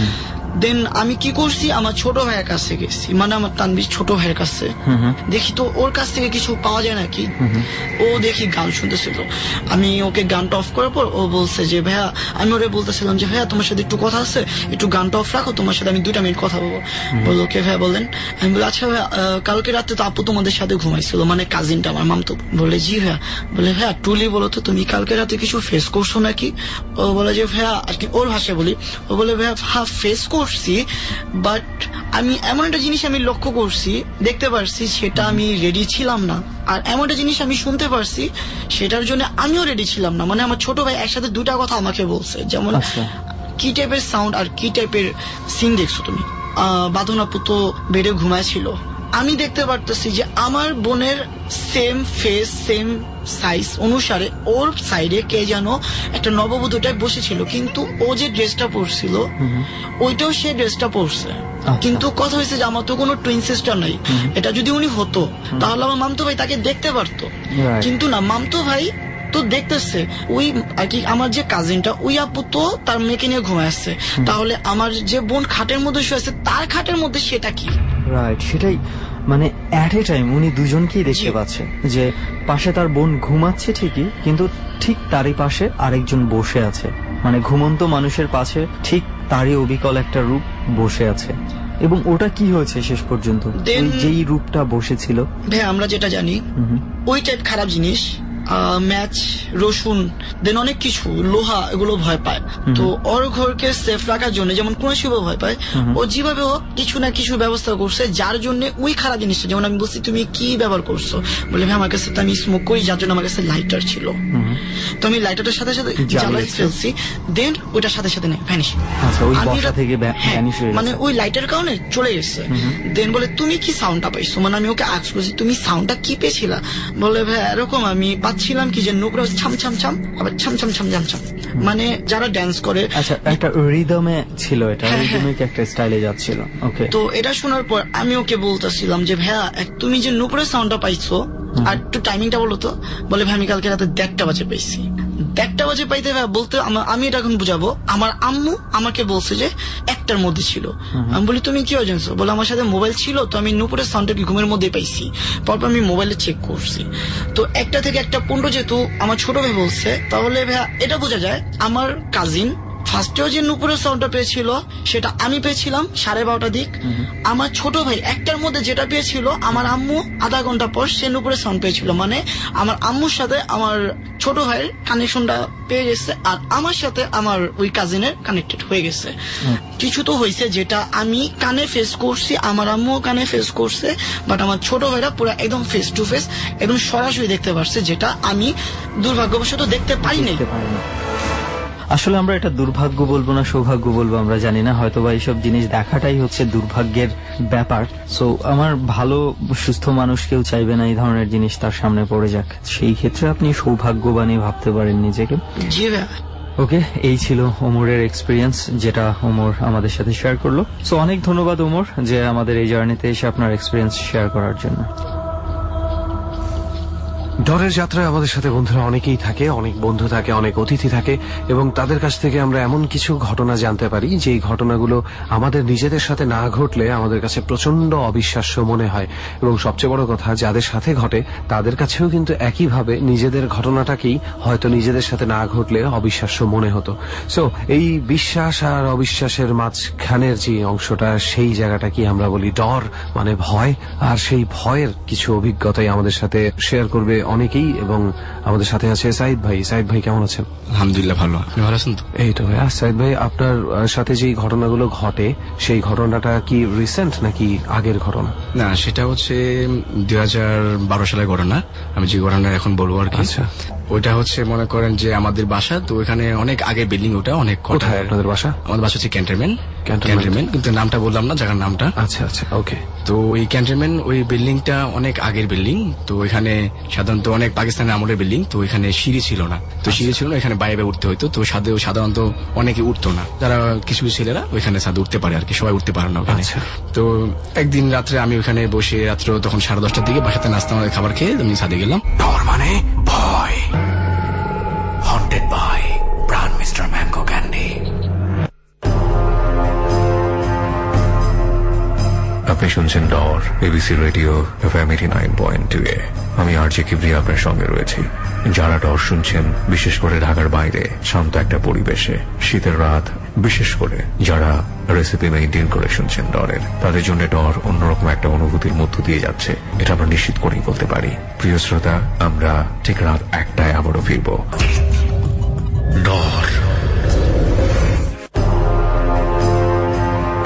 দেন আমি কি করছি, আমার ছোট ভাইয়ের কাছে গেছি, মানে আমার তানভীর ছোট ভাইয়ের কাছে, দেখি তো ওর কাছ থেকে কিছু পাওয়া যায় নাকি। ও দেখি গান শুনতেছিল, আমি ওকে গানটা অফ করার পর ও বলছে যে ভাইয়া, আমি ওরে বলতেছিলাম যে ভাইয়া তোমার সাথে একটু কথা আছে, একটু গানটা অফ রাখো, তোমার সাথে আমি দুইটা মিনিট কথা বলবো। বললো ওকে ভাইয়া বললেন। আমি বলি আচ্ছা ভাইয়া, কালকে রাতে তো আপু তোমাদের সাথে ঘুমাইছিল, মানে কাজিনটা আমার মামতো। বলে জি ভাইয়া। বলে ভাইয়া ট্রুলি বলো তো তুমি কালকে রাতে কিছু ফেস করছো নাকি? ও বলে যে ভাইয়া, আর কি ওর ভাষায় বলি, ও বলে ভাইয়া হ্যাঁ ফেস করছি, করছি, বাট আমি এমন একটা জিনিস আমি লক্ষ্য করছি, দেখতে পারছি সেটা আমি রেডি ছিলাম না। আর এমন একটা জিনিস আমি শুনতে পারছি সেটার জন্য আমিও রেডি ছিলাম না। মানে আমার ছোট ভাই একসাথে দুটা কথা আমাকে বলছে, যেমন কি টাইপের সাউন্ড আর কি টাইপের সিন দেখছো তুমি। বাঁধন আপু তো বেডে ঘুমাইছিল, আমি দেখতে পারতেছি যে আমার বোনের সেম ফেস সেম সাইজ অনুসারে ওর সাইডে কে যেন একটা নববধূটায় বসেছিল, কিন্তু ও যে ড্রেসটা পরছিল ওইটাও সে ড্রেসটা পরছে। কিন্তু কথা হয়েছে যে আমার তো কোনো টুইন সিস্টার নাই, এটা যদি উনি হতো তাহলে আমার মামতো ভাই তাকে দেখতে পারতো, কিন্তু না, মামতো ভাই তো দেখতেছে ওই আর কি আমার যে কাজিনটা ওই আপু তো তার মেয়েকে নিয়ে ঘুমায় আসছে, তাহলে আমার যে বোন খাটের মধ্যে শুয়ে আছে তার খাটের মধ্যে সেটা কি? রাইট, সেটাই। মানে অ্যাট এ টাইম উনি দুজনকেই দেখতে পাচ্ছে, যে পাশে তার বোন ঘুমাচ্ছে ঠিকই, কিন্তু ঠিক তারই পাশে আরেকজন বসে আছে, মানে ঘুমন্ত মানুষের পাশে ঠিক তারই অবিকল একটা রূপ বসে আছে। এবং ওটা কি হয়েছে শেষ পর্যন্ত, যেই রূপটা বসেছিল? ভাই আমরা যেটা জানি ওই টাইপ খারাপ জিনিস, ম্যাচ, রসুন, দেন অনেক কিছু লোহা, এগুলো ভয় পায়। তো ওর ঘরকে সেফ রাখার জন্য যেমন কোন শিব ভয় পায়, ও যেভাবে হোক কিছু না কিছু ব্যবস্থা করছে যার জন্য ওই খারাপ জিনিসটা, যেমন আমি বলছি তুমি কি ব্যবহার করছো, বলে ভাই আমার কাছে তো আমি স্মোক করি, যার জন্য আমার কাছে লাইটার ছিল, তো আমি লাইটারটার সাথে সাথে জ্বালাই ফেলছি, দেন ওইটার সাথে সাথে নেই ভ্যানিশ, মানে ওই লাইটার কারণে চলে গেছে। দেন বলে তুমি কি সাউন্ডটা পাইছো, মানে আমি ওকে আস্ক করছি তুমি সাউন্ডটা কি পেয়েছিলা, বলে ভাই এরকম আমি ছিলাম কি যে নুপুরা ছাম ছাম ছাম আবার ছাম ছাম ছাম ছাম ছাম, মানে যারা ড্যান্স করে। আচ্ছা, একটা রিদমে ছিল, এটা রিদমিক একটা স্টাইলে যাচ্ছিল। ওকে, তো এটা শোনার পর আমি ওকে বলতেছিলাম যে ভাইয়া তুমি যে নুপুরের সাউন্ডটা পাইছো আর একটু টাইমিংটা বলো তো, বলে ভাই আমি কালকে রাতে দেড়টা বাজে পাইছি। দেড়টা বাজে পাইতে বলতে আমি এটা এখন বুঝাবো, আমার আম্মু আমাকে বলছে যে একটার মধ্যে ছিল। আমি বলি তুমি কি জানছো, বলে আমার সাথে মোবাইল ছিল, তো আমি নুপুরের সাউন্ডটা ঘুমের মধ্যে পাইছি, পরপর আমি মোবাইলে চেক করছি, তো একটা থেকে একটা পনেরো যেহেতু আমার ছোট ভাই বলছে, তাহলে ভাইয়া এটা বোঝা যায় আমার কাজিন ফার্স্টেও যে নুপুরের সাউন্ডটা পেয়েছিল সেটা আমি পেয়েছিলাম সাড়ে বারোটা দিক, আমার ছোট ভাই একটার মধ্যে যেটা পেয়েছিল আমার আম্মু আধা ঘন্টা পর সে নুপুরের সাউন্ড পেয়েছিল, মানে আমার আম্মুর সাথে আমার ছোট ভাইয়ের কানেকশনটা পেয়ে গেছে, আর আমার সাথে আমার ওই কাজিনের কানেক্টেড হয়ে গেছে। কিছু তো হয়েছে যেটা আমি কানে ফেস করছি, আমার আম্মুও কানে ফেস করছে, বাট আমার ছোট ভাইরা পুরো একদম ফেস টু ফেস একদম সরাসরি দেখতে পারছে, যেটা আমি দুর্ভাগ্যবশত দেখতে পারিনি। আসলে আমরা এটা দুর্ভাগ্য বলবো না সৌভাগ্য বলবো আমরা জানি না, হয়তো বা এইসব জিনিস দেখাটাই হচ্ছে দুর্ভাগ্যের ব্যাপার। সো আমার ভালো সুস্থ মানুষ কেউ চাইবে না এই ধরনের জিনিস তার সামনে পড়ে যাক, সেই ক্ষেত্রে আপনি সৌভাগ্যবানই ভাবতে পারেন নিজেকে। ওকে, এই ছিল ওমরের এক্সপিরিয়েন্স, যেটা ওমর আমাদের সাথে শেয়ার করলো। সো অনেক ধন্যবাদ ওমর যে আমাদের এই জার্নিতে এসে আপনার এক্সপিরিয়েন্স শেয়ার করার জন্য। ডরের যাত্রায় আমাদের সাথে বন্ধুরা অনেকেই থাকে, অনেক বন্ধু থাকে, অনেক অতিথি থাকে, এবং তাদের কাছ থেকে আমরা এমন কিছু ঘটনা জানতে পারি যে এই ঘটনাগুলো আমাদের নিজেদের সাথে না ঘটলে আমাদের কাছে প্রচন্ড অবিশ্বাস্য মনে হয়, এবং সবচেয়ে বড় কথা যাদের সাথে ঘটে তাদের কাছেও কিন্তু একইভাবে নিজেদের ঘটনাটাকেই হয়তো নিজেদের সাথে না ঘটলে অবিশ্বাস্য মনে হতো। সো এই বিশ্বাস আর অবিশ্বাসের মাঝখানের যে অংশটা, সেই জায়গাটা কি আমরা বলি ডর, মানে ভয়, আর সেই ভয়ের কিছু অভিজ্ঞতাই আমাদের সাথে শেয়ার করবে অনেকেই। এবং আমাদের সাথে আছে সাইদ ভাই। সাইদ ভাই কেমন আছেন? আলহামদুলিল্লাহ ভালো, আপনি ভালো আছেন তো? এই তো ভাই। সাইদ ভাই, আপনার সাথে যে ঘটনাগুলো ঘটে সেই ঘটনাটা কি রিসেন্ট নাকি আগের ঘটনা? না, সেটা হচ্ছে দুই হাজার বারো সালের ঘটনা, আমি যে ঘটনা এখন বলবো আর কি। আচ্ছা, ওইটা হচ্ছে মনে করেন যে আমাদের বাসা তো ওখানে অনেক আগে বিল্ডিং, ওটা অনেক। কোথায় আপনাদের বাসা? আমাদের বাসা হচ্ছে ক্যান্টনমেন্ট। ক্যান্টনমেন্ট, কিন্তু নামটা বললাম না, জায়গার নামটা। আচ্ছা আচ্ছা, ওকে। তো ওই ক্যান্টনমেন্ট, ওই বিল্ডিংটা অনেক আগের বিল্ডিং, তো এখানে সাধারণত অনেক পাকিস্তানের আমলের বিল্ডিং, তো এখানে সিঁড়ি ছিল না, তো সিঁড়ি ছিল না, এখানে বাইরে উঠতে হইতো, তো সাধারণত অনেকে উঠতো না, যারা কিছু কিছু ছেলেরা ওইখানে সাথে উঠতে পারে আর কি, সবাই উঠতে পারে না ওখানে। তো একদিন রাত্রে আমি ওখানে বসে, রাত্রে তখন সাড়ে দশটার দিকে বাসাতে নাস্তা আমাদের খাবার খেয়ে আমি ছাদে গেলাম। ডর মানে ভয়, haunted by Pran mister mango candy. আপনি শুনছেন ডর, ABC radio FM eighty nine point two এ। আমি আরজে কিবরিয়া আপনার সঙ্গে রয়েছি। যারা ডর শুনছেন, বিশেষ করে ঢাকার বাইরে শান্ত একটা পরিবেশে, শীতের রাত, বিশেষ করে যারা রেসিপি মেইনটেইন করে শুনছেন ডরের, তাদের জন্য ডর অন্যরকম একটা অনুভূতির মধ্য দিয়ে যাচ্ছে, এটা আমরা নিশ্চিত করেই বলতে পারি। প্রিয় শ্রোতা, আমরা ঠিক রাত একটায় আবারও ফিরব। ডর।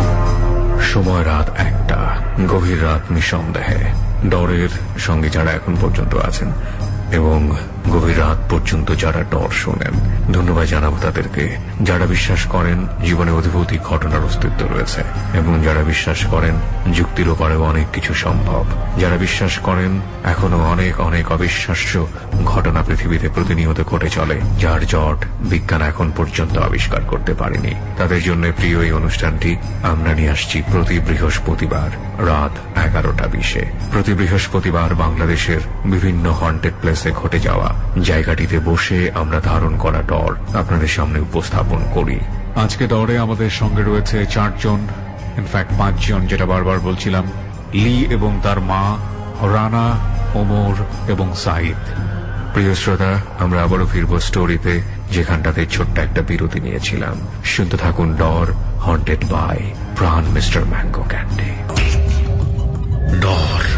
সময় রাত একটা, গভীর রাত নিঃসন্দেহে। ডরের সঙ্গে যারা এখন পর্যন্ত আছেন এবং গভীর রাত পর্যন্ত যারা ডর শোনেন, ধন্যবাদ জানাবো তাদেরকে। যারা বিশ্বাস করেন জীবনে অদ্ভুত ঘটনার অস্তিত্ব রয়েছে এবং যারা বিশ্বাস করেন যুক্তির ওপারেও অনেক কিছু সম্ভব, যারা বিশ্বাস করেন এখনো অনেক অনেক অবিশ্বাস্য ঘটনা পৃথিবীতে প্রতিনিয়ত ঘটে চলে, যার জট বিজ্ঞান এখন পর্যন্ত আবিষ্কার করতে পারেনি, তাদের জন্য প্রিয় এই অনুষ্ঠানটি আমরা নিয়ে আসছি প্রতি বৃহস্পতিবার রাত এগারোটা বিশে। প্রতি বৃহস্পতিবার বাংলাদেশের বিভিন্ন হন্টেড প্লেসে ঘটে যাওয়া জায়গাটিতে বসে আমরা ধারণ করা ডর আপনাদের সামনে উপস্থাপন করি। আজকে ডরে আমাদের সঙ্গে রয়েছে চারজন, ইনফ্যাক্ট পাঁচজন, যেটা বারবার বলছিলাম। লি এবং তার মা, রানা, ওমর এবং সাইদ। প্রিয় শ্রোতা, আমরা আবারও ফিরব স্টোরিতে, যেখানটাতে ছোট্ট একটা বিরতি নিয়েছিলাম। শুনতে থাকুন ডর, haunted by Pran mister mango candy. ডর।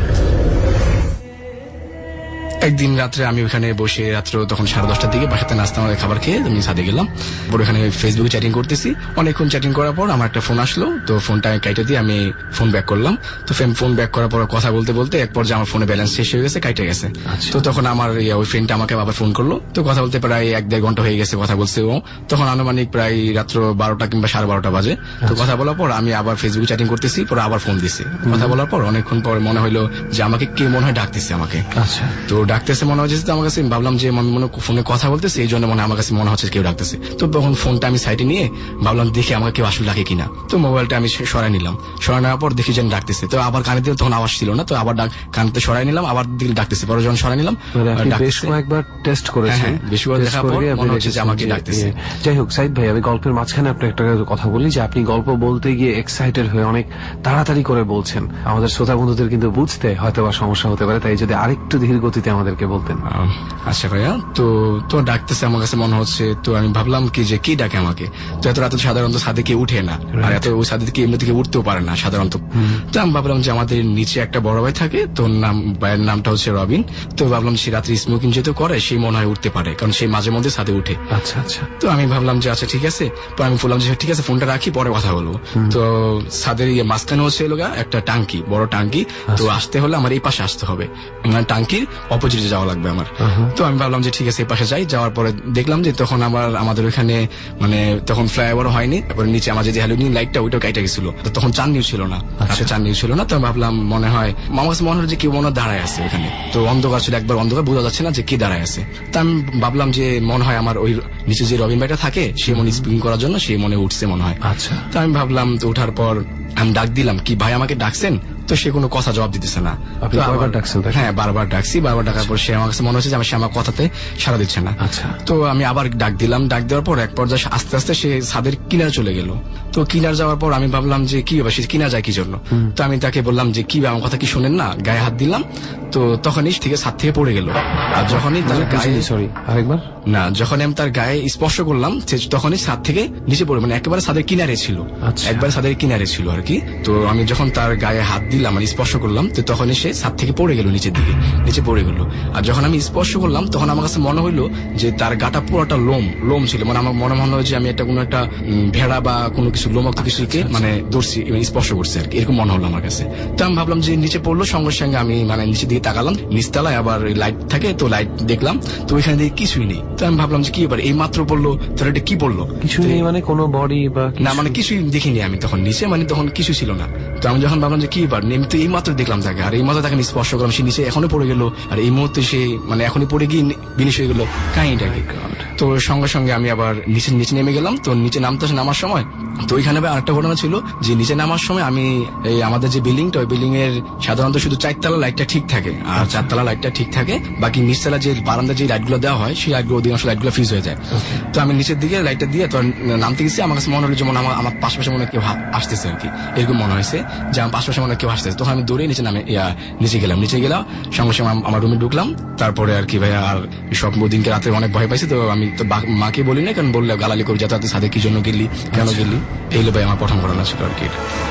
একদিন রাত্রে আমি ওখানে বসে রাত্র তখন সাড়ে দশটার দিকে বাসাতে নাস্তা আমাদের খাবার খেয়ে আমি ছাদে গেলাম। পরে ওখানে ফেসবুকে চ্যাটিং করতেছি। অনেকক্ষণ চ্যাটিং করার পর আমার একটা ফোন আসলো, তো ফোনটা কাইটে দিয়ে আমি ফোন ব্যাক করলাম। তো ফোন ব্যাক করার পর কথা বলতে বলতে এক পর্যায়ে আমার ফোনে ব্যালেন্স শেষ হয়ে গেছে, কাইটে গেছে। তো তখন আমার ওই ফ্রেন্ডটা আমাকে আবার ফোন করলো। তো কথা বলতে প্রায় এক দেড় ঘন্টা হয়ে গেছে কথা বলছে ও। তখন আনুমানিক প্রায় রাত্র বারোটা কিংবা সাড়ে বারোটা বাজে। তো কথা বলার পর আমি আবার ফেসবুকে চ্যাটিং করতেছি, পরে আবার ফোন দিছি। কথা বলার পর অনেকক্ষণ পর মনে হলো যে আমাকে কে মনে হয় ডাকতেছে আমাকে। তো ডাকতেছে মনে হচ্ছে, আমার কাছে ভাবলাম যে আমি মনে ফোনে কথা বলতেছে, এই জন্য মনে আমার কাছে মনে হচ্ছে কেউ ডাকতেছে। তো তখন ফোনটা আমি সাইডে নিয়ে ভাবলাম দেখি আমাকে কেউ আসলে ডাকে কিনা। তো মোবাইলটা আমি সরাই নিলাম, সরাই নেওয়ার পর দেখি যেন ডাকতেছে। তো আবার কানে দিলে তখন আওয়াজ ছিল না, তো আবার কানেতে সরাই নিলাম, আবার দিকে ডাকতেছে। পরে যখন সরাই নিলাম একবার টেস্ট করেছেন, বেশিবার দেখার পর মনে হচ্ছে যে আমাকে ডাকতেছে। যাই হোক সাইদ ভাই, আমি গল্পের মাঝখানে আপনার একটা কথা বলি যে আপনি গল্প বলতে গিয়ে এক্সাইটেড হয়ে অনেক তাড়াতাড়ি করে বলছেন। আমাদের শ্রোতা বন্ধুদের কিন্তু বুঝতে হয়তো বা সমস্যা হতে পারে, তাই যদি আরেকটু ধীর গতিতে আমাদেরকে বলতেন। আচ্ছা ভাইয়া, তো তো ডাকতেছে আমার কাছে মনে হচ্ছে। তো আমি ভাবলাম কি যে কি ডাকে আমাকে। তো এত রাতে সাধারণত ছাদে কেউ উঠে না, আর এত ওই ছাদে থেকে এমনি থেকে উঠতেও পারে না সাধারণত। তো আমি ভাবলাম যে আমাদের নিচে একটা বড় ভাই থাকে, তোর নাম ভাইয়ের নামটা হচ্ছে রবিন। তো ভাবলাম সে রাত্রে স্মোকিং যেহেতু করে সেই মনে হয় উঠতে পারে, কারণ সেই মাঝে মধ্যে ছাদে উঠে। আচ্ছা আচ্ছা। তো আমি ভাবলাম যে আচ্ছা ঠিক আছে। তো আমি বললাম যে ঠিক আছে ফোনটা রাখি, পরে কথা বলবো। তো ছাদের ইয়ে মাঝখানে হচ্ছে একটা টাঙ্কি, বড় টাঙ্কি। তো আসতে হলে আমার এই পাশে আসতে হবে, মানে টাঙ্কির অপোজিটে যাওয়া লাগবে আমার। তো আমি ভাবলাম যে ঠিক আছে এই পাশে যাই। যাওয়ার পরে দেখলাম যে তখন আমার আমাদের ওইখানে মানে তখন ফ্লাইওভার হয়নি, তারপরে নিচে আমার যে হ্যালোজিন লাইটটা ওইটাও কাইটা গেছিল। তখন চাঁদনিও ছিল না, আচ্ছা চাঁদনিও ছিল না। তো আমি ভাবলাম মনে হয় আমার কাছে মনে হলো যে কেউ মনে হয় দাঁড়ায় আছে ওখানে। তো অন্ধকার ছিল, একবার অন্ধকার, বোঝা যাচ্ছে না যে কে দাঁড়ায় আছে। তো আমি ভাবলাম যে মনে হয় আমার ওই নিচে যে রবিন ভাইটা থাকে সে মনে স্পিকিং করার জন্য সে মনে উঠছে মনে হয়। আচ্ছা। তো আমি ভাবলাম, তো ওঠার পর আমি ডাক দিলাম কি ভাই আমাকে ডাকছেন। তো সে কোনো কথা জবাব দিতেছে না। বারবার ডাকছেন? হ্যাঁ বারবার ডাকছি। বারবার ডাকার পর সে আমার কাছে মনে হচ্ছে যে সে আমার কথাতে সাড়া দিচ্ছে না। আচ্ছা। তো আমি আবার ডাক দিলাম, ডাক দেওয়ার পর এক পর্যায়ে আস্তে আস্তে সে ছাদের কিনারে চলে গেল। তো কিনার যাওয়ার পর আমি ভাবলাম যে কি ব্যাপার, সে কিনা যায় কি জন্য। তো আমি তাকে বললাম যে কি আমার কথা কি শোনেন না, গায়ে হাত দিলাম। তো তখনই থেকে ছাদ থেকে পড়ে গেল। আর যখনই তার গায়ে সরি আরেকবার না যখন আমি তার গায়ে স্পর্শ করলাম তখনই ছাদ থেকে নিচে পড়ে, মানে একেবারে ছাদের কিনারে ছিল, একবার ছাদের কিনারে ছিল আর কি। তো আমি যখন তার গায়ে হাত দিলাম মানে স্পর্শ করলাম, তো তখনই সে ছাদ থেকে পড়ে গেল নিচের দিকে, নিচে পড়ে গেল। আর যখন আমি স্পর্শ করলাম তখন আমার কাছে মনে হইলো যে তার গাটা পুরোটা লোম লোম ছিল, মানে আমার মনে মনে হয় যে আমি একটা কোনো একটা ভেড়া বা কোনো কিছু লোমক্ত কিছুকে মানে ধরছি, স্পর্শ করছি আর কি, এরকম মনে হলো আমার কাছে। তো আমি ভাবলাম যে নিচে পড়লো, সঙ্গে সঙ্গে আমি মানে নিচের দিকে তাকালাম, নিচতলায় আবার লাইট থাকে, তো লাইট দেখলাম, তো ওইখানে দিকে কিছুই নেই। তো আমি ভাবলাম যে কি ব্যাপার, এই মাত্র পড়লো, তোর এটা কি পড়লো, কিছুই নেই মানে কোনো বডি বা না, মানে কিছুই দেখিনি আমি তখন নিচে, মানে তখন কিছু ছিল না। তো আমি যখন ভাবলাম যে কি ব্যাপার, আমি তো এই মাত্র দেখলাম তাকে, আর এই মাত্র তাকে স্পর্শ করলাম, সে নিচে এখনো পড়ে গেল, আর এই মুহূর্তে সে মানে এখনই পড়ে গিয়ে বিনিশ হয়ে গেল কাহিনীটা কি। তো সঙ্গে সঙ্গে আমি আবার নিচে নিচে নেমে গেলাম। তো নিচে নামতে নামার সময় তো ওইখানে আরেকটা ঘটনা ছিল যে নিচে নামার সময় আমি এই আমাদের যে বিল্ডিংটা, ওই বিল্ডিং এর সাধারণত শুধু চারতলা লাইটটা ঠিক থাকে, আর চারতলা লাইটটা ঠিক থাকে, বাকি নিচতলা যে বারান্দা যে লাইট গুলো দেওয়া হয় সেই লাইটগুলো অধিকাংশ লাইট গুলো ফিউজ হয়ে যায়। তো আমি নিচের দিকে লাইটটা দিয়ে তো নামতে গেছি, আমার কাছে মনে হলো যেমন আমার আমার পাশাপাশি মনে হয় কেউ আসতেছে আর কি, এরকম মনে হয়েছে যে আমার পাশাপাশি মনে হয় কেউ আসতেছে। তখন আমি দৌড়ে নিচে নামে নিচে গেলাম, নিচে গেলাম সঙ্গে সঙ্গে আমার রুমে ঢুকলাম। তারপরে আর কি ভাই আর সব দিনকে রাতে অনেক ভয় পাইছি, তো আমি তো মাকে বলি না, কারণ বললে গালালি করে যাতে সাথে কি জন্য গেলি, কেন গেলি, এই ভাই আমার প্রথম ঘটনা ছিল আর কি।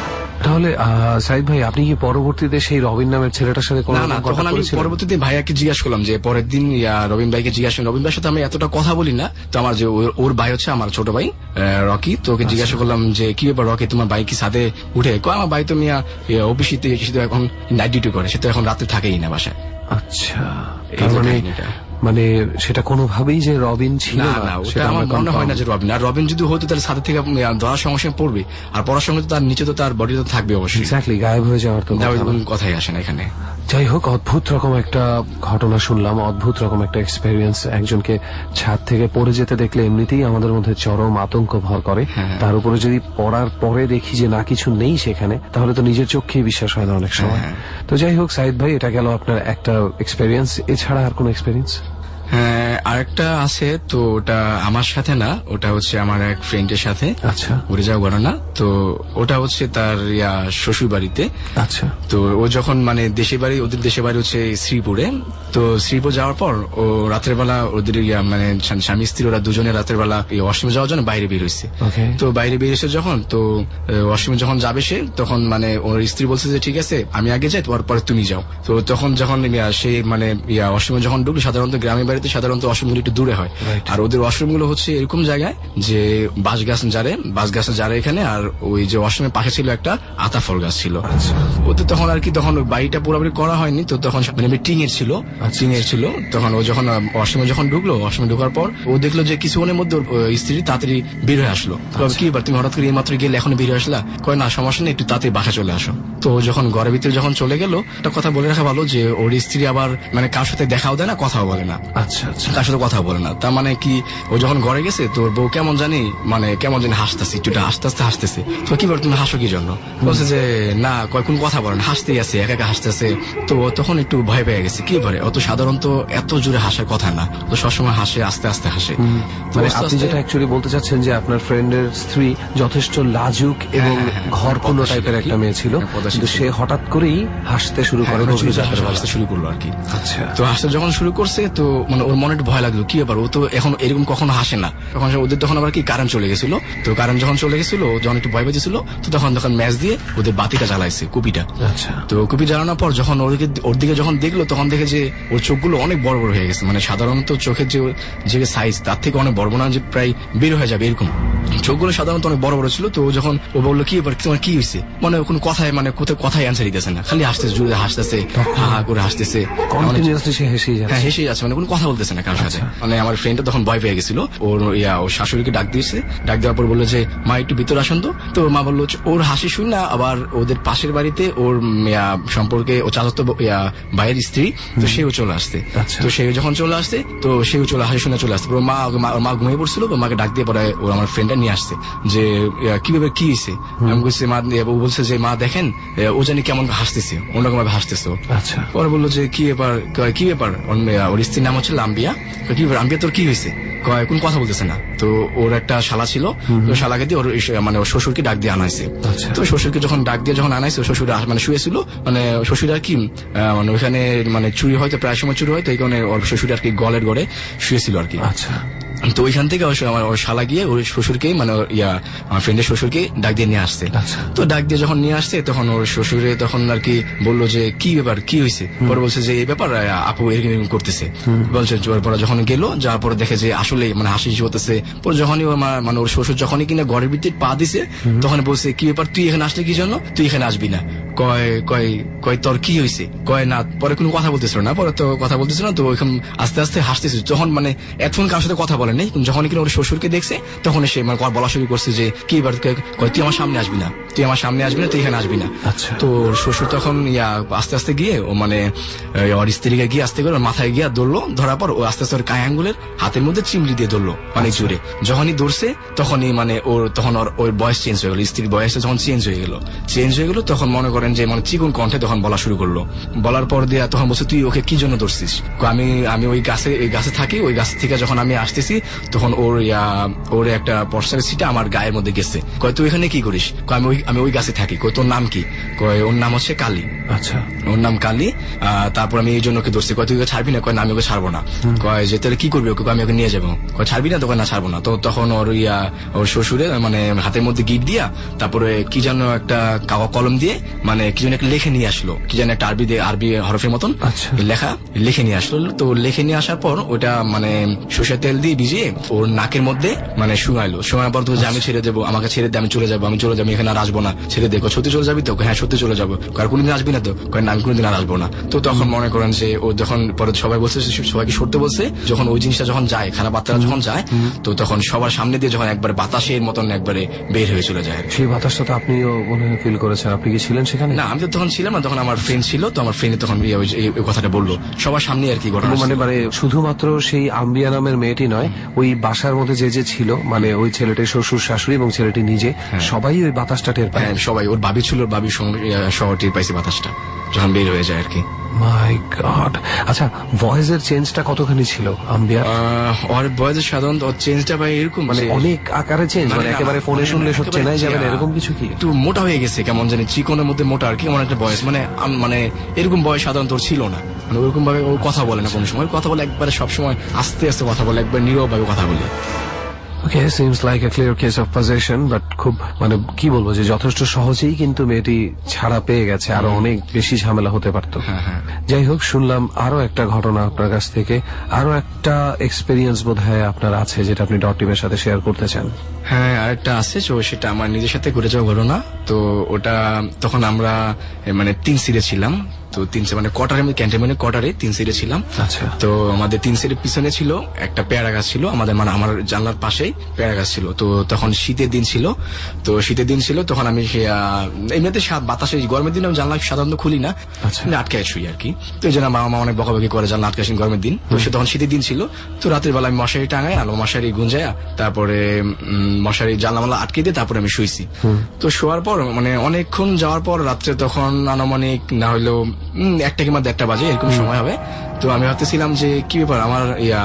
তাহলে সাইদ ভাই আপনি কি পরবর্তীতে সেই রবিন নামের ছেলেটার সাথে কোনো না তখন আমি পরবর্তীতে ভাইয়াকে জিজ্ঞাসা করলাম যে পরের দিন রবিন ভাইকে জিজ্ঞাসা রবিন ভাইয়ের সাথে আমি এতটা কথা বলি না, তো আমার যে ওর ভাই হচ্ছে আমার ছোট ভাই রকি, তো ওকে জিজ্ঞাসা করলাম যে কি ব্যাপার রকি তোমার ভাই কি সাথে উঠে? আমার ভাই তো মিয়া অফিসে এখন নাইট ডিউটি করে, সে তো এখন রাতে থাকেই না বাসায়। আচ্ছা মানে সেটা কোনোভাবেই যে রবিন ছিল না, ওটা আমার মনে হয় না যে রবিন। আর রবিন যদি হতো তার সাথে থেকে ধরার সমস্যা পড়বে, আর পড়ার সঙ্গে তার নিচে তো তার বডি তো থাকবে অবশ্যই। এক্স্যাক্টলি, গায়েব হয়ে যাওয়ার তো কথাই আসে না এখানে। যাই হোক, অদ্ভুত রকম একটা ঘটনা শুনলাম, অদ্ভুত রকম একটা এক্সপেরিয়েন্স। একজনকে ছাদ থেকে পড়ে যেতে দেখলে এমনিতেই আমাদের মধ্যে চরম আতঙ্ক ভর করে, তার উপরে যদি পড়ার পরে দেখি যে না কিছু নেই সেখানে, তাহলে তো নিজের চোখেই বিশ্বাস হয় না অনেক সময়। তো যাই হোক সাইদ ভাই, এটা গেল আপনার একটা এক্সপেরিয়েন্স, এছাড়া আর কোন এক্সপেরিয়েন্স? হ্যাঁ আরেকটা আছে, তো ওটা আমার সাথে না, ওটা হচ্ছে আমার এক ফ্রেন্ডের সাথে আচ্ছা ঘুরে যাওয়া ঘটনা। তো ওটা হচ্ছে তার শ্বশুর বাড়িতে। আচ্ছা, তো ও যখন মানে দেশের বাড়ি, ওদের দেশের বাড়ি হচ্ছে শ্রীপুরে, তো শ্রীপুর যাওয়ার পর ও রাতের বেলা ওদের মানে স্বামী স্ত্রী ওরা দুজনে রাতের বেলা ওয়াশরুমে যাওয়ার জন্য বাইরে বের হয়েছে। তো বাইরে বের হয়েছে যখন, তো ওয়াশরুমে যখন যাবে সে, তখন মানে ওর স্ত্রী বলছে যে ঠিক আছে আমি আগে যাই, তোমার পরে তুমি যাও। তো তখন যখন সে মানে ওয়াশরুমে যখন ঢুকলো, সাধারণত গ্রামের বাড়িতে সাধারণত ওয়াশরুমগুলো একটু দূরে হয়, আর ওদের ওয়াশরুম গুলো হচ্ছে এরকম জায়গায় যে বাঁশ গাছ জারে বাঁশ গাছ জারে এখানে, আর ওই যে ওয়াশরুমের পাশে ছিল একটা আতা ফল গাছ ছিল। ওদের তখন আর কি তখন বাড়িটা পুরোপুরি করা হয়নি, তো তখন মানে টিং এর ছিল, টিং এর ছিল। তখন ও যখন ওয়াশরুমে যখন ঢুকলো, ওয়াশরুমে ঢোকার পর ও দেখলো যে কিছুক্ষণের মধ্যে স্ত্রী তাড়াতাড়ি বের হয়ে আসলো। কি এবার তুমি হঠাৎ করে এই মাত্র গেলে এখন বের হয়ে আসলা? কয় না সমস্যা নেই, একটু তাড়াতাড়ি বাসা চলে আসো। তো যখন ঘরের ভিতরে যখন চলে গেল, একটা কথা বলে রাখা ভালো যে ওর স্ত্রী আবার মানে কার সাথে দেখাও দেয় না, কথাও বলে না। আচ্ছা আচ্ছা, তার সাথে কথা বলে না। তার মানে কি ও যখন ঘরে গেছে, তোর বউ কেমন জানি মানে কেমন জানি হাসতেছে, একটু হাসতে হাসতে হাসতেছে। তো কি বল তুমি হাসো কি জন্য? বলছে যে না কয় কোন কথা বলেন, হাসতেই আছে, একা একা হাসতেছে। তো তখন একটু ভয় পেয়ে গেছে, কি বলে অত সাধারণত এত জোরে হাসার কথা না, তো সবসময় হাসে, আস্তে আস্তে হাসে। মানে আপনি যেটা অ্যাকচুয়ালি বলতে চাচ্ছেন যে আপনার ফ্রেন্ডের স্ত্রী যথেষ্ট লাজুক এবং ঘর কোনো টাইপের একটা মেয়ে ছিল, কিন্তু সে হঠাৎ করেই হাসতে শুরু করে, হাসতে শুরু করলো আর কি। আচ্ছা, তো হাসতে যখন শুরু করছে, তো মানে ওর মনে একটু ভয় লাগলো, কি ব্যাপার ও তো এখন এরকম কখনো হাসে না। তখন ওদের তখন আবার কি কারেন্ট চলে গেছিল, তো কারেন্ট যখন চলে গেছিল যখন একটু ভয় পেয়েছিল, তো তখন তখন ম্যাচ দিয়ে ওদের বাতিটা জ্বালাইছে, কুপিটা। আচ্ছা, তো কুপি জ্বালানোর পর যখন ওদিকে ওর দিকে যখন দেখলো, তখন দেখে যে ওর চোখগুলো অনেক বড় বড় হয়ে গেছে, মানে সাধারণত চোখের যে যে সাইজ তার থেকে অনেক বড়, না যে প্রায় বের হয়ে যাবে এরকম চোখগুলো সাধারণত অনেক বড় বড় ছিল। তো যখন ও বললো কি এবার তোমার কি হয়েছে, মানে কোনো কথায় মানে কোথায় কথায় অ্যান্সার দিতেছে না, খালি হাসতেছে, জোরে হাসতেছে, হা হা করে হাসতেছে, হ্যাঁ হেসেই যাচ্ছে, মানে কোনো কথা বলতেছে না কারোর সাথে। মানে আমার ফ্রেন্ডটা তখন ভয় পেয়ে গেছিল, ওর ইয়া ওর শাশুড়িকে ডাক দিয়েছে, ডাক দেওয়ার পর বললো যে মা একটু ভিতরে আসুন। তো তো মা বললো ওর হাসি শুন না, আবার ওদের পাশের বাড়িতে ওর সম্পর্কে ও চাচাতো ভাইয়ের স্ত্রী, তো সেও চলে আসছে। তো সে যখন চলে আসছে, তো সেও চলে হাসি শুনে চলে আসছে। মা মা ঘুমিয়ে পড়ছিল, মাকে ডাক দিয়ে পরে ওর আমার ফ্রেন্ডটা নিয়ে আসছে যে কিভাবে কি হয়েছে। আমি বলছি মা, ও বলছে যে মা দেখেন ও জানি কেমন হাসতেছে, অন্যরকম ভাবে হাসতেছে। আচ্ছা, পরে বললো যে কি ব্যাপার, কি ব্যাপার, ওর স্ত্রীর নাম হচ্ছে লাম্বিয়া। কি ব্যাপার আম্বিয়া তোর কি হয়েছে? কোন কথা বলতেছে না। তো ওর একটা শালা ছিল, তো শালাকে দিয়ে ওর মানে ওর শ্বশুরকে ডাক দিয়ে আনাইছে। তো শ্বশুরকে যখন ডাক দিয়ে যখন আনাইছে, শ্বশুর মানে শুয়েছিল, মানে শ্বশুর আর কি মানে ওইখানে মানে চুরি হয়তো প্রায় সময় চুরি হয়তো, এই কারণে ওর শ্বশুর আর কি গলের গড়ে শুয়েছিল আর কি। আচ্ছা, তো ওইখান থেকে আমার ওর শালা গিয়ে ওর শ্বশুরকে মানে ইয়া আমার ফ্রেন্ডের শ্বশুরকে ডাক দিয়ে নিয়ে আসছে। তো ডাক দিয়ে যখন নিয়ে আসছে, তখন ওর শ্বশুরে তখন আর কি বললো যে কি ব্যাপার, কি হয়েছে? পরে বলছে যে এই ব্যাপার আপু এরকম করতেছে। বলছে পরে যখন গেল, যাওয়ার পরে দেখে যে আসলে মানে হাসি হতেছে। পরে যখনই মানে ওর শ্বশুর যখনই কিনা ঘরের ভিতরে পা দিছে, তখন বলছে কি ব্যাপার, তুই এখানে আসলে কি জন্য, তুই এখানে আসবি না। কয় কয় কয় তোর কি হয়েছে? কয় না। পরে কোনো কথা বলতেছিল না, পরে তো কথা বলতেছিল না, তো ওইখানে আস্তে আস্তে হাসতেছে। যখন মানে এখন কারোর সাথে কথা বলে নেই, যখন কিনা ওর শ্বশুরকে দেখছে, তখন সে মানে বলা শুরু করছে যে কি এবার তুই আমার সামনে আসবি না, তুই আমার সামনে আসবি না, তুই এখানে আসবি না। তো শ্বশুর তখন ইয়া আস্তে আস্তে গিয়ে ও মানে ওর স্ত্রীকে গিয়ে আস্তে করে মাথায় গিয়ে ধরলো, ধরার পর ও আস্তে আস্তে ওর গায়ে আঙ্গুলের হাতের মধ্যে চিমড়ি দিয়ে ধরলো অনেক জোরে। যখনই ধরছে তখনই মানে ওর তখন ওর ওর বয়স চেঞ্জ হয়ে গেল, স্ত্রীর বয়সটা যখন চেঞ্জ হয়ে গেল চেঞ্জ হয়ে গেল তখন মনে করেন যে মানে চিকন কণ্ঠে তখন বলা শুরু করলো। বলার পর দিয়ে তখন বলছে তুই ওকে কি জন্য ধরছিস? আমি আমি ওই গাছে ওই গাছে থাকি, ওই গাছ থেকে যখন আমি আসতেছি তখন ওর ইয়া ওর একটা পর্সার সিটা আমার গায়ের মধ্যে গেছে। কয় তুই এখানে কি করিস? আমি ওই আমি ওই গাছে থাকি। কই তোর নাম কি? কয় ওর নাম হচ্ছে কালী। আচ্ছা, ওর নাম কালী। তারপর আমি এই জন্য ওকে ধরছি, কয় তুই ওকে ছাড়বি না? কয় না আমি ওকে ছাড়বো না। কয় যে তাহলে কি করবি ওকে? আমি ওকে নিয়ে যাবো। কয় ছাড়বি না? তোকে না ছাড়বো না। তো তখন ওর ইয়া ওর শ্বশুরে মানে হাতের মধ্যে গিট দিয়া তারপরে কি যেন একটা কলম দিয়ে মানে কি যেন একটা লেখে নিয়ে আসলো, কি যেন একটা আরবি দিয়ে আরবি হরফের মতন লেখা লিখে নিয়ে আসলো। তো লিখে নিয়ে আসার পর ওটা মানে সরষের তেল দিয়ে ভিজিয়ে ওর নাকের মধ্যে মানে শুয়াইলো। শোয়ার পর তো যে আমি ছেড়ে দেবো, আমাকে ছেড়ে দিয়ে আমি চলে যাবো, আমি চলে যাবো, এখানে আর আসবো না, ছেড়ে দেখো। সত্যি চলে যাবি তো? হ্যাঁ সত্যি চলে যাবো। আর কোনোদিন আসবি না তো? না আমি কোনোদিন আর আসবো না। তো তখন মনে করেন যে ও যখন পরে সবাই বলছে, সবাইকে সরতে বলছে, যখন ওই জিনিসটা যখন যায়, খারাপ বার্তাটা যখন যায়, তো তখন সবার সামনে দিয়ে যখন একবার বাতাসের মতন একবারে বের হয়ে চলে যায়। সেই বাতাসটা তো আপনিও মনে হয় ফিল করেছেন। আপনি কি ছিলেন সেখানে? না আমি তো তখন ছিলাম না, তখন আমার ফ্রেন্ড ছিল। তো আমার ফ্রেন্ড তখন এই কথাটা বললো সবার সামনে আর কি ঘটনা। মানে মানে শুধুমাত্র সেই আম্বিয়া নামের মেয়েটি নয়, ওই বাসার মধ্যে যে যে ছিল মানে ওই ছেলেটির শ্বশুর শাশুড়ি এবং ছেলেটি নিজে সবাই ওই বাতাসটা টের পায়। সবাই, ওর ভাবি ছিল, ভাবির সহ টের পাইছে বাতাসটা যখন বের হয়ে যায় আর কি। My god. আচ্ছা, ভয়েসের চেঞ্জটা কতখানি ছিল আম্বিয়া? ওর ভয়েসের সাধারণত ওর চেঞ্জটা ভাই এরকম মানে অনেক আকারে চেঞ্জ, মানে একেবারে ফোনে শুনলে সব চেনাই যাবে না এরকম কিছু কি? একটু মোটা হয়ে গেছে, কেমন জানি চিকনের মধ্যে মোটা আর কি, এমন একটা ভয়েস। মানে মানে এরকম ভয়েস সাধারণত ওর ছিল না। মানে ওরকম ভাবে ও কথা বলে না কোনো সময়। কথা বলে একবারে সবসময় আস্তে আস্তে কথা বলে, একবার নীরব ভাবে কথা বলে। Okay, seems like a clear case of possession, but খুব মানে কি বলবো যে যথেষ্ট সহজেই কিন্তু মেয়েটি ছাড়া পেয়ে গেছে, আরো অনেক বেশি ঝামেলা হতে পারতো। যাই হোক, শুনলাম আরো একটা ঘটনা আপনার কাছ থেকে, আরো একটা এক্সপেরিয়েন্স বোধহয় আপনার আছে যেটা আপনি ডট টিমের সাথে শেয়ার করতে চান। হ্যাঁ, আরেকটা আছে, সেটা আমার নিজের সাথে ঘটে যাওয়া ঘটনা। তো ওটা তখন আমরা মানে তিন সিটে ছিলাম। তো তিন মানে কোয়ার্টারে ক্যান্টনমেন্টের কোয়ার্টারে তিন সিটে ছিলাম। আচ্ছা। তো আমাদের তিন সিটের পিছনে ছিল একটা পেয়ারা গাছ ছিল, আমাদের মানে আমার জানলার পাশেই পেয়ারা গাছ ছিল। তো তখন শীতের দিন ছিল। তো শীতের দিন ছিল তখন আমি এমনিতে বাতাসে, গরমের দিন আমি জানলা সাধারণত খুলি না, আটকে শুই আর কি। তো এই জন্য মা অনেক বকাবকি করে জানলা আটকে আসি গরমের দিন। তো সে তখন শীতের দিন ছিল। তো রাতের বেলা আমি মশারি টাঙাই, আলো মশারি গুঞ্জায়া তারপরে মশারি জানলা মালা আটকে দিয়ে তারপরে আমি শুইছি। তো শোয়ার পর মানে অনেকক্ষণ যাওয়ার পর রাত্রে তখন আনুমানিক না হলেও একটা কিংবা দেড়টা বাজে এরকম সময় হবে। তো আমি ভাবতেছিলাম যে কি ব্যাপার আমার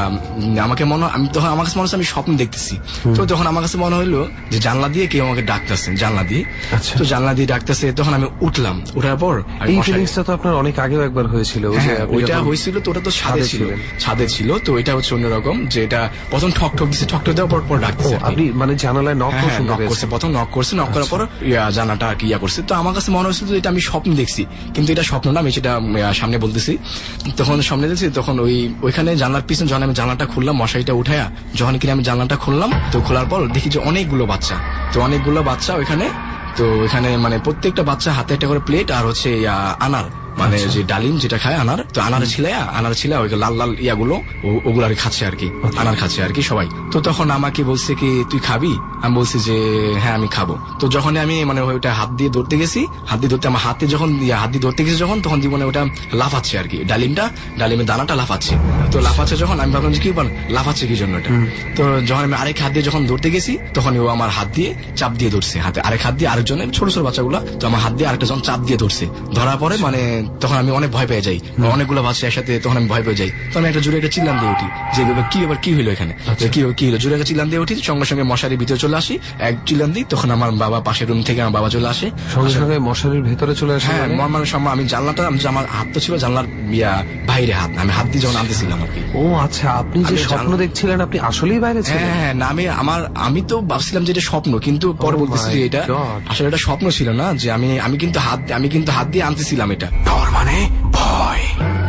আমাকে মনে আমি তখন আমার কাছে মনে হচ্ছে আমি স্বপ্ন দেখতেছি। তো তখন আমার কাছে মনে হলো যে জানলা দিয়ে কেউ আমাকে ডাকতেছে, জানলা দিয়ে। তো জানলা দিয়ে ডাকতেছে, তখন আমি উঠলাম। উঠার পর এই ফিলিংসটা তো আপনার অনেক আগেও একবার হয়েছিল। ওইটা হয়েছিল, তো ওটা তো ছাদে ছিল, ছাদে ছিল। তো এটা হচ্ছে অন্যরকম, যে এটা প্রথম ঠক ঠক দিচ্ছে, ঠক ঠক দেওয়ার পর পর ডাকছে। আপনি মানে জানালায় নক করছে, প্রথম নক করছে, নক করার পর জানাটা আর কি ইয়া করছে। তো আমার কাছে মনে হচ্ছিল যে এটা আমি স্বপ্ন দেখছি, কিন্তু এটা স্বপ্ন না, আমি সেটা সামনে বলতেছি। তখন সামনে দেখছি, তখন ওই ওইখানে জানলার পিছনে যখন আমি জানলাটা খুললাম, মশারিটা উঠায়া যখন কিনা আমি জানলাটা খুললাম, তো খোলার পর দেখি যে অনেকগুলো বাচ্চা। তো অনেকগুলো বাচ্চা ওইখানে। তো ওইখানে মানে প্রত্যেকটা বাচ্চা হাতে একটা করে প্লেট আর হচ্ছে আনার, মানে যে ডালিম যেটা খায় আনার, তো আনার ছিল আনার ছিল ওই লাল লাল ইয়াগুলো ওগুলো আর খাচ্ছে আর কি, আনার খাচ্ছে আর কি সবাই। তো তখন আমাকে বলছে কি তুই খাবি? আমি বলছি যে হ্যাঁ আমি খাবো। তো যখন আমি মানে ওইটা হাত দিয়ে ধরতে গেছি, হাত দিয়ে ধরতে আমার হাতে যখন হাত দিয়ে ধরতে গেছি যখন, তখন জীবনে ওটা লাফাচ্ছে আর কি, ডালিমটা ডালিমের দানাটা লাফাচ্ছে। তো লাফাচ্ছে যখন আমি ভাবলাম যে কি বল লাফাচ্ছে কি জন্য এটা। তো যখন আমি আরেক হাত দিয়ে যখন ধরতে গেছি, তখন ও আমার হাত দিয়ে চাপ দিয়ে ধরছে, হাতে আরেক হাত দিয়ে আরেকজনের ছোট ছোট বাচ্চাগুলো। তো আমার হাত দিয়ে আরেকটা যখন চাপ দিয়ে ধরছে, ধরার পরে মানে তখন আমি অনেক ভয় পেয়ে যাই, অনেকগুলো বাচ্চা একসাথে, তখন আমি ভয় পেয়ে যাই। তো আমি একটা জোরে একটা চিল্লান দিয়ে উঠি যে কি এবার কি হলো এখানে, কি কি হলো, জোরে একটা চিল্লান দিয়ে উঠি, সঙ্গে সঙ্গে মশারির ভিতরে চলে আসি, এক চিল্লান দিই। তখন আমার বাবা পাশের রুম থেকে আমার বাবা চলে আসে, সঙ্গে সঙ্গে মশারির ভিতরে চলে আসে। হ্যাঁ, মানে সময় আমি জানলাটা, আমার হাত তো ছিল জানলার বাইরে, হাত আমি হাত দিয়ে যখন আনতেছিলাম আর কি। ও আচ্ছা, আপনি যে স্বপ্ন দেখছিলেন আপনি আসলেই বাইরে ছিলেন? হ্যাঁ, না আমি আমার আমি তো ভাবছিলাম যে এটা স্বপ্ন, কিন্তু পরে বলতেছি যে এটা আসলে এটা স্বপ্ন ছিল না, যে আমি আমি কিন্তু হাত আমি কিন্তু হাত দিয়ে আনতেছিলাম এটা। তার মানে ভয়,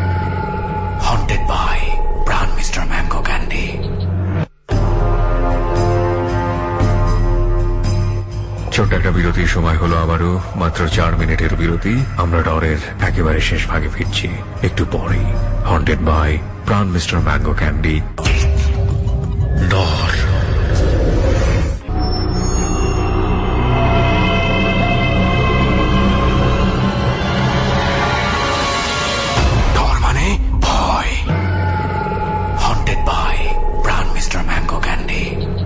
haunted by Pran mister Mango Candy। ছোট্ট একটা বিরতির সময় হলো আবারও, মাত্র চার মিনিটের বিরতি। আমরা ডরের একেবারে শেষ ভাগে ফিরছি একটু পরেই। Haunted by Pran mister mango candy. ডর ডর মানে ভয়, haunted by Pran mister mango candy.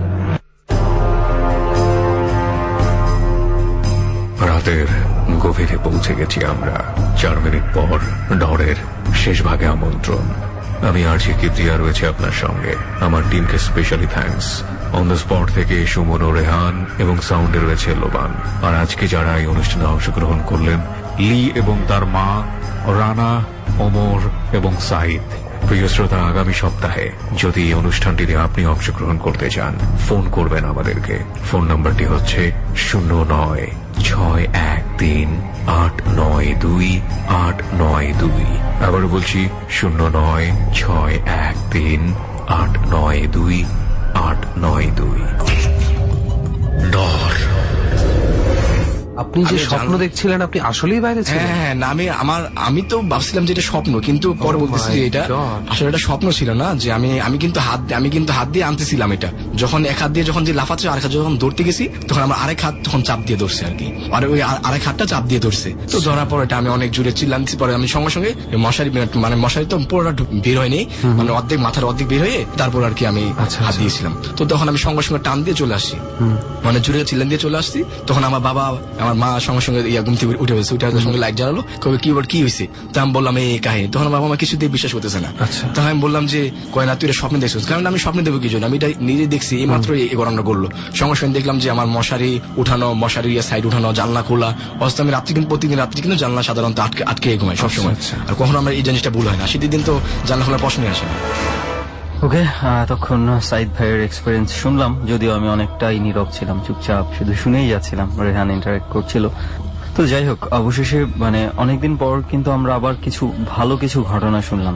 রাতের গভীরে পৌঁছে গেছি আমরা। চার মিনিট পর ডরের শেষ ভাগে আমন্ত্রণ। আমি আরজি কিবরিয়া রয়েছে আপনার সঙ্গে। আমার টিমকে specially thanks. On the spot থেকে সুমন ও রেহান এবং সাউন্ডে রয়েছে লোবান। আর আজকে যারা এই অনুষ্ঠানে অংশগ্রহণ করলেন, লি এবং তার মা, রানা, ওমর এবং সাইদ। প্রিয় শ্রোতা, আগামী সপ্তাহে যদি এই অনুষ্ঠানটিতে আপনি অংশগ্রহণ করতে চান, ফোন করবেন আমাদেরকে। ফোন নাম্বারটি হচ্ছে শূন্য নয় ছয় এক তিন আট নয় দুই আট নয় দুই। আবার বলছি শূন্য নয় ছয় এক তিন আট নয় দুই আট নয় দুই। ডর। আপনি যে স্বপ্ন দেখছিলেন, আপনি আসলেই বাইরে ছিলেন? হ্যাঁ, না আমি আমার আমি তো ভাবছিলাম যে এটা স্বপ্ন, কিন্তু পরে বলতেছি যে এটা আসলে এটা স্বপ্ন ছিল না। যে আমি আমি কিন্তু হাত আমি কিন্তু হাত দিয়ে আনতেছিলাম এটা। যখন এক হাত দিয়ে যখন যে লাফাচ্ছে, আরেক হাত যখন ধরতে গেছি, তখন আমার আরেক হাত তখন চাপ দিয়ে ধরছে আর কি। আর ওই আরেক হাতটা চাপ দিয়ে ধরছে। তো ধরার পর এটা আমি অনেক জোরে চিল্লাচ্ছি। পরে আমি সঙ্গে সঙ্গে মশারি মানে মশারি তো পুরোটা বের হয়নি, মানে অর্ধেক মাথার অর্ধেক বের হয়ে তারপর আর কি আমি হাত দিয়েছিলাম। তো তখন আমি সঙ্গে সঙ্গে টান দিয়ে চলে আসছি, মানে জোরে চিল্লান দিয়ে চলে আসছি। তখন আমার বাবা আমার মা সঙ্গে সঙ্গে ইয়া ঘুম থেকে উঠে গেছে, উঠে সঙ্গে লাইট জ্বালালো, কবে কি কি হয়েছে। তো আমি বললাম এই কাহিনী। তখন বাবা মা কিছুতেই বিশ্বাস করতেছে না। তখন আমি বললাম যে কয় না, তুই এটা স্বপ্নে দেখছিস। কারণ আমি স্বপ্নে দেবো কি জন্য, আমি এটা নিজে দেখছি, এই মাত্র এই ঘটনা করলো। সঙ্গে সঙ্গে দেখলাম যে আমার মশারি উঠানো, মশারি সাইড উঠানো, জানলা খোলা অবস্থা। আমি রাত্রি কিন্তু প্রতিদিন রাত্রি কিন্তু জানলা সাধারণত আটকে আটকে ঘুমাই সবসময়। আর কখনো আমার এই জিনিসটা ভুল হয় না। শীতের দিন তো জানলা খোলার প্রশ্নই আসে না। ওকে, তখন সাইদ ভাইয়ের এক্সপিরিয়েন্স শুনলাম, যদিও আমি অনেকটাই নীরব ছিলাম, চুপচাপ শুধু শুনেই যাচ্ছিলাম। রেহান ইন্টারেক্ট করছিল। তো যাই হোক, অবশেষে মানে অনেকদিন পর কিন্তু আমরা আবার কিছু ভালো কিছু ঘটনা শুনলাম।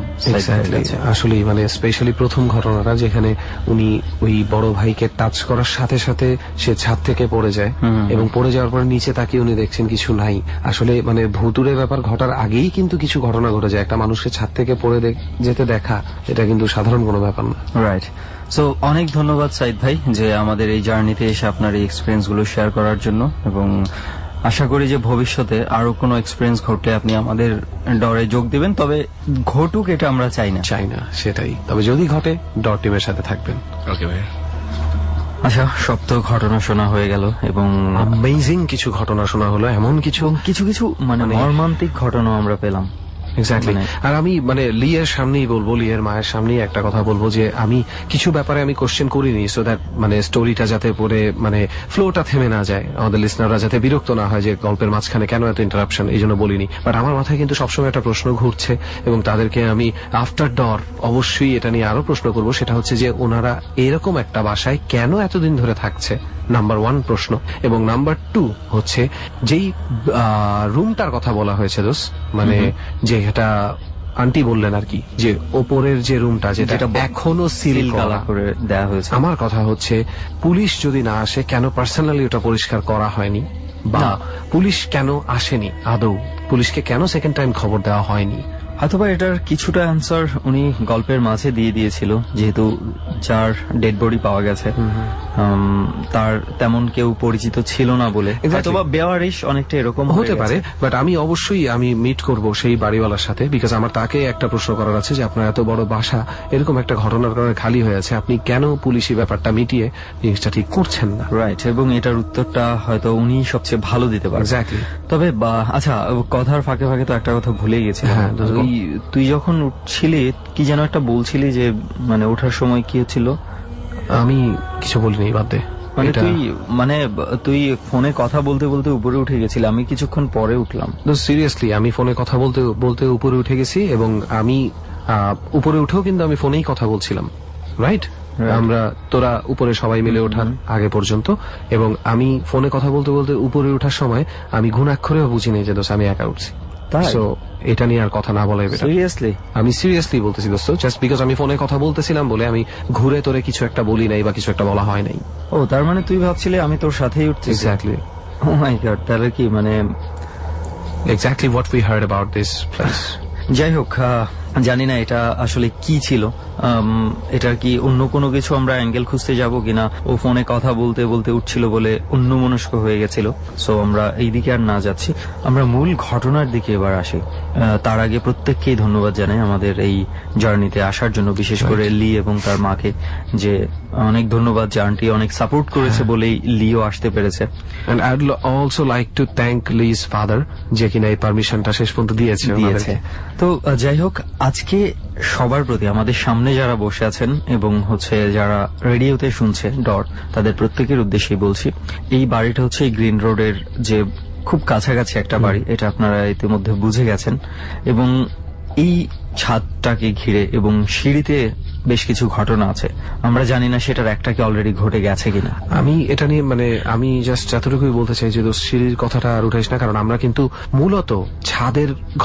আসলে মানে স্পেশালি প্রথম ঘটনাটা, যেখানে উনি ওই বড় ভাইকে টাচ করার সাথে সাথে সে ছাদ থেকে পড়ে যায়, এবং পড়ে যাওয়ার পর নিচে তাকিয়ে উনি দেখছেন কিছু নাই। আসলে মানে ভুতুড়ে ব্যাপার ঘটার আগেই কিন্তু কিছু ঘটনা ঘটে যায়। একটা মানুষকে ছাদ থেকে পড়ে যেতে দেখা, এটা কিন্তু সাধারণ কোনো ব্যাপার না। রাইট। সো অনেক ধন্যবাদ সাইদ ভাই যে আমাদের এই জার্নিতে এসে আপনার এই এক্সপিরিয়েন্স গুলো শেয়ার করার জন্য, এবং আশা করি যে ভবিষ্যতে আরো কোনো এক্সপিরিয়েন্স ঘটলে আপনি আমাদের ডরে যোগ দিবেন। তবে ঘটুক এটা আমরা চাই না চাই না সেটাই। তবে যদি ঘটে, ডর টিমের সাথে থাকবেন। ওকে ভাই। আচ্ছা, সব তো ঘটনা শোনা হয়ে গেল, এবং অ্যামেজিং কিছু ঘটনা শোনা হলো। এমন কিছু কিছু কিছু মানে মর্মান্তিক ঘটনা আমরা পেলাম। এক্স্যাক্টলি। আর আমি মানে লিয়ের সামনেই বলবো, লিয়ের মায়ের সামনেই একটা কথা বলবো যে আমি কিছু ব্যাপারে আমি কোশ্চেন করিনি, সো দ্যাট মানে স্টোরিটা যাতে পড়ে মানে ফ্লোটা থেমে না যায়, আমাদের লিসনাররা যাতে বিরক্ত না হয় যে গল্পের মাঝখানে কেন এত ইন্টারাপশন, এই জন্য বলিনি। বাট আমার মাথায় কিন্তু সবসময় একটা প্রশ্ন ঘুরছে, এবং তাদেরকে আমি আফটার ডর অবশ্যই এটা নিয়ে আরো প্রশ্ন করবো। সেটা হচ্ছে যে ওনারা এরকম একটা বাসায় কেন এতদিন ধরে থাকছে, নাম্বার ওয়ান প্রশ্ন। এবং নাম্বার টু হচ্ছে যেই রুমটার কথা বলা হয়েছে দোস, মানে যে এটা আন্টি বললেন আর কি, যে ওপরের যে রুমটা যেটা এখনো সিল করে দেওয়া হয়েছে, আমার কথা হচ্ছে পুলিশ যদি না আসে, কেন পার্সোনালি ওটা পরিষ্কার করা হয়নি, বা পুলিশ কেন আসেনি আদৌ, পুলিশকে কেন সেকেন্ড টাইম খবর দেওয়া হয়নি। অথবা এটার কিছুটা অ্যান্সার উনি গল্পের মাঝে দিয়ে দিয়েছিল, যেহেতু যার ডেড বডি পাওয়া গেছে তার তেমন কেউ পরিচিত ছিল না বলে, অথবা বেওয়ারিশ অনেকটা এরকম হতে পারে। বাট আমি অবশ্যই আমি মিট করব সেই বাড়িওয়ালার সাথে, বিকজ আমার তাকে একটা প্রশ্ন করার আছে যে আপনার এত বড় বাসা এরকম একটা ঘটনার কারণে খালি হয়ে আছে, আপনি কেন পুলিশি ব্যাপারটা মিটিয়ে জিনিসটা ঠিক করছেন না। রাইট। এবং এটার উত্তরটা হয়তো উনি সবচেয়ে ভালো দিতে পারেন। এক্স্যাক্টলি। তবে আচ্ছা, কথার ফাঁকে ফাঁকে তো একটা কথা ভুলে গেছিলাম। তুই যখন উঠছিলি কি যেন একটা বলছিলি, যে মানে ওঠার সময় কি হচ্ছিল? আমি কিছু বলিনি, বাদ দে। মানে তুই মানে তুই ফোনে কথা বলতে বলতে উপরে উঠে গেছিলি, আমি কিছুক্ষণ পরে উঠলাম। সিরিয়াসলি আমি ফোনে কথা বলতে বলতে উপরে উঠে গেছি, এবং আমি উপরে উঠেও কিন্তু আমি ফোনেই কথা বলছিলাম। রাইট। আমরা তোরা উপরে সবাই মিলে ওঠার আগে পর্যন্ত, এবং আমি ফোনে কথা বলতে বলতে উপরে ওঠার সময় আমি ঘুণাক্ষরেও বুঝিনি যে দোষ আমি একা উঠছি। সো এটা নিয়ে আর কথা না বলাই বেটার। সিরিয়াসলি আমি সিরিয়াসলি বলতেছি দোস্ত, জাস্ট বিকজ আমি ফোনে কথা বলতেছিলাম বলে আমি ঘুরে তোরে কিছু একটা বলি নাই বা কিছু একটা বলা হয় নাই। ও, তার মানে তুই ভাবছিলি আমি তোর সাথেই উঠছি? এক্স্যাক্টলি। ও মাই গড, তাহলে কি মানে exactly what we heard about this place. যাই হোক, জানি না এটা আসলে কি ছিল, এটার কি অন্য কোনো কিছু আমরা অ্যাঙ্গেল খুঁজতে যাব কিনা। ও ফোনে কথা বলতে বলতে উঠছিল বলে অন্য মনস্ক হয়ে গেছিল। সো আমরা এই দিকে আর না যাচ্ছি, আমরা মূল ঘটনার দিকে এবার আসি। তার আগে প্রত্যেককেই ধন্যবাদ জানাই আমাদের এই জার্নিতে আসার জন্য, বিশেষ করে লি এবং তার মাকে, যে অনেক ধন্যবাদ যে আন্টি অনেক সাপোর্ট করেছে বলেই লিও আসতে পেরেছে। And I would also like to thank Liz father, যে কিনা এই পারমিশনটা শেষ পর্যন্ত দিয়েছে। তো যাই হোক, আজকে সবার প্রতি, আমাদের সামনে যারা বসে আছেন এবং হচ্ছে যারা রেডিওতে শুনছে ডট, তাদের প্রত্যেকের উদ্দেশ্যেই বলছি, এই বাড়িটা হচ্ছে এই গ্রিন রোডের যে খুব কাছাকাছি একটা বাড়ি, এটা আপনারা ইতিমধ্যে বুঝে গেছেন। এবং এই ছাদটাকে ঘিরে এবং সিঁড়িতে বেশ কিছু ঘটনা আছে, আমরা জানি না সেটার একটা কি অলরেডি ঘটে গেছে কিনা। আমি এটা নিয়ে মানে আমি জাস্ট এতটুকুই বলতে চাই যে সিঁড়ির কথাটা আর উঠাইস না, কারণ আমরা কিন্তু মূলত ছাদের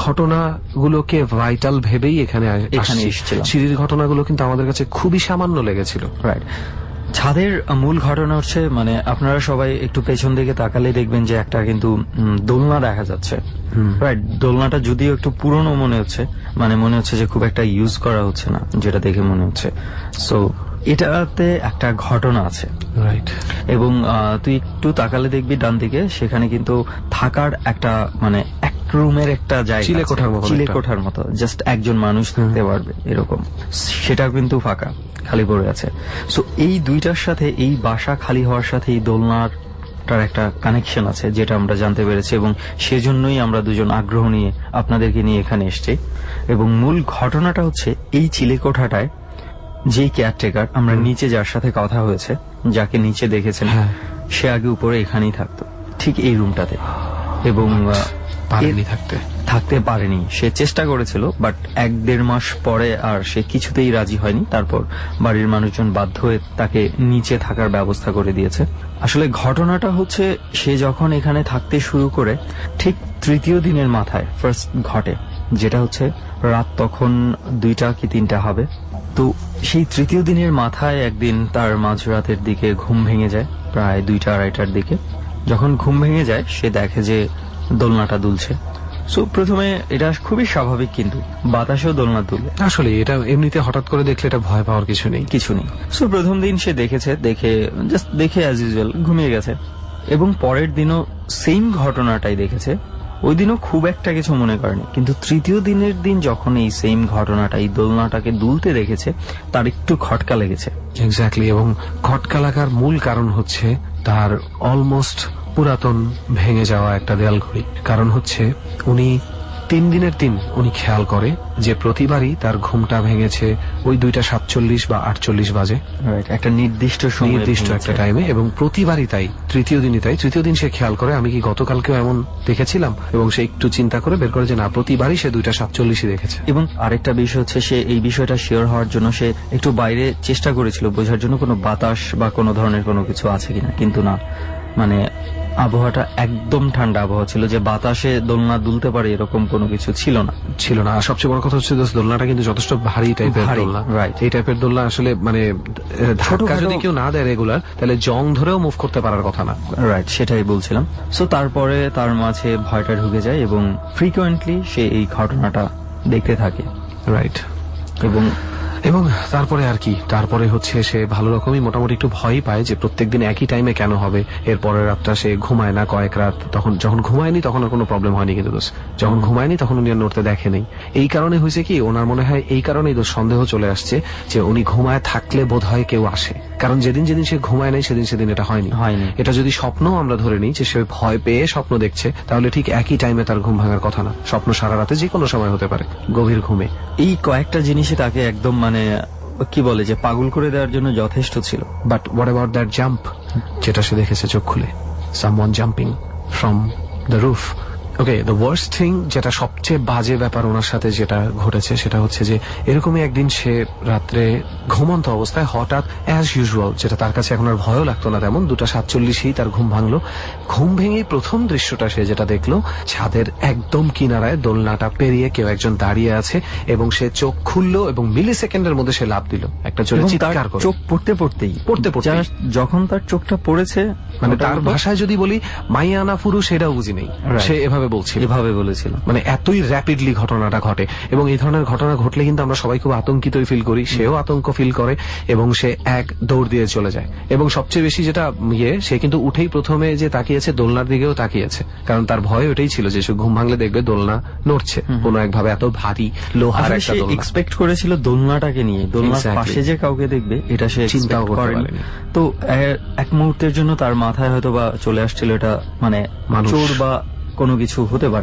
ঘটনাগুলোকে ভাইটাল ভেবেই এখানে এখানে এসেছিলাম। সিঁড়ির ঘটনাগুলো কিন্তু আমাদের কাছে খুবই সামান্য লেগেছিল। রাইট। ছাদের মূল ঘটনা হচ্ছে, মানে আপনারা সবাই একটু পেছন দিকে তাকালে দেখবেন যে একটা কিন্তু দোলনা দেখা যাচ্ছে। রাইট। দোলনাটা যদিও একটু পুরনো মনে হচ্ছে, মানে মনে হচ্ছে যে খুব একটা ইউজ করা হচ্ছে না, যেটা দেখে মনে হচ্ছে। সো এটাতে একটা ঘটনা আছে। রাইট। এবং তুই একটু তাকালে দেখবি ডান দিকে, সেখানে কিন্তু থাকার একটা মানে এক রুমের একটা জায়গা, চিলে কোঠার মতো, চিলে কোঠার মতো, জাস্ট একজন মানুষ থাকতে পারবে এরকম, সেটা কিন্তু ফাঁকা, খালি পড়ে আছে। সো এই দুইটার সাথে, এই বাসা খালি হওয়ার সাথে এই দোলনার একটা কানেকশন আছে, যেটা আমরা জানতে পেরেছি, এবং সেজন্যই আমরা দুজন আগ্রহ নিয়ে আপনাদেরকে নিয়ে এখানে এসছি। এবং মূল ঘটনাটা হচ্ছে এই চিলে কোঠাটায় যেই কেয়ারটেকার, আমরা নিচে যার সাথে কথা হয়েছে, যাকে নিচে দেখেছেন, সে আগে উপরে এখানেই থাকতো, ঠিক এই রুমটাতে। এবং পারেনি থাকতে থাকতে পারেনি, সে চেষ্টা করেছিল, বাট এক দেড় মাস পরে আর সে কিছুতেই রাজি হয়নি। তারপর বাড়ির মানুষজন বাধ্য হয়ে তাকে নিচে থাকার ব্যবস্থা করে দিয়েছে। আসলে ঘটনাটা হচ্ছে, সে যখন এখানে থাকতে শুরু করে ঠিক তৃতীয় দিনের মাথায় ফার্স্ট ঘটে, যেটা হচ্ছে রাত তখন দুইটা কি তিনটা হবে। তো সেই তৃতীয় দিনের মাথায় একদিন তার মাঝরাতের দিকে ঘুম ভেঙে যায়, প্রায় দুইটা আড়াইটার দিকে। যখন ঘুম ভেঙে যায়, সে দেখে যে দোলনাটা দুলছে। সো প্রথমে এটা খুবই স্বাভাবিক, কিন্তু বাতাসেও দোলনা দুলে, আসলে এটা এমনিতে হঠাৎ করে দেখলে এটা ভয় পাওয়ার কিছু নেই কিছু নেই সো প্রথম দিন সে দেখেছে, দেখে জাস্ট দেখে অ্যাজ ইউজুয়াল ঘুমিয়ে গেছে। এবং পরের দিনও সেম ঘটনাটাই দেখেছে, ওই দিনও খুব একটা কিছু মনে করেনি। কিন্তু তৃতীয় দিনের দিন যখন এই সেম ঘটনাটা, এই দোলনাটাকে দুলতে দেখেছে, তার একটু খটকা লেগেছে। এক্স্যাক্টলি। এবং খটকা লাগার মূল কারণ হচ্ছে তার অলমোস্ট পুরাতন ভেঙে যাওয়া একটা দেয়াল ঘড়ি। কারণ হচ্ছে উনি তিন দিনের দিন উনি খেয়াল করে যে প্রতিবারই তার ঘুমটা ভেঙেছে ওই দুইটা সাতচল্লিশ বা আটচল্লিশ বাজে, একটা নির্দিষ্ট নির্দিষ্ট একটা টাইমে, এবং প্রতিবারই তাই, তৃতীয় দিনই তাই। তৃতীয় দিন সে খেয়াল করে আমি কি গতকালকেও এমন দেখেছিলাম, এবং সে একটু চিন্তা করে বের করে যে না, প্রতিবারই সে দুইটা সাতচল্লিশই দেখেছে। এবং আরেকটা বিষয় হচ্ছে, সে এই বিষয়টা শিওর হওয়ার জন্য সে একটু বাইরে চেষ্টা করেছিল বোঝার জন্য কোনো বাতাস বা কোনো ধরনের কোনো কিছু আছে কিনা, কিন্তু না, মানে আবহাওয়াটা একদম ঠান্ডা আবহাওয়া ছিল, যে বাতাসে দোলনা দুলতে পারে এরকম কোনো কিছু ছিল না ছিল না আর সবচেয়ে বড় কথা হচ্ছে দোলনাটা কিন্তু যথেষ্ট ভারী টাইপের দোলনা। রাইট। এই টাইপের দোলনা আসলে মানে ধাক্কা যদি কেউ না দেয় রেগুলার, তাহলে জং ধরেও মুভ করতে পারার কথা না। রাইট, সেটাই বলছিলাম। সো তারপরে তার মাঝে ভয়টা ঢুকে যায় এবং ফ্রিকোয়েন্টলি সে এই ঘটনাটা দেখতে থাকে। রাইট। এবং এবং তারপরে আর কি, তারপরে হচ্ছে সে ভালো রকমই মোটামুটি একটু ভয় পায় যে প্রত্যেকদিন একই টাইমে কেন হবে। এর পরের রাতটা সে ঘুমায় না কয়েক রাত। তখন যখন ঘুমায়নি তখন আর কোনো প্রবলেম হয়নি, কিন্তু দোষ যখন ঘুমায়নি তখন উনি আর নড়তে দেখে নেই। এই কারণে হয়েছে কি, ওনার মনে হয় এই কারণেই দোষ সন্দেহ চলে আসছে যে উনি ঘুমায় থাকলে বোধ হয় কেউ আসে। কারণ যেদিন যেদিন সে ঘুমায় নাই সেদিন সেদিন এটা হয়নি হয়নি এটা যদি স্বপ্ন আমরা ধরে নিই যে সে ভয় পেয়ে স্বপ্ন দেখছে, তাহলে ঠিক একই টাইমে তার ঘুম ভাঙার কথা না। স্বপ্ন সারা রাতে যে কোনো সময় হতে পারে, গভীর ঘুমে। এই কয়েকটা জিনিসই তাকে একদম মানে কি বলে যে পাগল করে দেওয়ার জন্য যথেষ্ট ছিল। But what about that jump, যেটা সে দেখেছে চোখ খুলে, someone jumping from the roof. Okay, the worst thing, যেটা সবচেয়ে বাজে ব্যাপার ওনার সাথে যেটা ঘটেছে, সেটা হচ্ছে যে এরকমই একদিন সে রাত্রে ঘুমন্ত অবস্থায় হঠাৎ অ্যাজ ইউজুয়াল, যেটা তার কাছে এখন আর ভয়ও লাগতো না তেমন, দুটা সাতচল্লিশেই তার ঘুম ভাঙলো। ঘুম ভেঙেই প্রথম দৃশ্যটা সে যেটা দেখলো, ছাদের একদম কিনারায় দোলনাটা পেরিয়ে কেউ একজন দাঁড়িয়ে আছে এবং সে চোখ খুললো এবং মিলি সেকেন্ডের মধ্যে সে লাফ দিল একটা জোরে চিৎকার করে। চোখ পড়তে পড়তেই পড়তে পড়তে যখন তার চোখটা পড়েছে, মানে তার ভাষায় যদি বলি মাইয়ানা ফুরু, সেটাও বুঝি নেই, সে এভাবে বলছিল, এভাবে বলেছিল। মানে এতই র্যাপিডলি ঘটনাটা ঘটে। এবং এই ধরনের ঘটনা ঘটলে কিন্তু আমরা সবাই খুব আতঙ্কিতই ফিল করি, সেও আতঙ্ক ফিল করে এবং সে এক দৌড় দিয়ে চলে যায়। এবং সবচেয়ে বেশি যেটা ইয়ে, সে কিন্তু উঠেই প্রথমে যে তাকিয়েছে দোলনার দিকেও তাকিয়েছে, কারণ তার ভয় ওটাই ছিল যে সে ঘুম ভাঙলে দেখবে দোলনা নড়ছে কোনো একভাবে, এত ভারী লোহার একটা দোলনা। এক্সপেক্ট করেছিল দোলনাটাকে নিয়ে, দোলনার পাশে যে কাউকে দেখবে এটা সে চিন্তাও করেনি। তো এক মুহূর্তের জন্য তার মাথায় হয়তো বা চলে আসছিল এটা মানে চোর বা কোনো কিছু হতে পারে।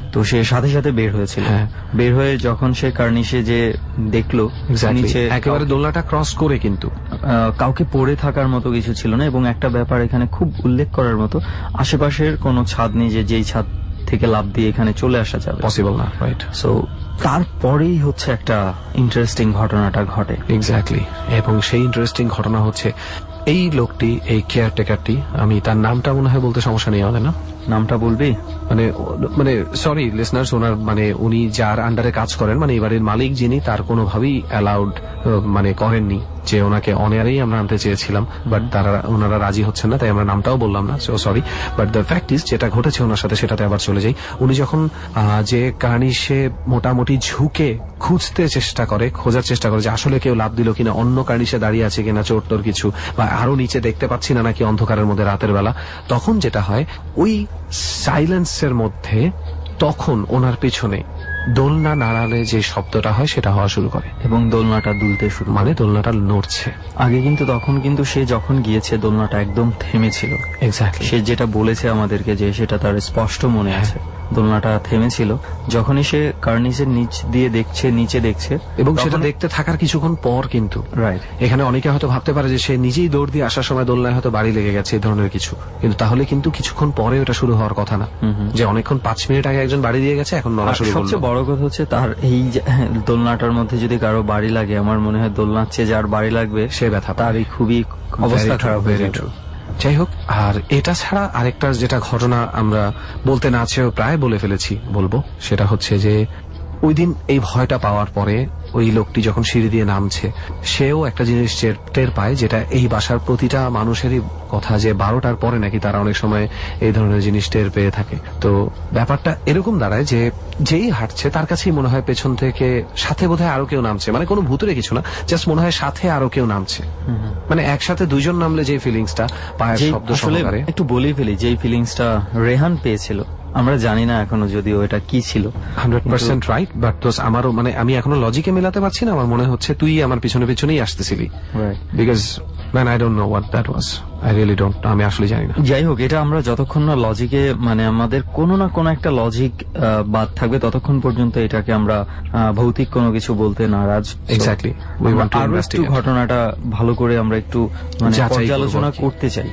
তো সে সাথে সাথে বের হয়েছিল। বের হয়ে যখন সে কার্নিশে যে দেখলো নিচে একেবারে দোলনাটা ক্রস করে কিন্তু কাউকে পড়ে থাকার মতো কিছু ছিল না, এবং একটা ব্যাপার এখানে খুব উল্লেখ করার মতো, আশেপাশের কোনো ছাদ নেই যে যেই ছাদ থেকে লাফ দিয়ে এখানে চলে আসা যাবে, পসিবল না, রাইট? সো তারপরেই হচ্ছে একটা ইন্টারেস্টিং ঘটনাটা ঘটে। এক্স্যাক্টলি। এবং সেই ইন্টারেস্টিং ঘটনা হচ্ছে এই লোকটি, এই কেয়ারটেকারটি, আমি তার নামটা মনে হয় বলতে সমস্যা নেই হবে না? নামটা বলবি? মানে মানে সরি লিসনার্স, ওনার মানে উনি যার আন্ডারে কাজ করেন, মানে এই বাড়ির মালিক যিনি, তার কোনোভাবেই অ্যালাউড মানে করেননি যে ওনাকে অনেয়ারেই আমরা আনতে চেয়েছিলাম, বাট তারা ওনারা রাজি হচ্ছেন না, তাই আমরা নামটাও বললাম না, so sorry. But the fact is যেটা ঘটেছে ওনার সাথে, সেটাতে আবার চলে যাই। উনি যখন যে কার্নিশে মোটামুটি ঝুঁকে খুঁজতে চেষ্টা করে, খোঁজার চেষ্টা করে যে আসলে কেউ লাভ দিল কিনা, অন্য কার্নিশে দাঁড়িয়ে আছে কিনা চোর টোর কিছু, বা আরো নিচে দেখতে পাচ্ছি না নাকি অন্ধকারের মধ্যে রাতের বেলা, তখন যেটা হয় ওই সাইলেন্সের মধ্যে তখন ওনার পিছনে দোলনা নাড়ালে যে শব্দটা হয় সেটা হওয়া শুরু করে, এবং দোলনাটা দুলতে শুরু, মানে দোলনাটা নড়ছে। আগে কিন্তু তখন কিন্তু সে যখন গিয়েছে দোলনাটা একদম থেমেছিল। এক্স্যাক্টলি। সে যেটা বলেছে আমাদেরকে যে সেটা তার স্পষ্ট মনে আছে, দোলনাটা থেমেছিল যখনই সে কার্নিসের নিচ দিয়ে দেখছে, নিচে দেখছে, এবং সেটা দেখতে থাকার কিছুক্ষণ পর কিন্তু রাইট, এখানে অনেকে হয়তো ভাবতে পারে যে সে নিজেই দৌড় দিয়ে আসার সময় দোলনায় হয়তো বাড়ি লেগে গেছে, এই ধরনের কিছু, কিন্তু তাহলে কিন্তু কিছুক্ষণ পরে ওটা শুরু হওয়ার কথা না, যে অনেকক্ষণ পাঁচ মিনিট আগে একজন বাড়ি দিয়ে গেছে, এখন নড়া শুরু করলো। সবচেয়ে বড় কথা হচ্ছে তার এই দোলনাটার মধ্যে যদি কারো বাড়ি লাগে, আমার মনে হয় দোলনার চেয়ে যার বাড়ি লাগবে সে ব্যথা, তার এই খুবই অবস্থা খারাপ হয়ে যাবে। যাই হোক, আর এটা ছাড়া আরেকটা যেটা ঘটনা আমরা বলতে না চেয়েও প্রায় বলে ফেলেছি, বলবো, সেটা হচ্ছে যে ওই দিন এই ভয়টা পাওয়ার পরে ওই লোকটি যখন সিঁড়ি দিয়ে নামছে, সেও একটা জিনিস টের পায়, যেটা এই বাসার প্রতিটা মানুষেরই কথা, যে বারোটার পরে নাকি তারা অনেক সময় এই ধরনের জিনিস টের পেয়ে থাকে। তো ব্যাপারটা এরকম দাঁড়ায় যে যেই হাঁটছে তার কাছেই মনে হয় পেছন থেকে সাথে বোধহয় আরো কেউ নামছে, মানে কোনো ভূতুরে কিছু না, জাস্ট মনে হয় সাথে আরো কেউ নামছে, মানে একসাথে দুইজন নামলে যে ফিলিংসটা, পায়ের শব্দ সহকারে। একটু বলেই ফেলি, যেই ফিলিংসটা রেহান পেয়েছিল, আমরা জানি না এখনো যদিও এটা কি ছিল, হান্ড্রেড পার্সেন্ট রাইট, বাট আমারও মানে আমি এখনো লজিকে মেলাতে পারছি না, আমার মনে হচ্ছে তুই আমার পিছনে পিছনেই আসতেছিলি, because man I don't know what that was, I really don't, আমি আসলে জানি না। যাই হোক, এটা আমরা যতক্ষণ না লজিকে, মানে আমাদের কোনো না কোনো একটা লজিক বাদ থাকবে, ততক্ষণ পর্যন্ত এটাকে আমরা ভৌতিক কোনো কিছু বলতে নারাজ। এক্স্যাক্টলি। আরো একটু ঘটনাটা ভালো করে আমরা একটু মানে পর্যালোচনা করতে চাই।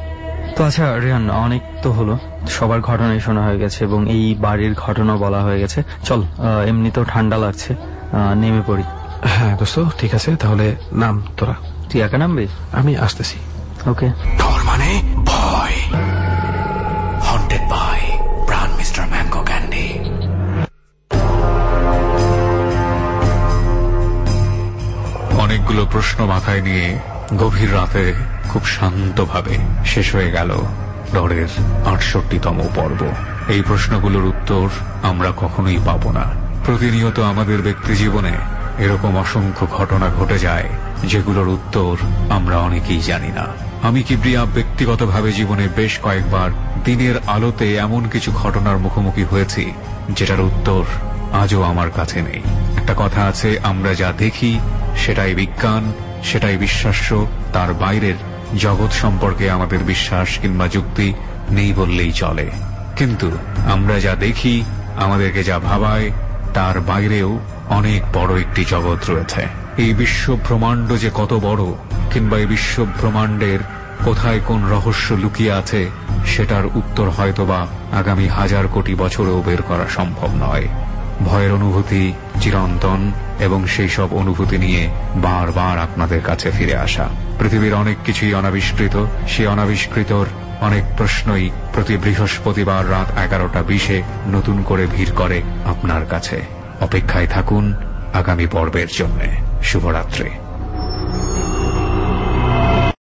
তো আচ্ছা রেহান, অনেক তো হলো, সবার ঘটনাই শোনা হয়ে গেছে এবং এই বাড়ির ঘটনা বলা হয়ে গেছে, চল এমনি তো ঠান্ডা লাগছে, নেমে পড়ি। হ্যাঁ দোস্ত, ঠিক আছে, তাহলে নাম তোরা। তুই একা নামবি? আমি আসতেছি। ওকে। ডর মানে ভয়, haunted by Pran mister mango candy. অনেকগুলো প্রশ্ন মাথায় নিয়ে গভীর রাতে খুব শান্তভাবে শেষ হয়ে গেল ডরের আটষট্টিতম পর্ব। এই প্রশ্নগুলোর উত্তর আমরা কখনোই পাব না। প্রতিনিয়ত আমাদের ব্যক্তি জীবনে এরকম অসংখ্য ঘটনা ঘটে যায় যেগুলোর উত্তর আমরা অনেকেই জানি না। আমি কিবরিয়া ব্যক্তিগতভাবে জীবনে বেশ কয়েকবার দিনের আলোতে এমন কিছু ঘটনার মুখোমুখি হয়েছি যেটার উত্তর আজও আমার কাছে নেই। একটা কথা আছে, আমরা যা দেখি সেটাই বিজ্ঞান, সেটাই বিশ্বাস্য, তার বাইরের জগৎ সম্পর্কে আমাদের বিশ্বাস কিংবা যুক্তি নেই বললেই চলে। কিন্তু আমরা যা দেখি, আমাদেরকে যা ভাবায়, তার বাইরেও অনেক বড় একটি জগৎ রয়েছে। এই বিশ্ব ব্রহ্মাণ্ড যে কত বড়, কিংবা এই বিশ্ব ব্রহ্মাণ্ডের কোথায় কোন রহস্য লুকিয়ে আছে, সেটার উত্তর হয়তোবা আগামী হাজার কোটি বছরেও বের করা সম্ভব নয়। ভয়ের অনুভূতি চিরন্তন, এবং সেই সব অনুভূতি নিয়ে বারবার আপনাদের কাছে ফিরে আসা। পৃথিবীর অনেক কিছুই অনাবিষ্কৃত, সেই অনাবিষ্কৃতর অনেক প্রশ্নই প্রতি বৃহস্পতিবার রাত এগারোটা বিশে নতুন করে ভিড় করে আপনার কাছে। অপেক্ষায় থাকুন আগামী পর্বের জন্য। শুভরাত্রি।